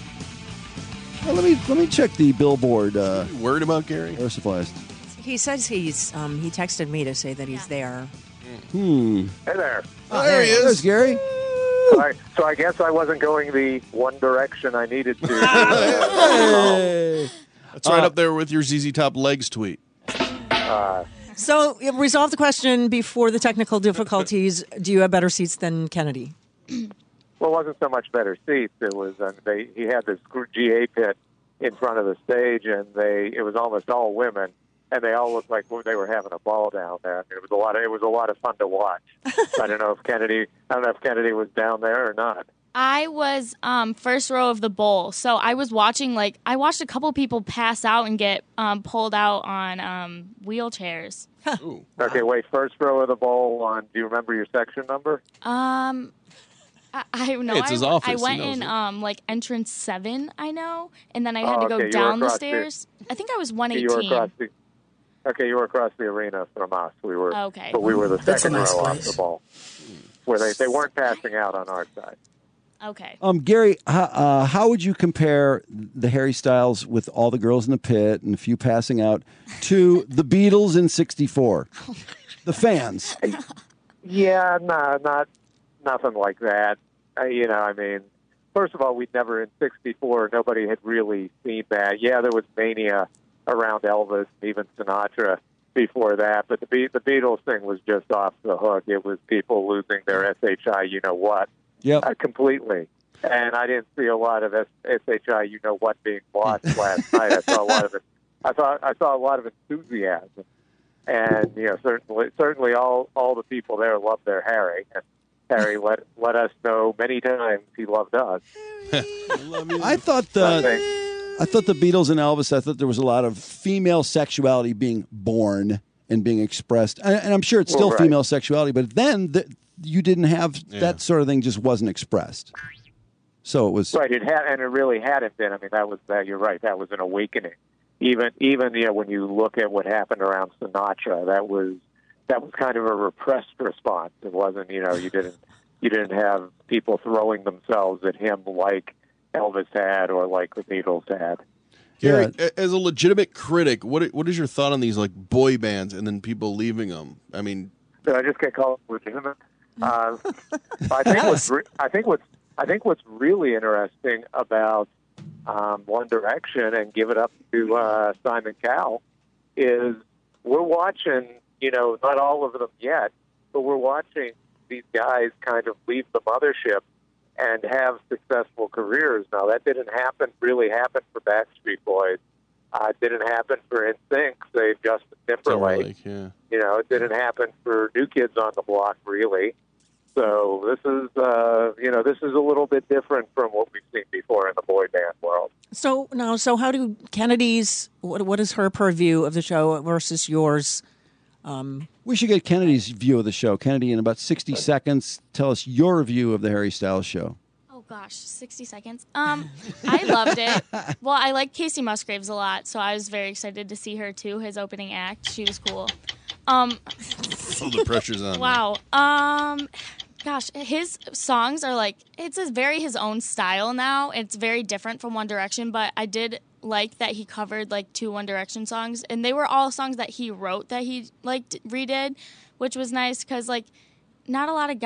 Well, let me check the Billboard. You worried about Gary? Air Supply list. He says he texted me to say that he's there. Hey there. Oh, there he is. There's Gary. So I guess I wasn't going the one direction I needed to. Hey. That's right up there with your ZZ Top Legs tweet. So, resolve the question before the technical difficulties. Do you have better seats than Kennedy? Well, it wasn't so much better seats. It was he had this GA pit in front of the stage, and it was almost all women, and they all looked like they were having a ball down there. I mean, it was a lot of fun to watch. I don't know if Kennedy was down there or not. I was first row of the bowl, so I was watching. I watched a couple people pass out and get pulled out on wheelchairs. Ooh. Okay, wait. First row of the bowl. Do you remember your section number? I know. It's his office. I went He in knows entrance 7. I know, and then I had to go okay, you were down the across stairs. I think I was You 118. were across the arena from us. We were. Okay. But we were the That's a second nice row place. off the ball, where they weren't passing out on our side. Okay. Gary, how would you compare the Harry Styles with all the girls in the pit and a few passing out to the Beatles in '64? The fans. Yeah, no, not nothing like that. I mean, first of all, we'd never in '64. Nobody had really seen that. Yeah, there was mania around Elvis, even Sinatra before that. But the Beatles thing was just off the hook. It was people losing their SHI, you know what? Yep. Completely. And I didn't see a lot of SHI, you know what, being watched last night. I saw a lot of it. I saw a lot of enthusiasm, and certainly all the people there loved their Harry, and Harry let us know many times he loved us. I thought the Beatles and Elvis. I thought there was a lot of female sexuality being born and being expressed, and I'm sure it's still Right. female sexuality. But then you didn't have that sort of thing; just wasn't expressed. So it was right. It had, and it really hadn't been. I mean, that was that. You're right. That was an awakening. Even when you look at what happened around Sinatra, that was kind of a repressed response. It wasn't. You didn't have people throwing themselves at him like Elvis had or like the Beatles had. Gary, as a legitimate critic, what is your thought on these boy bands and then people leaving them? I mean, Did I just get called legitimate? I think what's really interesting about One Direction, and give it up to Simon Cowell, is we're watching. Not all of them yet, but we're watching these guys kind of leave the mothership and have successful careers. Now, that didn't really happen for Backstreet Boys. It didn't happen for NSYNC, say Justin Timberlake. yeah. It didn't happen for New Kids on the Block, really. So this is, this is a little bit different from what we've seen before in the boy band world. So how do Kennedy's, what is her purview of the show versus yours? We should get Kennedy's view of the show. Kennedy, in about 60 seconds, tell us your view of the Harry Styles show. Oh gosh, 60 seconds. I loved it. Well, I like Casey Musgraves a lot, so I was very excited to see her too. His opening act, she was cool. The pressure's on. Wow. Gosh, his songs are like, it's very his own style now. It's very different from One Direction, but I did like that he covered like 2 One Direction songs, and they were all songs that he wrote that he like redid, which was nice because like not a lot of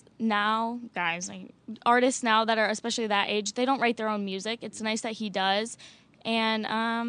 artists now that are especially that age, they don't write their own music. It's nice that he does, and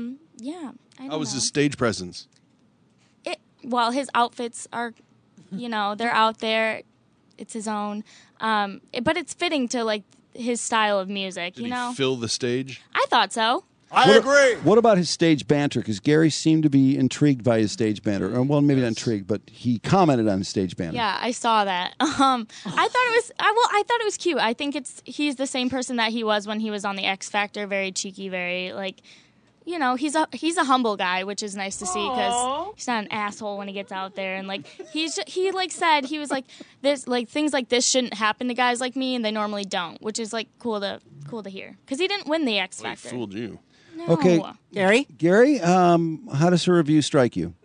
How was his stage presence? Well, his outfits are, they're out there. It's his own, but it's fitting to like his style of music. Did he fill the stage? I thought so. I agree. What about his stage banter? Because Gary seemed to be intrigued by his stage banter. Well, maybe not intrigued, but he commented on his stage banter. Yeah, I saw that. I thought it was cute. I think he's the same person that he was when he was on the X Factor. Very cheeky, very like. He's a humble guy, which is nice to see because he's not an asshole when he gets out there. And like he said he was like this, like things like this shouldn't happen to guys like me, and they normally don't, which is like cool to hear because he didn't win the X Factor. He fooled you. No. Okay, Gary, how does her review strike you?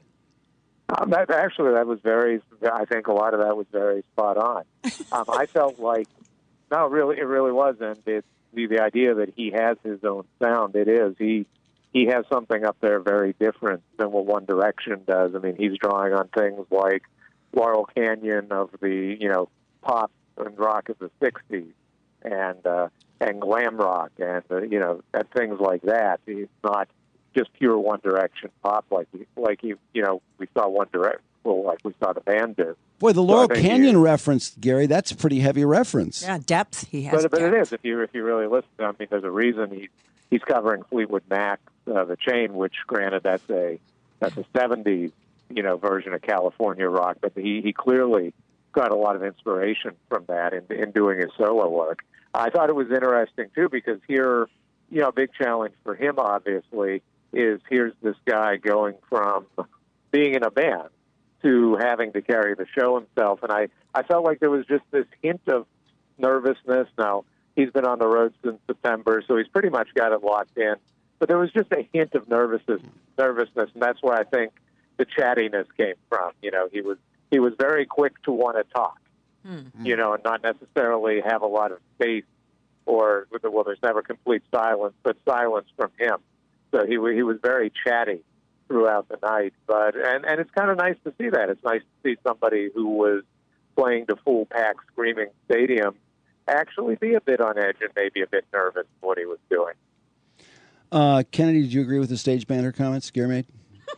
That was very. I think a lot of that was very spot on. I felt like, no, really, it really wasn't. It's the idea that he has his own sound. It is He has something up there very different than what One Direction does. I mean, he's drawing on things like Laurel Canyon of the, pop and rock of the 60s and glam rock and, and things like that. He's not just pure One Direction pop like we saw One Direction, like we saw the band do. Boy, the Laurel Canyon reference, Gary, that's a pretty heavy reference. Yeah, depth. He has but it is, if you really listen. I mean, there's a reason he's covering Fleetwood Mac, The Chain, which granted that's a 70s version of California rock, but he clearly got a lot of inspiration from that in doing his solo work. I thought it was interesting too because here, a big challenge for him obviously is here's this guy going from being in a band to having to carry the show himself, and I felt like there was just this hint of nervousness. Now he's been on the road since September, so he's pretty much got it locked in. But there was just a hint of nervousness, and that's where I think the chattiness came from. He was very quick to want to talk, and not necessarily have a lot of space there's never complete silence, but silence from him. So he was very chatty throughout the night. But and it's kind of nice to see that. It's nice to see somebody who was playing to full pack, screaming stadium actually be a bit on edge and maybe a bit nervous what he was doing. Kennedy, did you agree with the stage banter comments Gary made?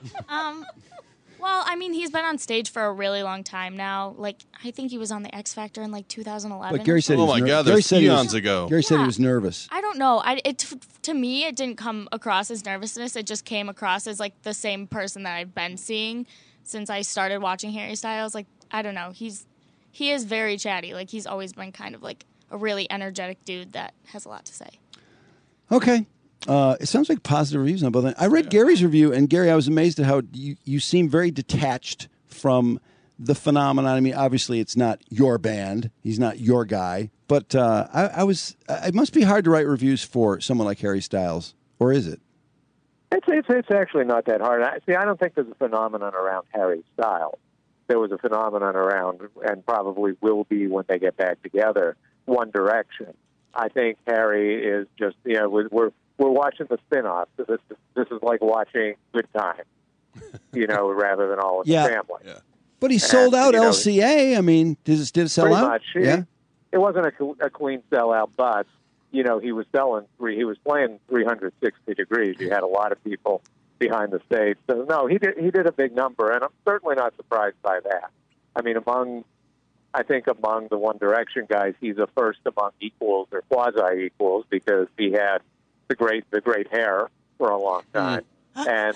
Well, I mean, he's been on stage for a really long time now. Like, I think he was on the X Factor in like 2011. But Gary said oh my God, that's eons ago. Gary said he was nervous. I don't know. To me, it didn't come across as nervousness. It just came across as like the same person that I've been seeing since I started watching Harry Styles. Like, I don't know. He is very chatty. Like, he's always been kind of like a really energetic dude that has a lot to say. Okay. It sounds like positive reviews on both ends. I read Gary's review, and Gary, I was amazed at how you seem very detached from the phenomenon. I mean, obviously, it's not your band. He's not your guy. But it must be hard to write reviews for someone like Harry Styles, or is it? It's actually not that hard. I don't think there's a phenomenon around Harry Styles. There was a phenomenon around, and probably will be when they get back together, One Direction. I think Harry is just, we're watching the spin-off. So this is like watching Good Time, rather than All in the Family. Yeah. But he sold out LCA. I mean, did it sell pretty out? Much. Yeah. It wasn't a clean sellout, but he was playing 360 degrees. You had a lot of people behind the stage. So no, he did a big number, and I'm certainly not surprised by that. I mean, among the One Direction guys, he's a first among equals or quasi equals because he had the great hair for a long time, and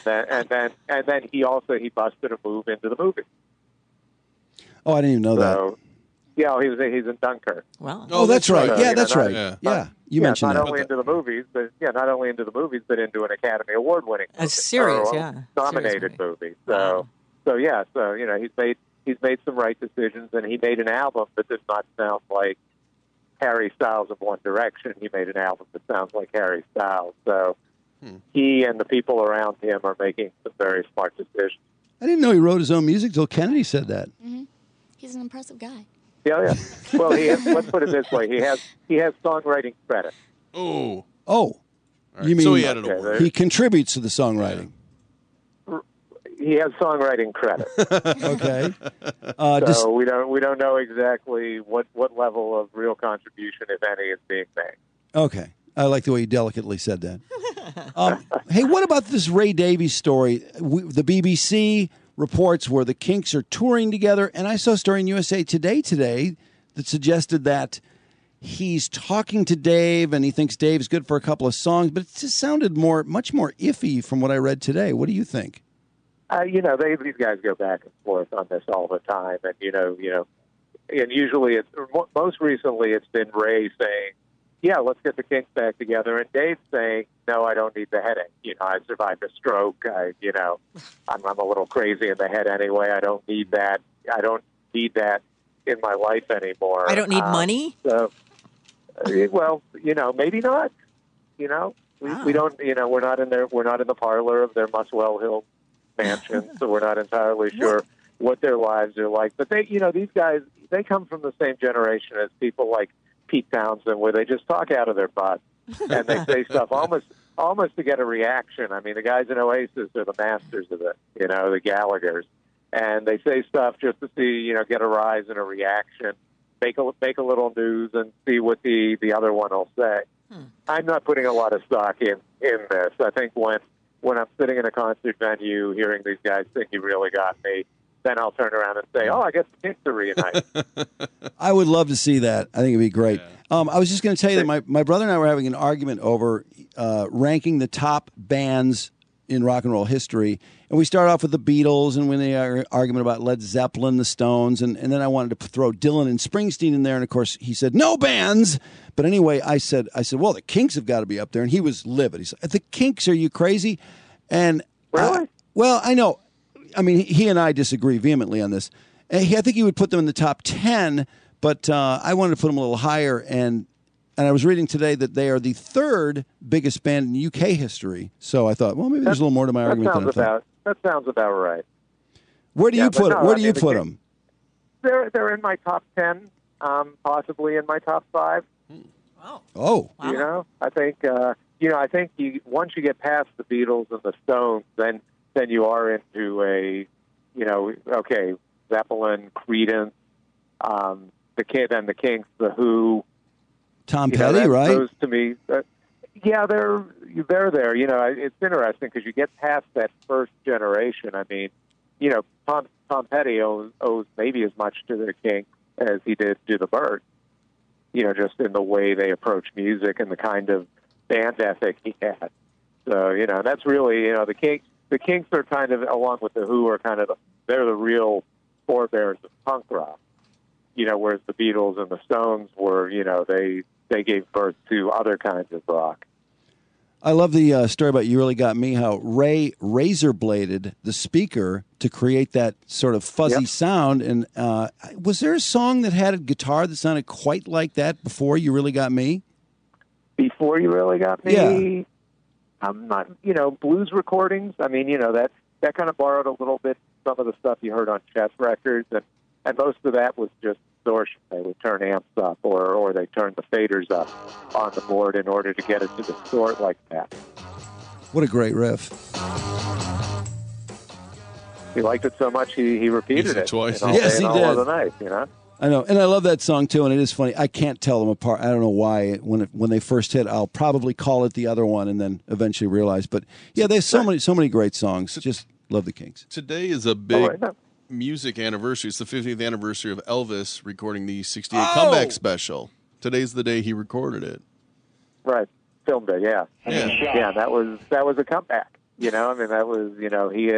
then he busted a move into the movie. Oh, I didn't even know that. Yeah, he's in Dunkirk. Wow. Oh, that's right. So, Yeah, you know, that's not- right. Yeah. Yeah, you mentioned not that. only into the movies, but not only into the movies, but into an Academy Award-winning A movie, series, or yeah. nominated movie. So you know, he's made some right decisions, and he made an album that does not sound like Harry Styles of One Direction. He made an album that sounds like Harry Styles. So he and the people around him are making some very smart decisions. I didn't know he wrote his own music till Kennedy said that. He's an impressive guy. Yeah. Well, let's put it this way: he has songwriting credit. Oh. You mean So he added a word. he contributes to the songwriting? He has songwriting credit. Okay. So we don't know exactly what level of real contribution, if any, is being made. Okay. I like the way you delicately said that. Hey, what about this Ray Davies story? The BBC reports where the Kinks are touring together, and I saw a story in USA today that suggested that he's talking to Dave, and he thinks Dave's good for a couple of songs, but it just sounded much more iffy from what I read today. What do you think? You know, these guys go back and forth on this all the time, and you know, and usually most recently it's been Ray saying, "Yeah, let's get the Kinks back together," and Dave saying, "No, I don't need the headache. You know, I survived a stroke. I'm a little crazy in the head anyway. I don't need that. I don't need that in my life anymore. I don't need money." So, well, you know, maybe not. You know, we don't. You know, we're not in the parlor of their Muswell Hill mansion, so we're not entirely sure what their lives are like. But these guys, they come from the same generation as people like Pete Townsend, where they just talk out of their butt and they say stuff almost to get a reaction. I mean, the guys in Oasis are the masters of it, the Gallaghers, and they say stuff just to see, get a rise and a reaction, make a little news, and see what the other one will say. I'm not putting a lot of stock in this. I think when I'm sitting in a concert venue hearing these guys sing "You Really Got Me," then I'll turn around and say, "Oh, I guess the Kinks are reunited." I would love to see that. I think it'd be great. I was just going to tell you that my brother and I were having an argument over ranking the top bands in rock and roll history. And we started off with the Beatles and the argument about Led Zeppelin, the Stones, and then I wanted to throw Dylan and Springsteen in there. And, of course, he said, no bands. But anyway, I said, well, the Kinks have got to be up there. And he was livid. He said, the Kinks, are you crazy? And really? Well, I know. I mean, he and I disagree vehemently on this. I think he would put them in the top 10, but I wanted to put them a little higher. And I was reading today that they are the third biggest band in UK history. So I thought, well, maybe there's a little more to my argument than I thought. That sounds about right. Where do you put them? Where do you put them? They're in my top 10, possibly in my top 5. Oh. I think once you get past the Beatles and the Stones, then you are into Zeppelin, Creedence, the Kinks, the Who. Tom Petty, right? Those to me, they're there. It's interesting because you get past that first generation. I mean, Tom Petty owes maybe as much to the Kinks as he did to the Byrds. Just in the way they approach music and the kind of band ethic he had. So, that's really, the Kinks. The Kinks are kind of, along with the Who, they're the real forebears of punk rock. Whereas the Beatles and the Stones were, they gave birth to other kinds of rock. I love the story about You Really Got Me, how Ray razor-bladed the speaker to create that sort of fuzzy sound. And was there a song that had a guitar that sounded quite like that before You Really Got Me? Before You Really Got Me? Yeah. I'm not, blues recordings. I mean, that kind of borrowed a little bit some of the stuff you heard on Chess records. And most of that was just distortion. They would turn amps up or they turn the faders up on the board in order to get it to distort like that. What a great riff. He liked it so much he repeated it twice. Yes, he did. All the night, I know, and I love that song too, and it is funny. I can't tell them apart. I don't know why. When they first hit, I'll probably call it the other one, and then eventually realize. But yeah, there's so many great songs. Just love the Kinks. Today is a big music anniversary. It's the 50th anniversary of Elvis recording the '68 comeback special. Today's the day he recorded it. Right, filmed it. Yeah. That was a comeback. I mean, that was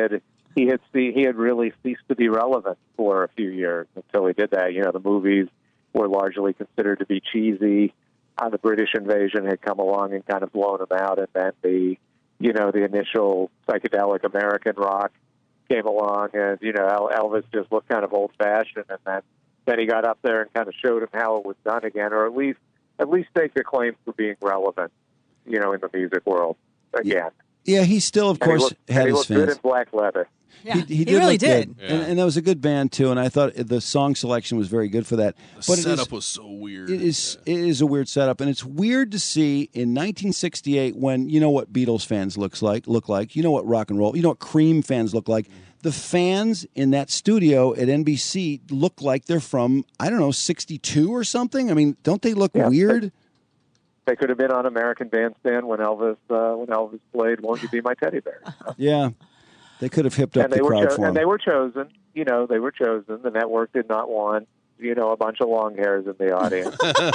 he had really ceased to be relevant for a few years until he did that. The movies were largely considered to be cheesy. The British invasion had come along and kind of blown them out, and then the initial psychedelic American rock came along, and Elvis just looked kind of old-fashioned, and then he got up there and kind of showed him how it was done again, or at least take the claim for being relevant, in the music world again. Yeah, he still, of course, had his fans. He looked good in black leather. Yeah, he really look did. good. And that was a good band too. And I thought the song selection was very good for that. The setup was so weird. It is a weird setup, and it's weird to see in 1968 when you know what Beatles fans look like, you know what rock and roll, you know what Cream fans look like. The fans in that studio at NBC look like they're from 62 or something. I mean, don't they look weird? They could have been on American Bandstand when Elvis played "Won't You Be My Teddy Bear." Yeah. They could have hipped up the crowd for him. And they were chosen. They were chosen. The network did not want, a bunch of long hairs in the audience.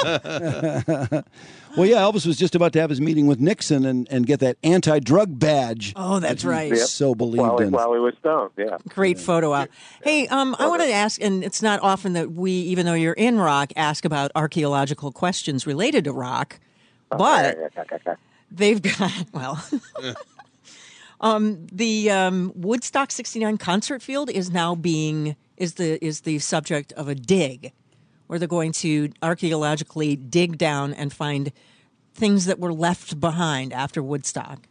Well, yeah, Elvis was just about to have his meeting with Nixon and get that anti-drug badge. Oh, that's right. So believed in. While he was stoned, yeah. Great photo op. Hey, I wanted to ask, and it's not often that we, even though you're in rock, ask about archaeological questions related to rock, but they've got, the Woodstock '69 concert field is now is the subject of a dig, where they're going to archaeologically dig down and find things that were left behind after Woodstock.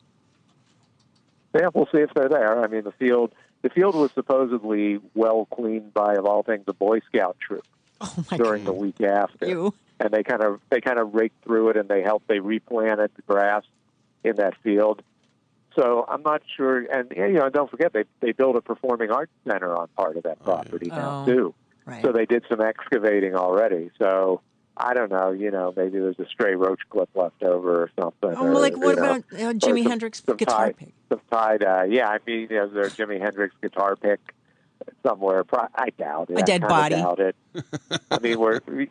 Yeah, we'll see if they're there. I mean, the field was supposedly well cleaned by, of all things, the Boy Scout troop during the week after, and they kind of raked through it and they replanted the grass in that field. So I'm not sure, and don't forget they built a performing arts center on part of that property now too. Right. So they did some excavating already. So I don't know, maybe there's a stray roach clip left over or something. Oh, well, what about Jimi Hendrix guitar pick? Some tied, I mean, is there a Jimi Hendrix guitar pick somewhere? I doubt it. A dead body. I doubt it. I mean,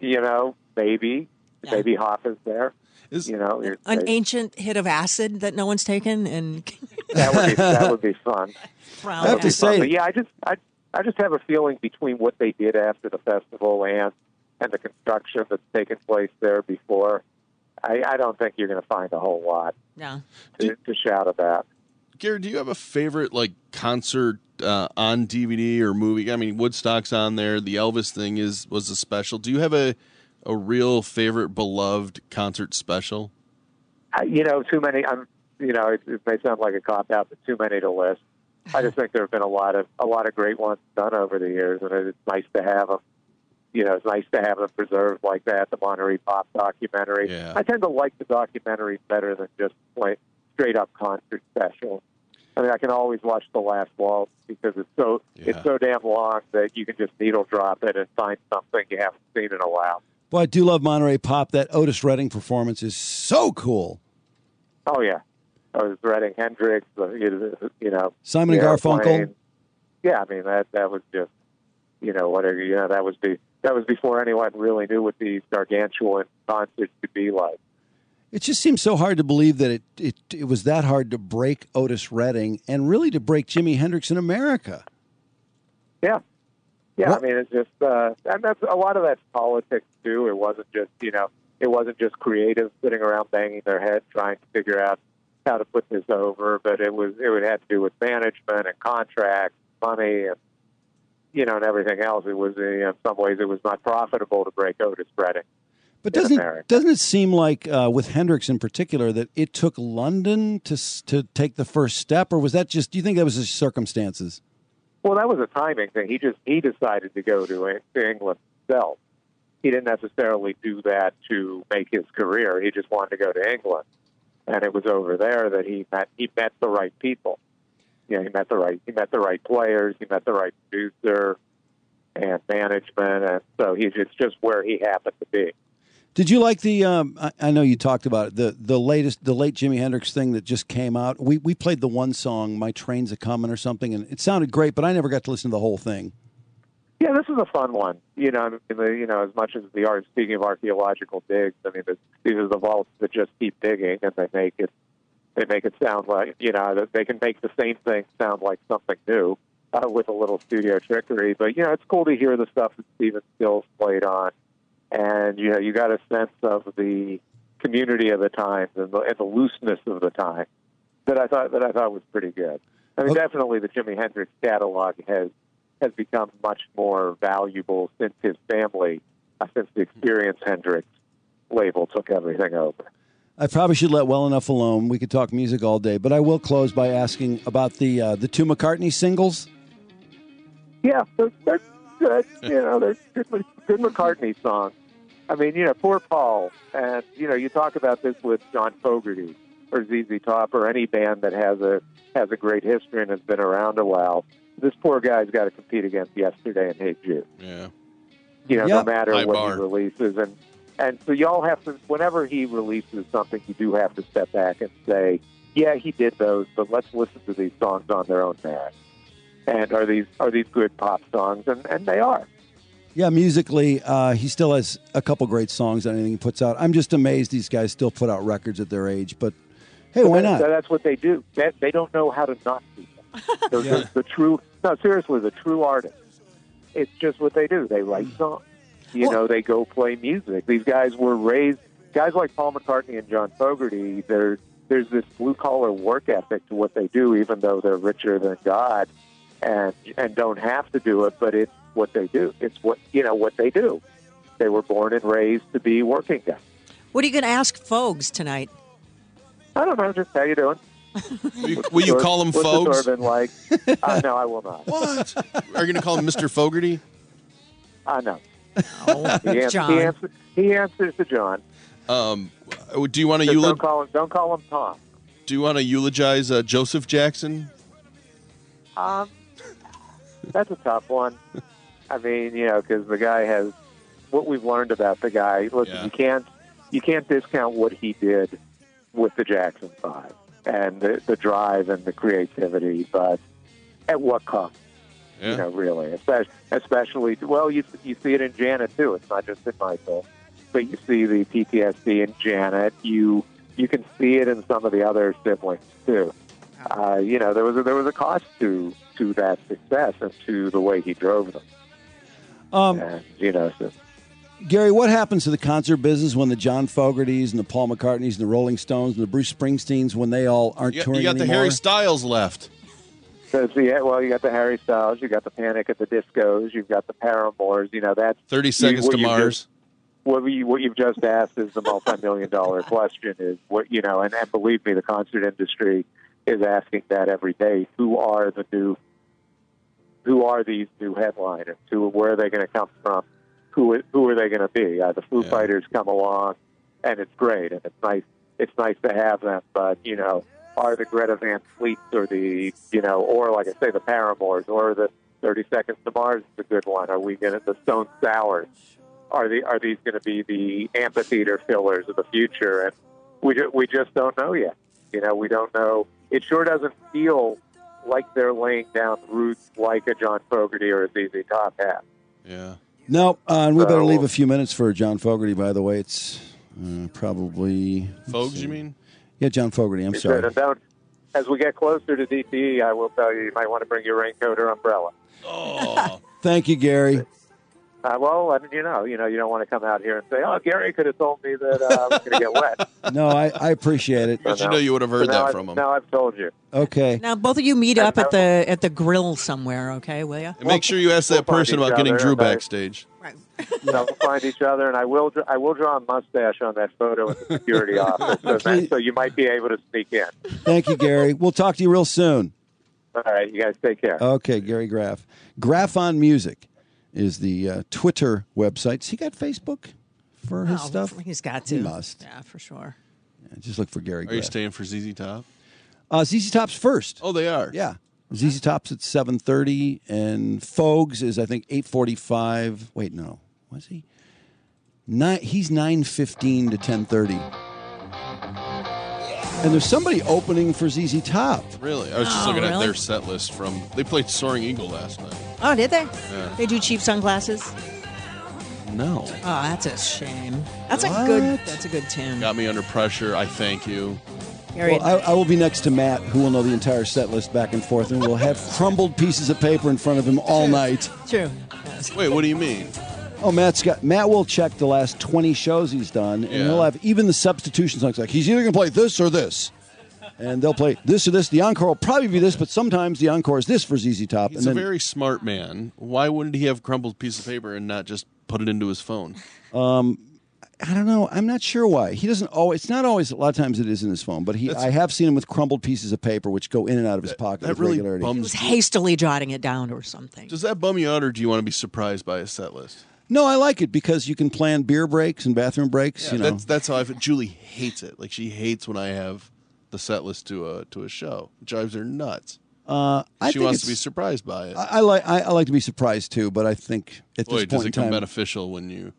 maybe Hoffa's there. An ancient hit of acid that no one's taken, and that would be fun. I have to say, but yeah, I just have a feeling between what they did after the festival and the construction that's taken place there before, I don't think you're going to find a whole lot to shout about. Gary, do you have a favorite concert on DVD or movie? I mean, Woodstock's on there. The Elvis thing was a special. Do you have a real favorite, beloved concert special? Too many. It may sound like a cop out, but too many to list. I just think there have been a lot of great ones done over the years, and it's nice to have them. It's nice to have them preserved like that. The Monterey Pop documentary. Yeah. I tend to like the documentaries better than just straight up concert specials. I mean, I can always watch The Last Waltz because it's so damn long that you can just needle drop it and find something you haven't seen in a while. Well, I do love Monterey Pop. That Otis Redding performance is so cool. Oh, yeah. Otis Redding, Hendrix, Simon and Garfunkel. Playing. Yeah, I mean, that was just, that was before anyone really knew what these gargantuan concerts could be like. It just seems so hard to believe that it was that hard to break Otis Redding and really to break Jimi Hendrix in America. Yeah. Yeah, I mean, it's just, and that's a lot of that's politics too. It wasn't just creatives sitting around banging their head trying to figure out how to put this over, but it had to do with management and contracts, money, and and everything else. It was in some ways it was not profitable to break Otis Redding. But doesn't it seem like with Hendrix in particular that it took London to take the first step, or was that just? Do you think that was the circumstances? Well, that was a timing thing. He decided to go to England himself. He didn't necessarily do that to make his career. He just wanted to go to England, and it was over there that he met the right people. He met the right players. He met the right producer and management, and so it's just where he happened to be. Did you like the? I know you talked about it. The late Jimi Hendrix thing that just came out. We played the one song, "My Train's a Comin'" or something, and it sounded great, but I never got to listen to the whole thing. Yeah, this is a fun one. As much as the art. Speaking of archaeological digs, I mean, these are the vaults that just keep digging, and they make it sound like they can make the same thing sound like something new with a little studio trickery. But it's cool to hear the stuff that Stephen Stills played on. and you got a sense of the community of the times and the looseness of the time that I thought was pretty good. I mean, definitely the Jimi Hendrix catalog has become much more valuable since his family, since the Experience Hendrix label took everything over. I probably should let Well Enough alone. We could talk music all day, but I will close by asking about the two McCartney singles. Yeah, they're good. They're good McCartney songs. I mean, poor Paul. And, you talk about this with John Fogerty or ZZ Top or any band that has a great history and has been around a while. This poor guy's got to compete against Yesterday and Hey Jude. Yeah. No matter what he releases. And so y'all have to, whenever he releases something, you do have to step back and say, yeah, he did those, but let's listen to these songs on their own merit. And are these good pop songs? And they are. Yeah, musically, he still has a couple great songs on anything he puts out. I'm just amazed these guys still put out records at their age, but hey, why not? That's what they do. They don't know how to not do that. The true artist. It's just what they do. They write songs. They go play music. These guys were raised, guys like Paul McCartney and John Fogerty, there's this blue-collar work ethic to what they do, even though they're richer than God and don't have to do it, but it's what they do. It's what they do. They were born and raised to be working guys. What are you going to ask Fogues tonight? I don't know, just how you doing? Will you call him Fogues? What's the Sorbin like? No, I will not. What? Are you going to call him Mr. Fogerty? No. John. He answers to John. Do you want to don't call him Tom. Do you want to eulogize Joseph Jackson? That's a tough one. I mean, because the guy has what we've learned about the guy. Listen, you can't discount what he did with the Jackson 5 and the drive and the creativity, but at what cost? Yeah. Really, especially. Well, you see it in Janet too. It's not just in Michael, but you see the PTSD in Janet. You can see it in some of the other siblings too. There was a cost to that success and to the way he drove them. So. Gary, what happens to the concert business when the John Fogertys and the Paul McCartneys and the Rolling Stones and the Bruce Springsteens, when they all aren't touring You got anymore? the Harry Styles left. You got the Harry Styles, you got the Panic at the Discos, you've got the Paramores. That's 30 Seconds to Mars. What you've just asked is the multi-million-dollar question. Is and believe me, the concert industry is asking that every day. Who are these new headliners? Where are they going to come from? Who are they going to be? The Foo Fighters come along, and it's great, and it's nice to have them. But are the Greta Van Fleets or or like I say, the Paramores or the 30 Seconds to Mars is a good one? Are we going to the Stone Sours? Are these going to be the amphitheater fillers of the future? And we just don't know yet. We don't know. It sure doesn't feel like they're laying down roots like a John Fogerty or a ZZ Top have. Yeah. No, and we better leave a few minutes for John Fogerty, by the way. It's probably... Fogues, you mean? Yeah, John Fogerty. I'm sorry. As we get closer to DTE, I will tell you might want to bring your raincoat or umbrella. Oh. Thank you, Gary. You don't want to come out here and say, "Oh, Gary could have told me that I was going to get wet." No, I appreciate it. But you would have heard that from him. Now I've told you. Okay. Now both of you meet up at the grill somewhere, okay? Will you? And make sure you ask that person about getting Drew backstage. Right. We'll find each other, and I will draw a mustache on that photo in the security office, so you might be able to sneak in. Thank you, Gary. We'll talk to you real soon. All right, you guys take care. Okay, Gary Graff. Graff on Music is the Twitter website. Has he got Facebook for his stuff? He's got to. He must. Yeah, for sure. Yeah, just look for Gary Graff. Are you staying for ZZ Top? ZZ Top's first. Oh, they are? Yeah. ZZ Top's at 7:30, and Fogues is, I think, 8:45. Wait, no. Was he? He's 9:15 to 10:30. And there's somebody opening for ZZ Top. Really? I was just looking at their set list from... They played Soaring Eagle last night. Oh, did they? Yeah. They do cheap sunglasses? No. Oh, that's a shame. That's a good tune. Got me under pressure. I thank you. Well, I will be next to Matt, who will know the entire set list back and forth, and we'll have crumbled pieces of paper in front of him all night. True. Wait, what do you mean? Oh, Matt will check the last 20 shows he's done, and he'll have even the substitution songs. Like, he's either going to play this or this. And they'll play this or this. The encore will probably be this, but sometimes the encore is this for ZZ Top. He's a very smart man. Why wouldn't he have crumpled piece of paper and not just put it into his phone? I don't know. I'm not sure why. He doesn't always. It's not always. A lot of times it is in his phone, but I have seen him with crumbled pieces of paper which go in and out of his pocket with really regularity. He was hastily jotting it down or something. Does that bum you out, or do you want to be surprised by his set list? No, I like it because you can plan beer breaks and bathroom breaks. Yeah, that's how I feel. Julie hates it. Like, she hates when I have the set list to a show. It drives her nuts. She wants to be surprised by it. I like to be surprised too, but I think at this point does in it become time, beneficial when you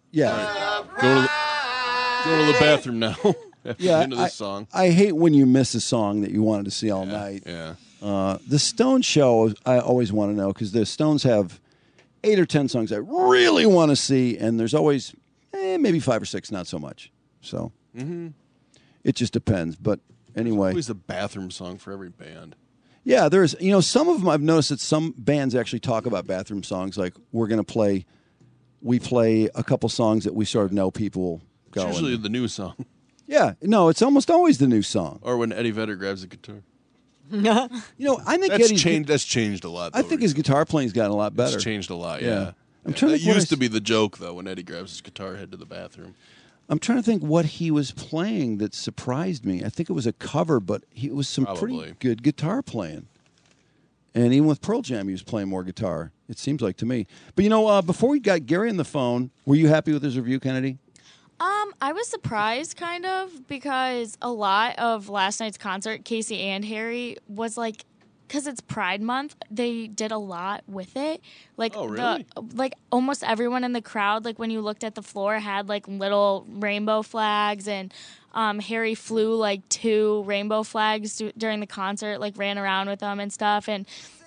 yeah. go to the bathroom now? After the end of this song. I hate when you miss a song that you wanted to see all night. Yeah. The Stones show, I always want to know because the Stones have 8 or 10 songs I really want to see, and there's always maybe 5 or 6 not so much. So it just depends. But anyway, there's always a bathroom song for every band. Yeah, there's some of them I've noticed that some bands actually talk about bathroom songs. Like we play a couple songs that we sort of know people go. It's usually the new song. Yeah, no, it's almost always the new song. Or when Eddie Vedder grabs the guitar. I think that's changed a lot. I think his guitar playing's gotten a lot better. It's changed a lot. Yeah. I'm trying to It used to be the joke though when Eddie grabs his guitar, head to the bathroom. I'm trying to think what he was playing that surprised me. I think it was a cover, but it was some pretty good guitar playing. And even with Pearl Jam, he was playing more guitar, it seems like to me. But, before we got Gary on the phone, were you happy with his review, Kennedy? I was surprised, kind of, because a lot of last night's concert, Casey and Harry, was like, because it's Pride Month, they did a lot with it. Like, really? Almost everyone in the crowd, like when you looked at the floor, had like little rainbow flags, and Harry flew like 2 rainbow flags during the concert, like ran around with them and stuff, and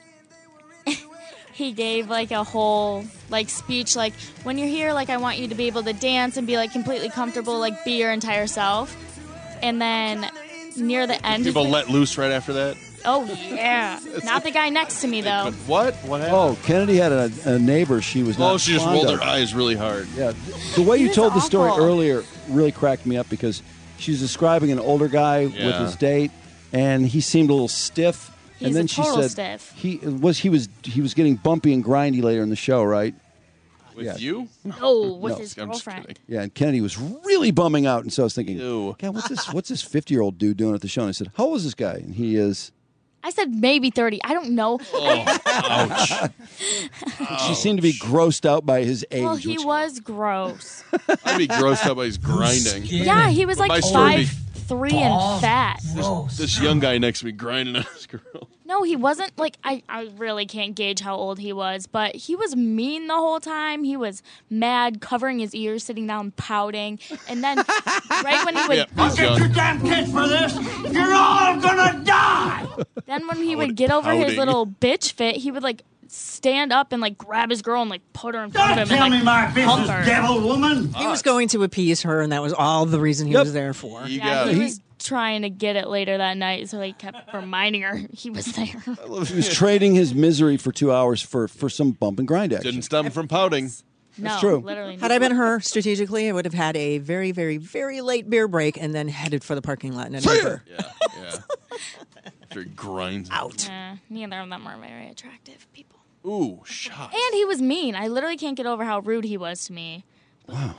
he gave like a whole like speech, like, when you're here, like, I want you to be able to dance and be like completely comfortable, like be your entire self. And then near the end, people let loose right after that. Oh yeah, not the guy next to me though. What happened? Oh, Kennedy had a neighbor she was not she just fond rolled of. her eyes really hard. Yeah, the way you told the story awful. earlier really cracked me up because she was describing an older guy with his date, and he seemed a little stiff. He's and then a she total said stiff. he was getting bumpy and grindy later in the show, right? With you? No, with No. his I'm just girlfriend. kidding. Yeah, and Kennedy was really bumming out, and so I was thinking, Ew. God, what's this 50-year-old dude doing at the show? And I said, how old is this guy? And he is. I said maybe 30. I don't know. Oh, ouch. She seemed to be grossed out by his age. Well, he which- was gross. I'd be grossed out by his grinding. Yeah, he was like My story would be 5'3" and fat. This young guy next to me grinding on his girl. No, he wasn't like I really can't gauge how old he was, but he was mean the whole time. He was mad, covering his ears, sitting down, pouting, and then right when he would He's young. damn kids for this! You're all gonna die! then when he would get over his pouting. little bitch fit, he would like stand up and like grab his girl and like put her in front of him Tell and me like my hump business, her. devil woman! He was going to appease her, and that was all the reason he was there for. You Yeah, got he it. was trying to get it later that night, so he kept reminding her he was there. He was trading his misery for 2 hours for some bump and grind action. Didn't stop him from pouting. No, true. literally. Had I been her strategically, I would have had a very, very, very late beer break and then headed for the parking lot in an Uber. Yeah. After he grinds out. Neither of them are very attractive people. Ooh, shot. And he was mean. I literally can't get over how rude he was to me. But whatever.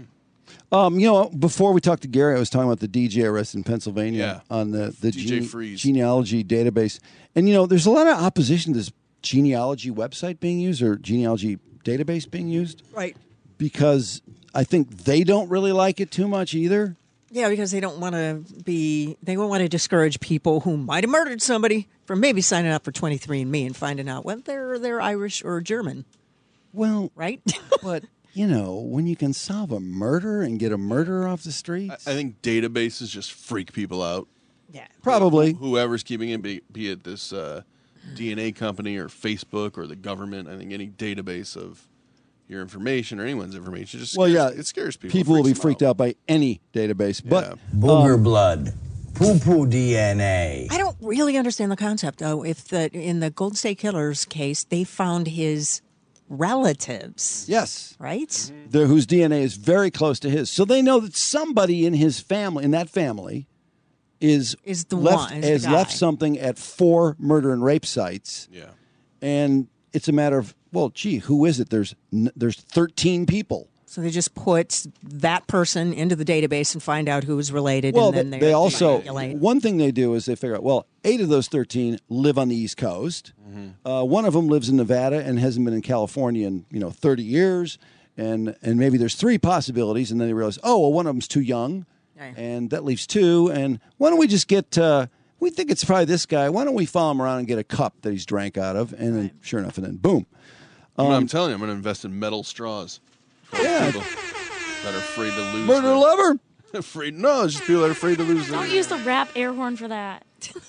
Before we talked to Gary, I was talking about the DJ arrested in Pennsylvania on the DJ Freeze. genealogy database. And, there's a lot of opposition to this genealogy website being used or genealogy database being used. Right. Because I think they don't really like it too much either. Yeah, because they don't want to they won't want to discourage people who might have murdered somebody from maybe signing up for 23andMe and finding out whether they're Irish or German. Well, right? But, when you can solve a murder and get a murderer off the streets. I think databases just freak people out. Yeah. Probably. Whoever's keeping it, be it this DNA company or Facebook or the government, I think any database of your information or anyone's information just it scares people. People will be freaks them freaked out by any database. But Booger blood, poo-poo DNA. I don't really understand the concept, though. If in the Golden State Killer's case, they found his relatives. Yes. Right? Whose DNA is very close to his. So they know that somebody in his family, in that family, is the left, one, is the has guy. left something at 4 murder and rape sites. Yeah. And it's a matter of, well, gee, who is it? There's 13 people. So they just put that person into the database and find out who's related. Well, and then they also, triangulate. one thing they do is they figure out, well, 8 of those 13 live on the East Coast. One of them lives in Nevada and hasn't been in California in 30 years. And maybe there's 3 possibilities. And then they realize, oh, well, one of them's too young. And that leaves 2. And why don't we just get, we think it's probably this guy. Why don't we follow him around and get a cup that he's drank out of? And then sure enough, and then boom. I'm telling you, I'm going to invest in metal straws. For people that are afraid to lose. Murder lover? Afraid? No, it's just people that are afraid to lose their... Don't use the rap air horn for that.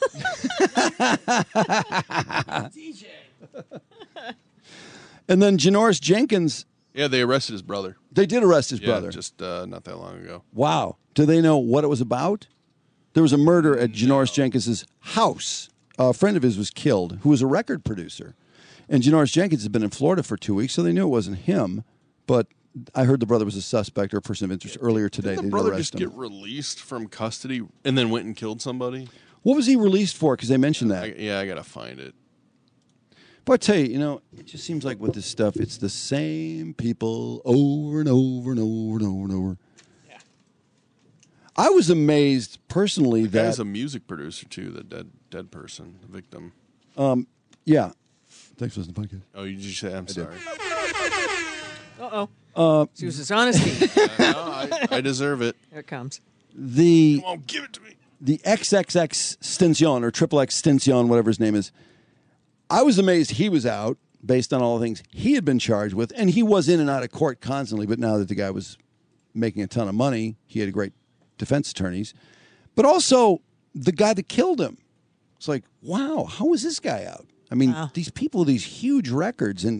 And then Janoris Jenkins. Yeah, they arrested his brother. They did arrest his brother. Just not that long ago. Wow. Do they know what it was about? There was a murder at Janoris Jenkins' house. A friend of his was killed who was a record producer. And Janoris Jenkins had been in Florida for 2 weeks, so they knew it wasn't him. But I heard the brother was a suspect or a person of interest earlier today. Didn't the brother just get released from custody and then went and killed somebody? What was he released for? Because they mentioned that. I got to find it. But I tell you, it just seems like with this stuff, it's the same people over and over and over and over and over. Yeah. I was amazed personally The that guy's a music producer too. The dead person, the victim. Yeah. Thanks for listening to the podcast. Oh, you just say I'm sorry. Uh-oh. Susan's honesty. I deserve it. Here it comes. Come on, give it to me. The XXX Stencion or Triple X Stencion, whatever his name is. I was amazed he was out based on all the things he had been charged with, and he was in and out of court constantly. But now that the guy was making a ton of money, he had great defense attorneys. But also the guy that killed him. It's like, wow, how is this guy out? I mean, these people with these huge records and.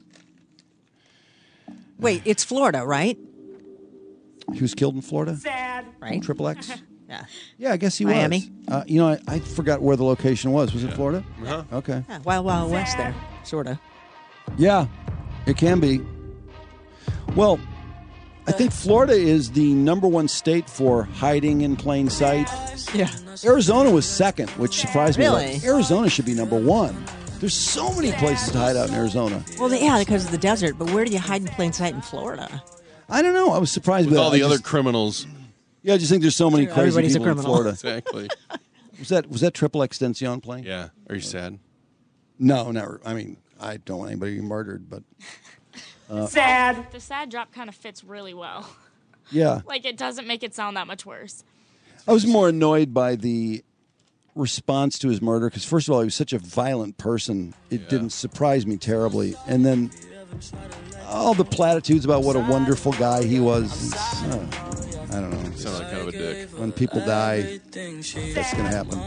Wait, it's Florida, right? He was killed in Florida? Sad. Right. Triple X? Yeah. Yeah, I guess he Miami. was. I forgot where the location was. Was it Florida? Uh-huh. Okay. Yeah, Wild Wild West there, sort of. Yeah, it can be. Well, I think Florida is the #1 state for hiding in plain sight. Yeah. Arizona was second, which surprised me. Really? Like, Arizona should be #1. There's so many places to hide out in Arizona. Well, yeah, because of the desert. But where do you hide in plain sight in Florida? I don't know. I was surprised With by all that. the other criminals. Yeah, I just think there's so many crazy Everybody's a people in criminal. Florida. Exactly. Was that Triple Extension playing? Yeah. Are you sad? No, never. I mean, I don't want anybody to be murdered, but Sad. The sad drop kind of fits really well. yeah. Like, it doesn't make it sound that much worse. I was more annoyed by the response to his murder because, first of all, he was such a violent person. It didn't surprise me terribly. And then all the platitudes about what a wonderful guy he was. I don't know. Sound like kind of a dick. When people die, that's going to happen.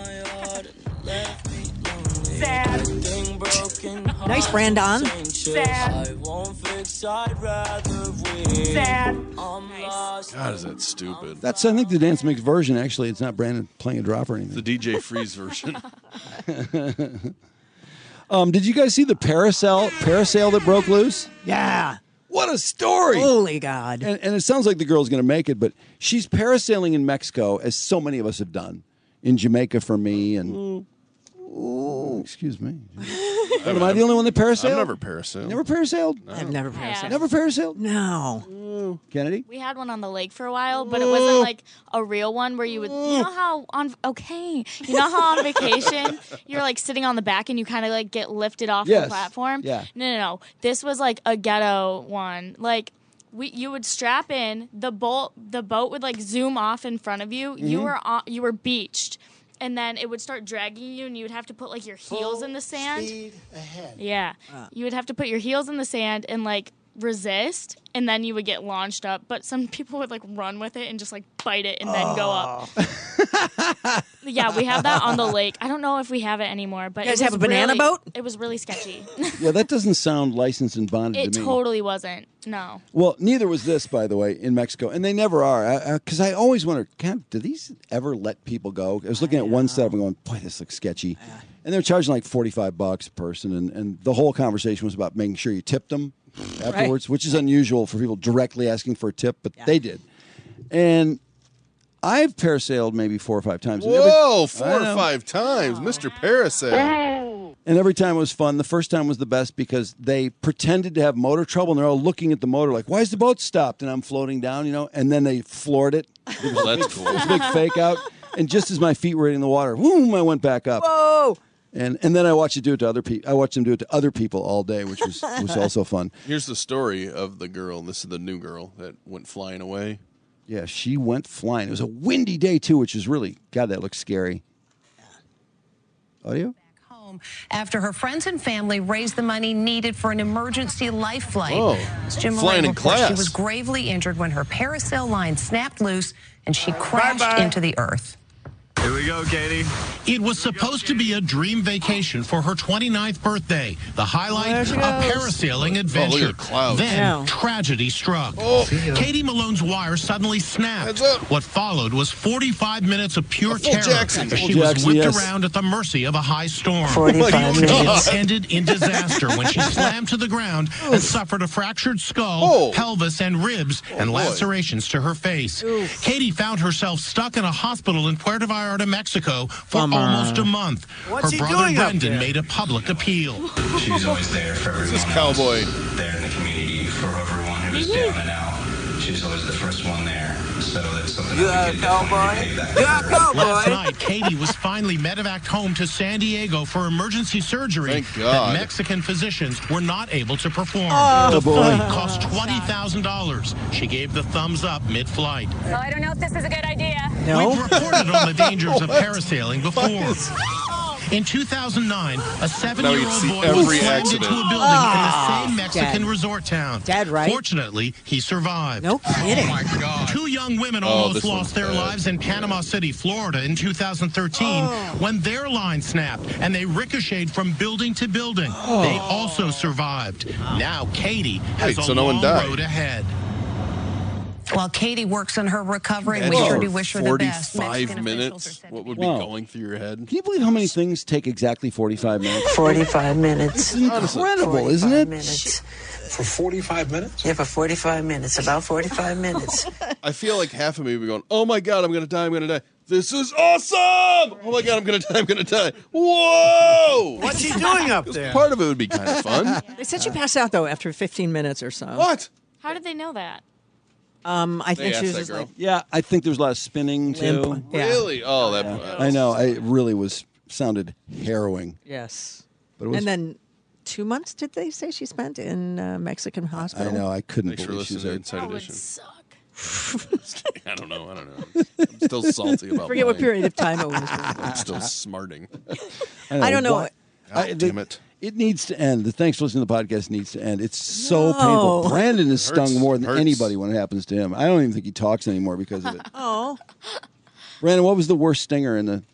Sad. Nice, Brandon. Sad. Sad. God, is that stupid? That's, I think, the Dance Mix version. Actually, it's not Brandon playing a drop or anything. The DJ Freeze version. Did you guys see the parasail that broke loose? Yeah. What a story! Holy God. And it sounds like the girl's going to make it, but she's parasailing in Mexico, as so many of us have done. In Jamaica for me, and excuse me. Am I the only one that parasailed? I've never parasailed. Never parasailed? I've never parasailed. Never parasailed? No. Kennedy? We had one on the lake for a while, but it wasn't like a real one where you would, you know how on vacation you're like sitting on the back and you kind of like get lifted off the platform. Yeah. No. This was like a ghetto one. Like you would strap in, the boat would like zoom off in front of you. Mm-hmm. You were beached. And then it would start dragging you, and you would have to put like your heels in the sand. Speed ahead. Yeah, you would have to put your heels in the sand and like resist, and then you would get launched up. But some people would like run with it and just like bite it and then go up. Yeah, we have that on the lake. I don't know if we have it anymore, but You guys it have was a banana really- boat? It was really sketchy. Yeah, that doesn't sound licensed and bonded It to me. totally wasn't. No. Well, neither was this, by the way, in Mexico. And they never are. Because I always wonder, do these ever let people go? I was looking at one setup and going, boy, this looks sketchy. And they're charging like $45 a person, and the whole conversation was about making sure you tipped them afterwards, which is unusual for people directly asking for a tip, but they did. And I've parasailed maybe 4 or 5 times. Whoa, 4 or 5 times, Mr. Parasail. And every time it was fun. The first time was the best because they pretended to have motor trouble, and they're all looking at the motor like, why is the boat stopped? And I'm floating down, and then they floored it. Well, that's cool. It was a big fake out. And just as my feet were hitting the water, boom, I went back up. Whoa! And then I watched it do it to other people. I watched them do it to other people all day, which was also fun. Here's the story of the girl. This is the new girl that went flying away. Yeah, she went flying. It was a windy day too, which is really God. That looks scary. Audio. After her friends and family raised the money needed for an emergency life flight. Whoa. As Jim Flying Moran in reports, class. she was gravely injured when her parasail line snapped loose and she crashed into the earth. Here we go, Katie. It was supposed to be a dream vacation for her 29th birthday. The highlight, a parasailing adventure. Oh, look at the clouds. Then tragedy struck. Katie Malone's wire suddenly snapped. What followed was 45 minutes of pure terror Jackson. as she was whipped around at the mercy of a high storm. 45 minutes. It ended in disaster when she slammed to the ground and suffered a fractured skull, pelvis, and ribs, and lacerations to her face. Katie found herself stuck in a hospital in Puerto Vallarta, Mexico for almost a month. What's her he brother doing up Brendan there? made a public appeal. She's always there for everyone. This cowboy. There in the community for everyone who was down and out. She's always the first one there. So that's something that we can definitely pay that. Last night, Katie was finally medevaced home to San Diego for emergency surgery Thank God. that Mexican physicians were not able to perform. Oh, the boy. flight cost $20,000. She gave the thumbs up mid-flight. Well, I don't know if this is a good idea. We've reported on the dangers of parasailing before. In 2009, a 7-year-old see boy every was slammed accident. into a building in the same Mexican resort town. Dead, right? Fortunately, he survived. No kidding. Oh, my God. 2 young women Oh, almost this lost their one's bad. lives in Panama City, Florida in 2013 when their line snapped and they ricocheted from building to building. They also survived. Now Katie has Wait, a so no one long died. road ahead. While Katie works on her recovery, we Imagine sure for do wish her the best. 45 Mexican officials are minutes. said to What would Wow. be going through your head? Can you believe how many things take exactly 45 minutes? 45 minutes. It's incredible, isn't it? Minutes. For 45 minutes? Yeah, for 45 minutes. About 45 minutes. I feel like half of me would be going, oh my God, I'm going to die, I'm going to die. This is awesome! Oh my God, I'm going to die, I'm going to die. Whoa! What's he doing up there? Part of it would be kind of fun. They said you pass out though after 15 minutes or so. What? How did they know that? I think They she was asked that just girl. like Yeah, I think there was a lot of spinning too. limp. Yeah. Really? Oh, that. I know. It really sounded harrowing. Yes. But it was, And then 2 months, did they say she spent in Mexican hospital? I know. I couldn't Thanks for believe she was listening there. to Inside That would Edition. suck. I don't know. I'm still salty about Forget what mine. period of time it was. I'm still smarting. I don't know. Why- Damn it. It needs to end. The Thanks for Listening to the podcast needs to end. It's so No. painful. Brandon is Hurts. stung more than Hurts. anybody when it happens to him. I don't even think he talks anymore because of it. Oh. Brandon, what was the worst stinger in the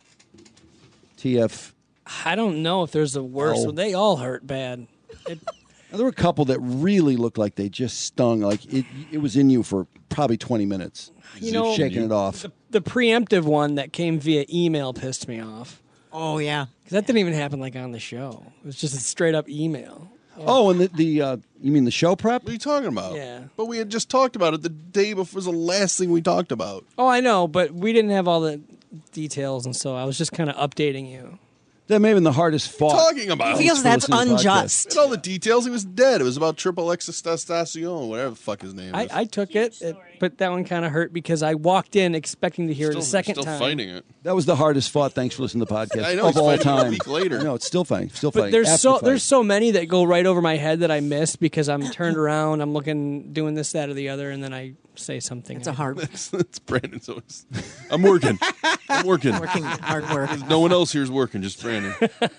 TF? I don't know if there's a worse. Oh. They all hurt bad. There were a couple that really looked like they just stung. Like it was in you for probably 20 minutes. You know, shaking it off. The preemptive one that came via email pissed me off. Oh, yeah. Because that didn't even happen like on the show. It was just a straight up email. Oh, and the you mean the show prep? What are you talking about? Yeah. But we had just talked about it the day before. It was the last thing we talked about. Oh, I know, but we didn't have all the details, and so I was just kind of updating you. That may have been the hardest fought. Talking about. He feels that's listening to the podcast. unjust. And all the details. He was dead. It was about triple X testosterone, whatever the fuck his name is. I took it, but that one kind of hurt because I walked in expecting to hear it a second still time. fighting it. That was the hardest fought. Thanks for listening to the podcast I know, of he's all fighting it a time. week later. No, it's still fighting. Still But fighting. there's After so fight. there's so many that go right over my head that I miss because I'm turned around, I'm looking, doing this, that, or the other, and then I say something. It's a hard That's Brandon's always. I'm working. I'm working. hard work. No one else here is working, just Brandon.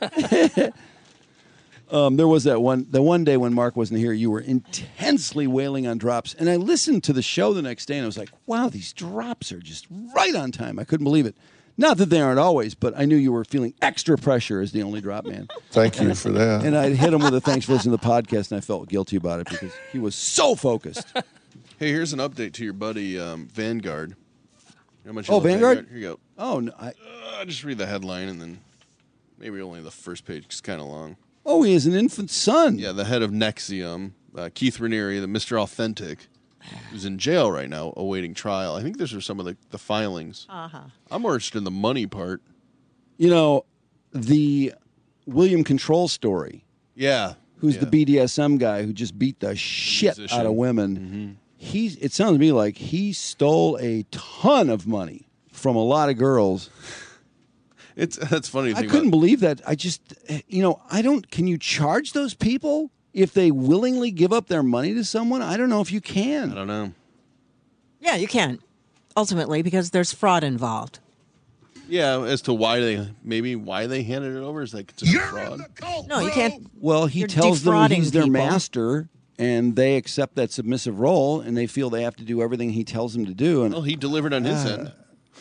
There was the one day when Mark wasn't here, you were intensely wailing on drops. And I listened to the show the next day and I was like, wow, these drops are just right on time. I couldn't believe it. Not that they aren't always, but I knew you were feeling extra pressure as the only drop man. Thank you for that. And I hit him with a thanks for listening to the podcast, and I felt guilty about it because he was so focused. Hey, here's an update to your buddy Vanguard. How much you Oh, love Vanguard? Here you go. Oh, no, Just read the headline and then. Maybe only the first page is kind of long. Oh, he has an infant son. Yeah, the head of Nexium, Keith Raniere, the Mr. Authentic, who's in jail right now awaiting trial. I think those are some of the filings. I'm more interested in the money part. You know, the William Control story. Yeah. Who's the BDSM guy who just beat the shit out of women. It sounds to me like he stole a ton of money from a lot of girls. That's funny. I couldn't believe that. I just, can you charge those people if they willingly give up their money to someone? I don't know if you can. I don't know. Yeah, you can, ultimately, because there's fraud involved. Yeah, as to why they handed it over, is that considered fraud? No, you can't. Well, he You're tells them defrauding he's their people. master, and they accept that submissive role, and they feel they have to do everything he tells them to do. And Well, he delivered on his end.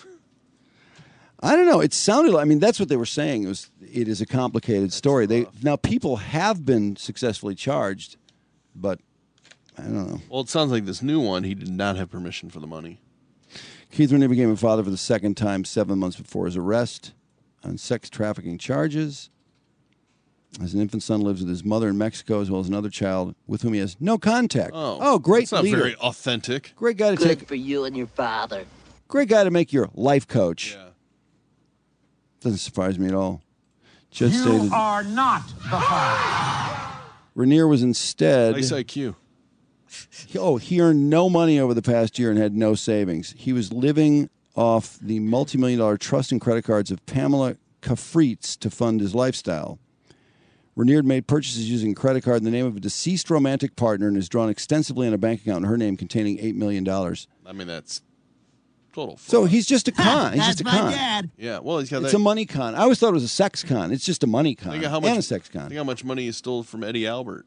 I don't know. It sounded like, that's what they were saying. It is a complicated story. Now, people have been successfully charged, but I don't know. Well, it sounds like this new one, he did not have permission for the money. Keith Raniere became a father for the second time 7 months before his arrest on sex trafficking charges. As an infant son, lives with his mother in Mexico, as well as another child with whom he has no contact. Oh, great that's not leader. very authentic. Great guy to Good take. for you and your father. Great guy to make your life coach. Yeah. Doesn't surprise me at all. Judge stated are not the father. Raniere was instead. Nice IQ. He earned no money over the past year and had no savings. He was living off the multi-million-dollar trust and credit cards of Pamela Kafritz to fund his lifestyle. Raniere made purchases using a credit card in the name of a deceased romantic partner and has drawn extensively on a bank account in her name containing $8 million. I mean, that's total fraud. So he's just a con. He's just a con. Dad. Yeah, well, he's got It's that. a money con. I always thought it was a sex con. It's just a money con Think of how much, and a sex con. Think how much money he stole from Eddie Albert.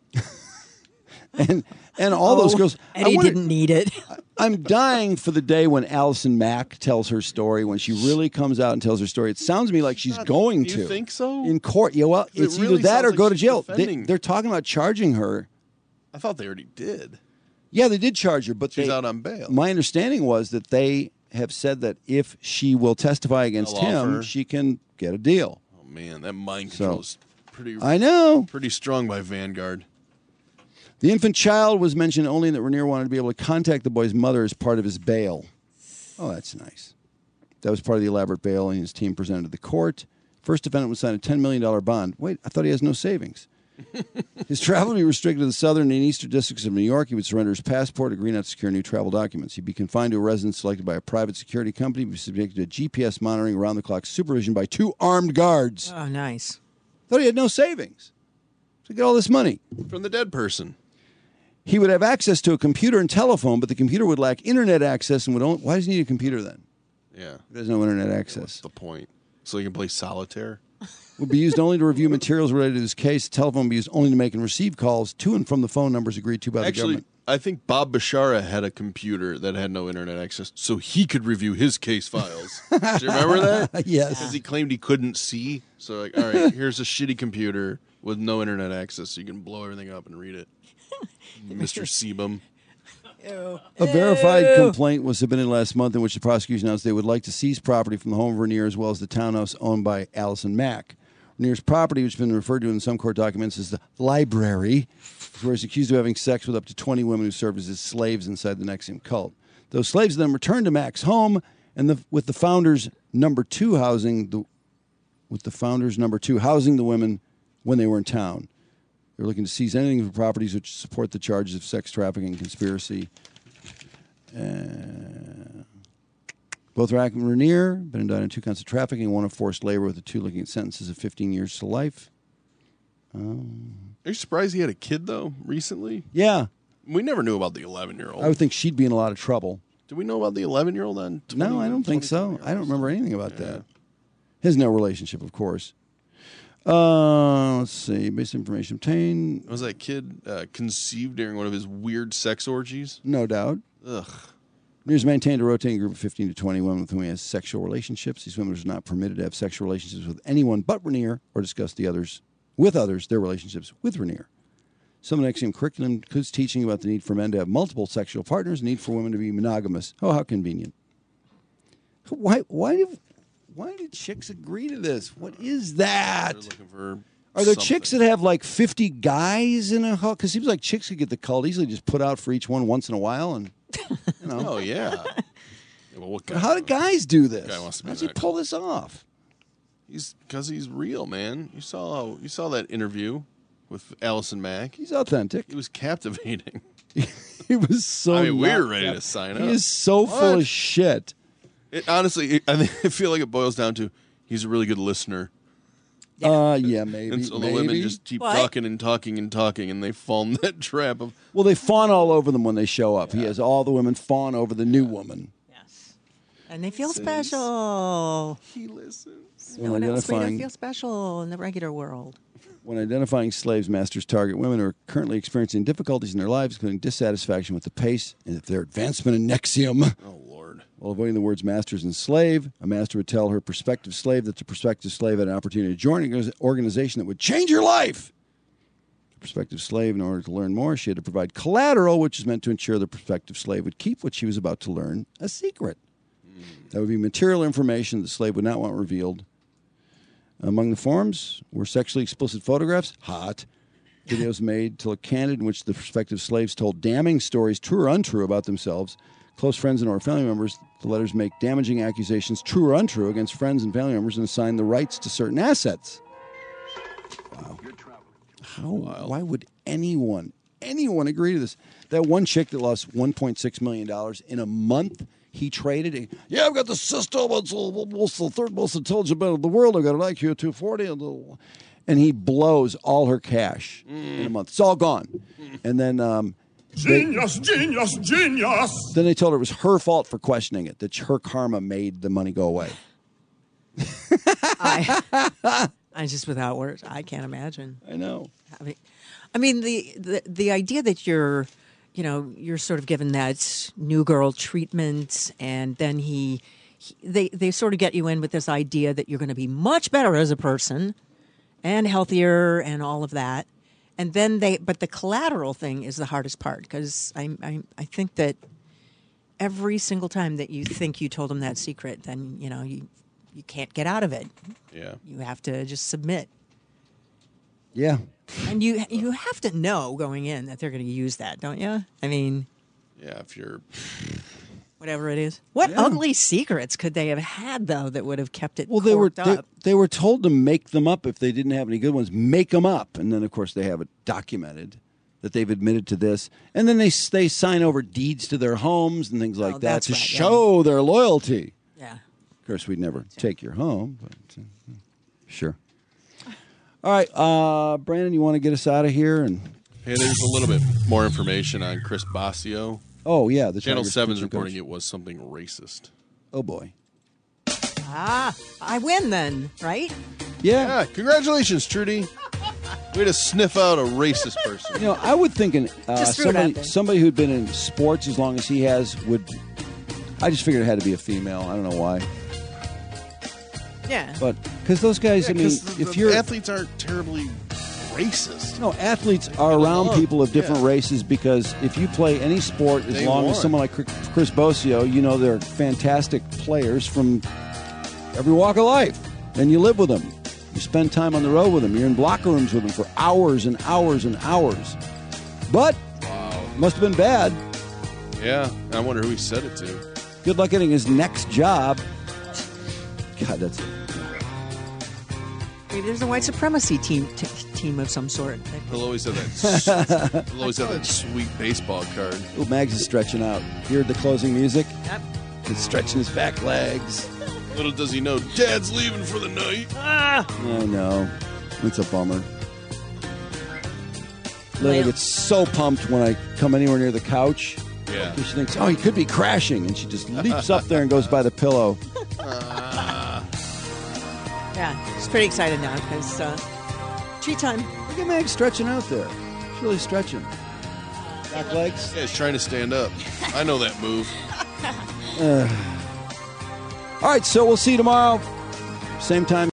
And all those girls. Eddie didn't need it. I'm dying for the day when Allison Mack tells her story, when she really comes out and tells her story. It sounds to me like she's going do to. you think so? In court. Yeah, well, It it's really either that sounds or like go to she's jail. defending. They're talking about charging her. I thought they already did. Yeah, they did charge her, but She's out on bail. My understanding was that they have said that if she will testify against They'll offer him, her. she can get a deal. Oh man, that mind control is pretty. I know. Pretty strong by Vanguard. The infant child was mentioned only that Raniere wanted to be able to contact the boy's mother as part of his bail. Oh, that's nice. That was part of the elaborate bail and his team presented to the court. First defendant was signed a $10 million bond. Wait, I thought he has no savings. His travel would be restricted to the southern and eastern districts of New York. He would surrender his passport, agree not to secure new travel documents. He'd be confined to a residence selected by a private security company. He'd be subjected to GPS monitoring, around-the-clock supervision by 2 armed guards. Oh, nice. Thought he had no savings to get all this money. From the dead person. He would have access to a computer and telephone, but the computer would lack internet access and would only... Why does he need a computer then? Yeah. He doesn't have internet access. What's the point? So he can play solitaire? Would be used only to review materials related to this case. The telephone would be used only to make and receive calls to and from the phone numbers agreed to by the Actually, government. I think Bob Bashara had a computer that had no internet access, so he could review his case files. Do you remember that? Yes. Because he claimed he couldn't see. So, like, all right, here's a shitty computer with no internet access, so you can blow everything up and read it. Mr. Sebum. A verified complaint was submitted last month in which the prosecution announced they would like to seize property from the home of Raniere as well as the townhouse owned by Allison Mack. Raniere's property, which has been referred to in some court documents as the library, where he's accused of having sex with up to 20 women who served as his slaves inside the Nexium cult. Those slaves then returned to Mack's home, and with the founders number 2 housing the women when they were in town. They were looking to seize anything for properties which support the charges of sex trafficking and conspiracy. Both Rack and Raniere been indicted on 2 counts of trafficking, 1 of forced labor, with the 2 looking at sentences of 15 years to life. Are you surprised he had a kid, though, recently? Yeah. We never knew about the 11-year-old. I would think she'd be in a lot of trouble. Do we know about the 11-year-old on 20? No, I don't think so. I don't remember anything about that. He has no relationship, of course. Let's see. Basic information obtained. Was that kid conceived during one of his weird sex orgies? No doubt. Ugh. Raniere's maintained a rotating group of 15 to 20 women with whom he has sexual relationships. These women are not permitted to have sexual relationships with anyone but Raniere or discuss their relationships with Raniere. Some Nexium curriculum includes teaching about the need for men to have multiple sexual partners, the need for women to be monogamous. Oh, how convenient. Why Why did chicks agree to this? What is that? They're looking for Are there something. chicks that have like 50 guys in a cult? Because it seems like chicks could get the cult easily just put out for each one once in a while. And Oh, yeah. Well, what But how do guys do this? Guy wants to be How does he that pull this off? Because he's real, man. You saw that interview with Allison Mack. He's authentic. He was captivating. He was so. I mean, we were not ready cap- to sign He up. is so full What? of shit. Honestly, I feel like it boils down to he's a really good listener. Yeah, maybe. And so the maybe. women just keep talking and talking and talking, and they fall in that trap of. Well, they fawn all over them when they show up. He has all the women fawn over the new woman. And they feel special. He listens. No one else made them feel special in the regular world. When identifying slaves, masters target women who are currently experiencing difficulties in their lives, including dissatisfaction with the pace and their advancement in Nexium. Oh, Lord. While avoiding the words masters and slave, a master would tell her prospective slave that the prospective slave had an opportunity to join an organization that would change her life. The prospective slave, in order to learn more, she had to provide collateral, which is meant to ensure the prospective slave would keep what she was about to learn a secret. That would be material information the slave would not want revealed. Among the forms were sexually explicit photographs, hot, videos made to look candid in which the prospective slaves told damning stories, true or untrue, about themselves, close friends and or family members. The letters make damaging accusations, true or untrue, against friends and family members and assign the rights to certain assets. Wow. Why would anyone agree to this? That one chick that lost $1.6 million in a month, he traded it. Yeah, I've got the system. It's the third most intelligent man in the world. I've got an IQ of 240. And he blows all her cash in a month. It's all gone. And then Genius. then they told her it was her fault for questioning it, that her karma made the money go away. I'm just without words. I can't imagine. I know. I mean the idea that you're sort of given that new girl treatment, and then they sort of get you in with this idea that you're going to be much better as a person and healthier and all of that. And then but the collateral thing is the hardest part, because I think that every single time that you think you told them that secret, then you can't get out of it. Yeah. You have to just submit. Yeah. And you have to know going in that they're going to use that, don't you? I mean, yeah, if you're whatever it is. What ugly secrets could they have had though that would have kept it? Well, they were told to make them up if they didn't have any good ones. Make them up, and then of course they have it documented that they've admitted to this, and then they sign over deeds to their homes and things like that to show their loyalty. Yeah. Of course, we'd never take your home, but sure. All right, Brandon, you want to get us out of here? And hey, there's a little bit more information on Chris Basio. Oh yeah, the Channel Tigers 7's pitching reporting coach. it was something racist. Oh boy. I win then, right? Yeah. Congratulations, Trudy. Way to sniff out a racist person. I would think Just threw it out there. somebody who'd been in sports as long as he has would. I just figured it had to be a female. I don't know why. Yeah. But because those guys, I mean, if you're athletes aren't terribly racist. No, athletes are around people of different races, because if you play any sport, as They long as won. someone like Chris Bosio, they're fantastic players from every walk of life, and you live with them. You spend time on the road with them. You're in locker rooms with them for hours and hours and hours. But must have been bad. Yeah, I wonder who he said it to. Good luck getting his next job. God, that's. Maybe there's a white supremacy team of some sort. He'll always have that. He'll always have that sweet baseball card. Oh, Mags is stretching out. You heard the closing music? Yep. He's stretching his back legs. Little does he know, Dad's leaving for the night. I know. It's a bummer. Lily gets so pumped when I come anywhere near the couch. Yeah. She thinks, he could be crashing. And she just leaps up there and goes by the pillow. Yeah, she's pretty excited now because treat time. Look at Meg stretching out there. She's really stretching. Back legs. Yeah, he's trying to stand up. I know that move. All right, so we'll see you tomorrow. Same time.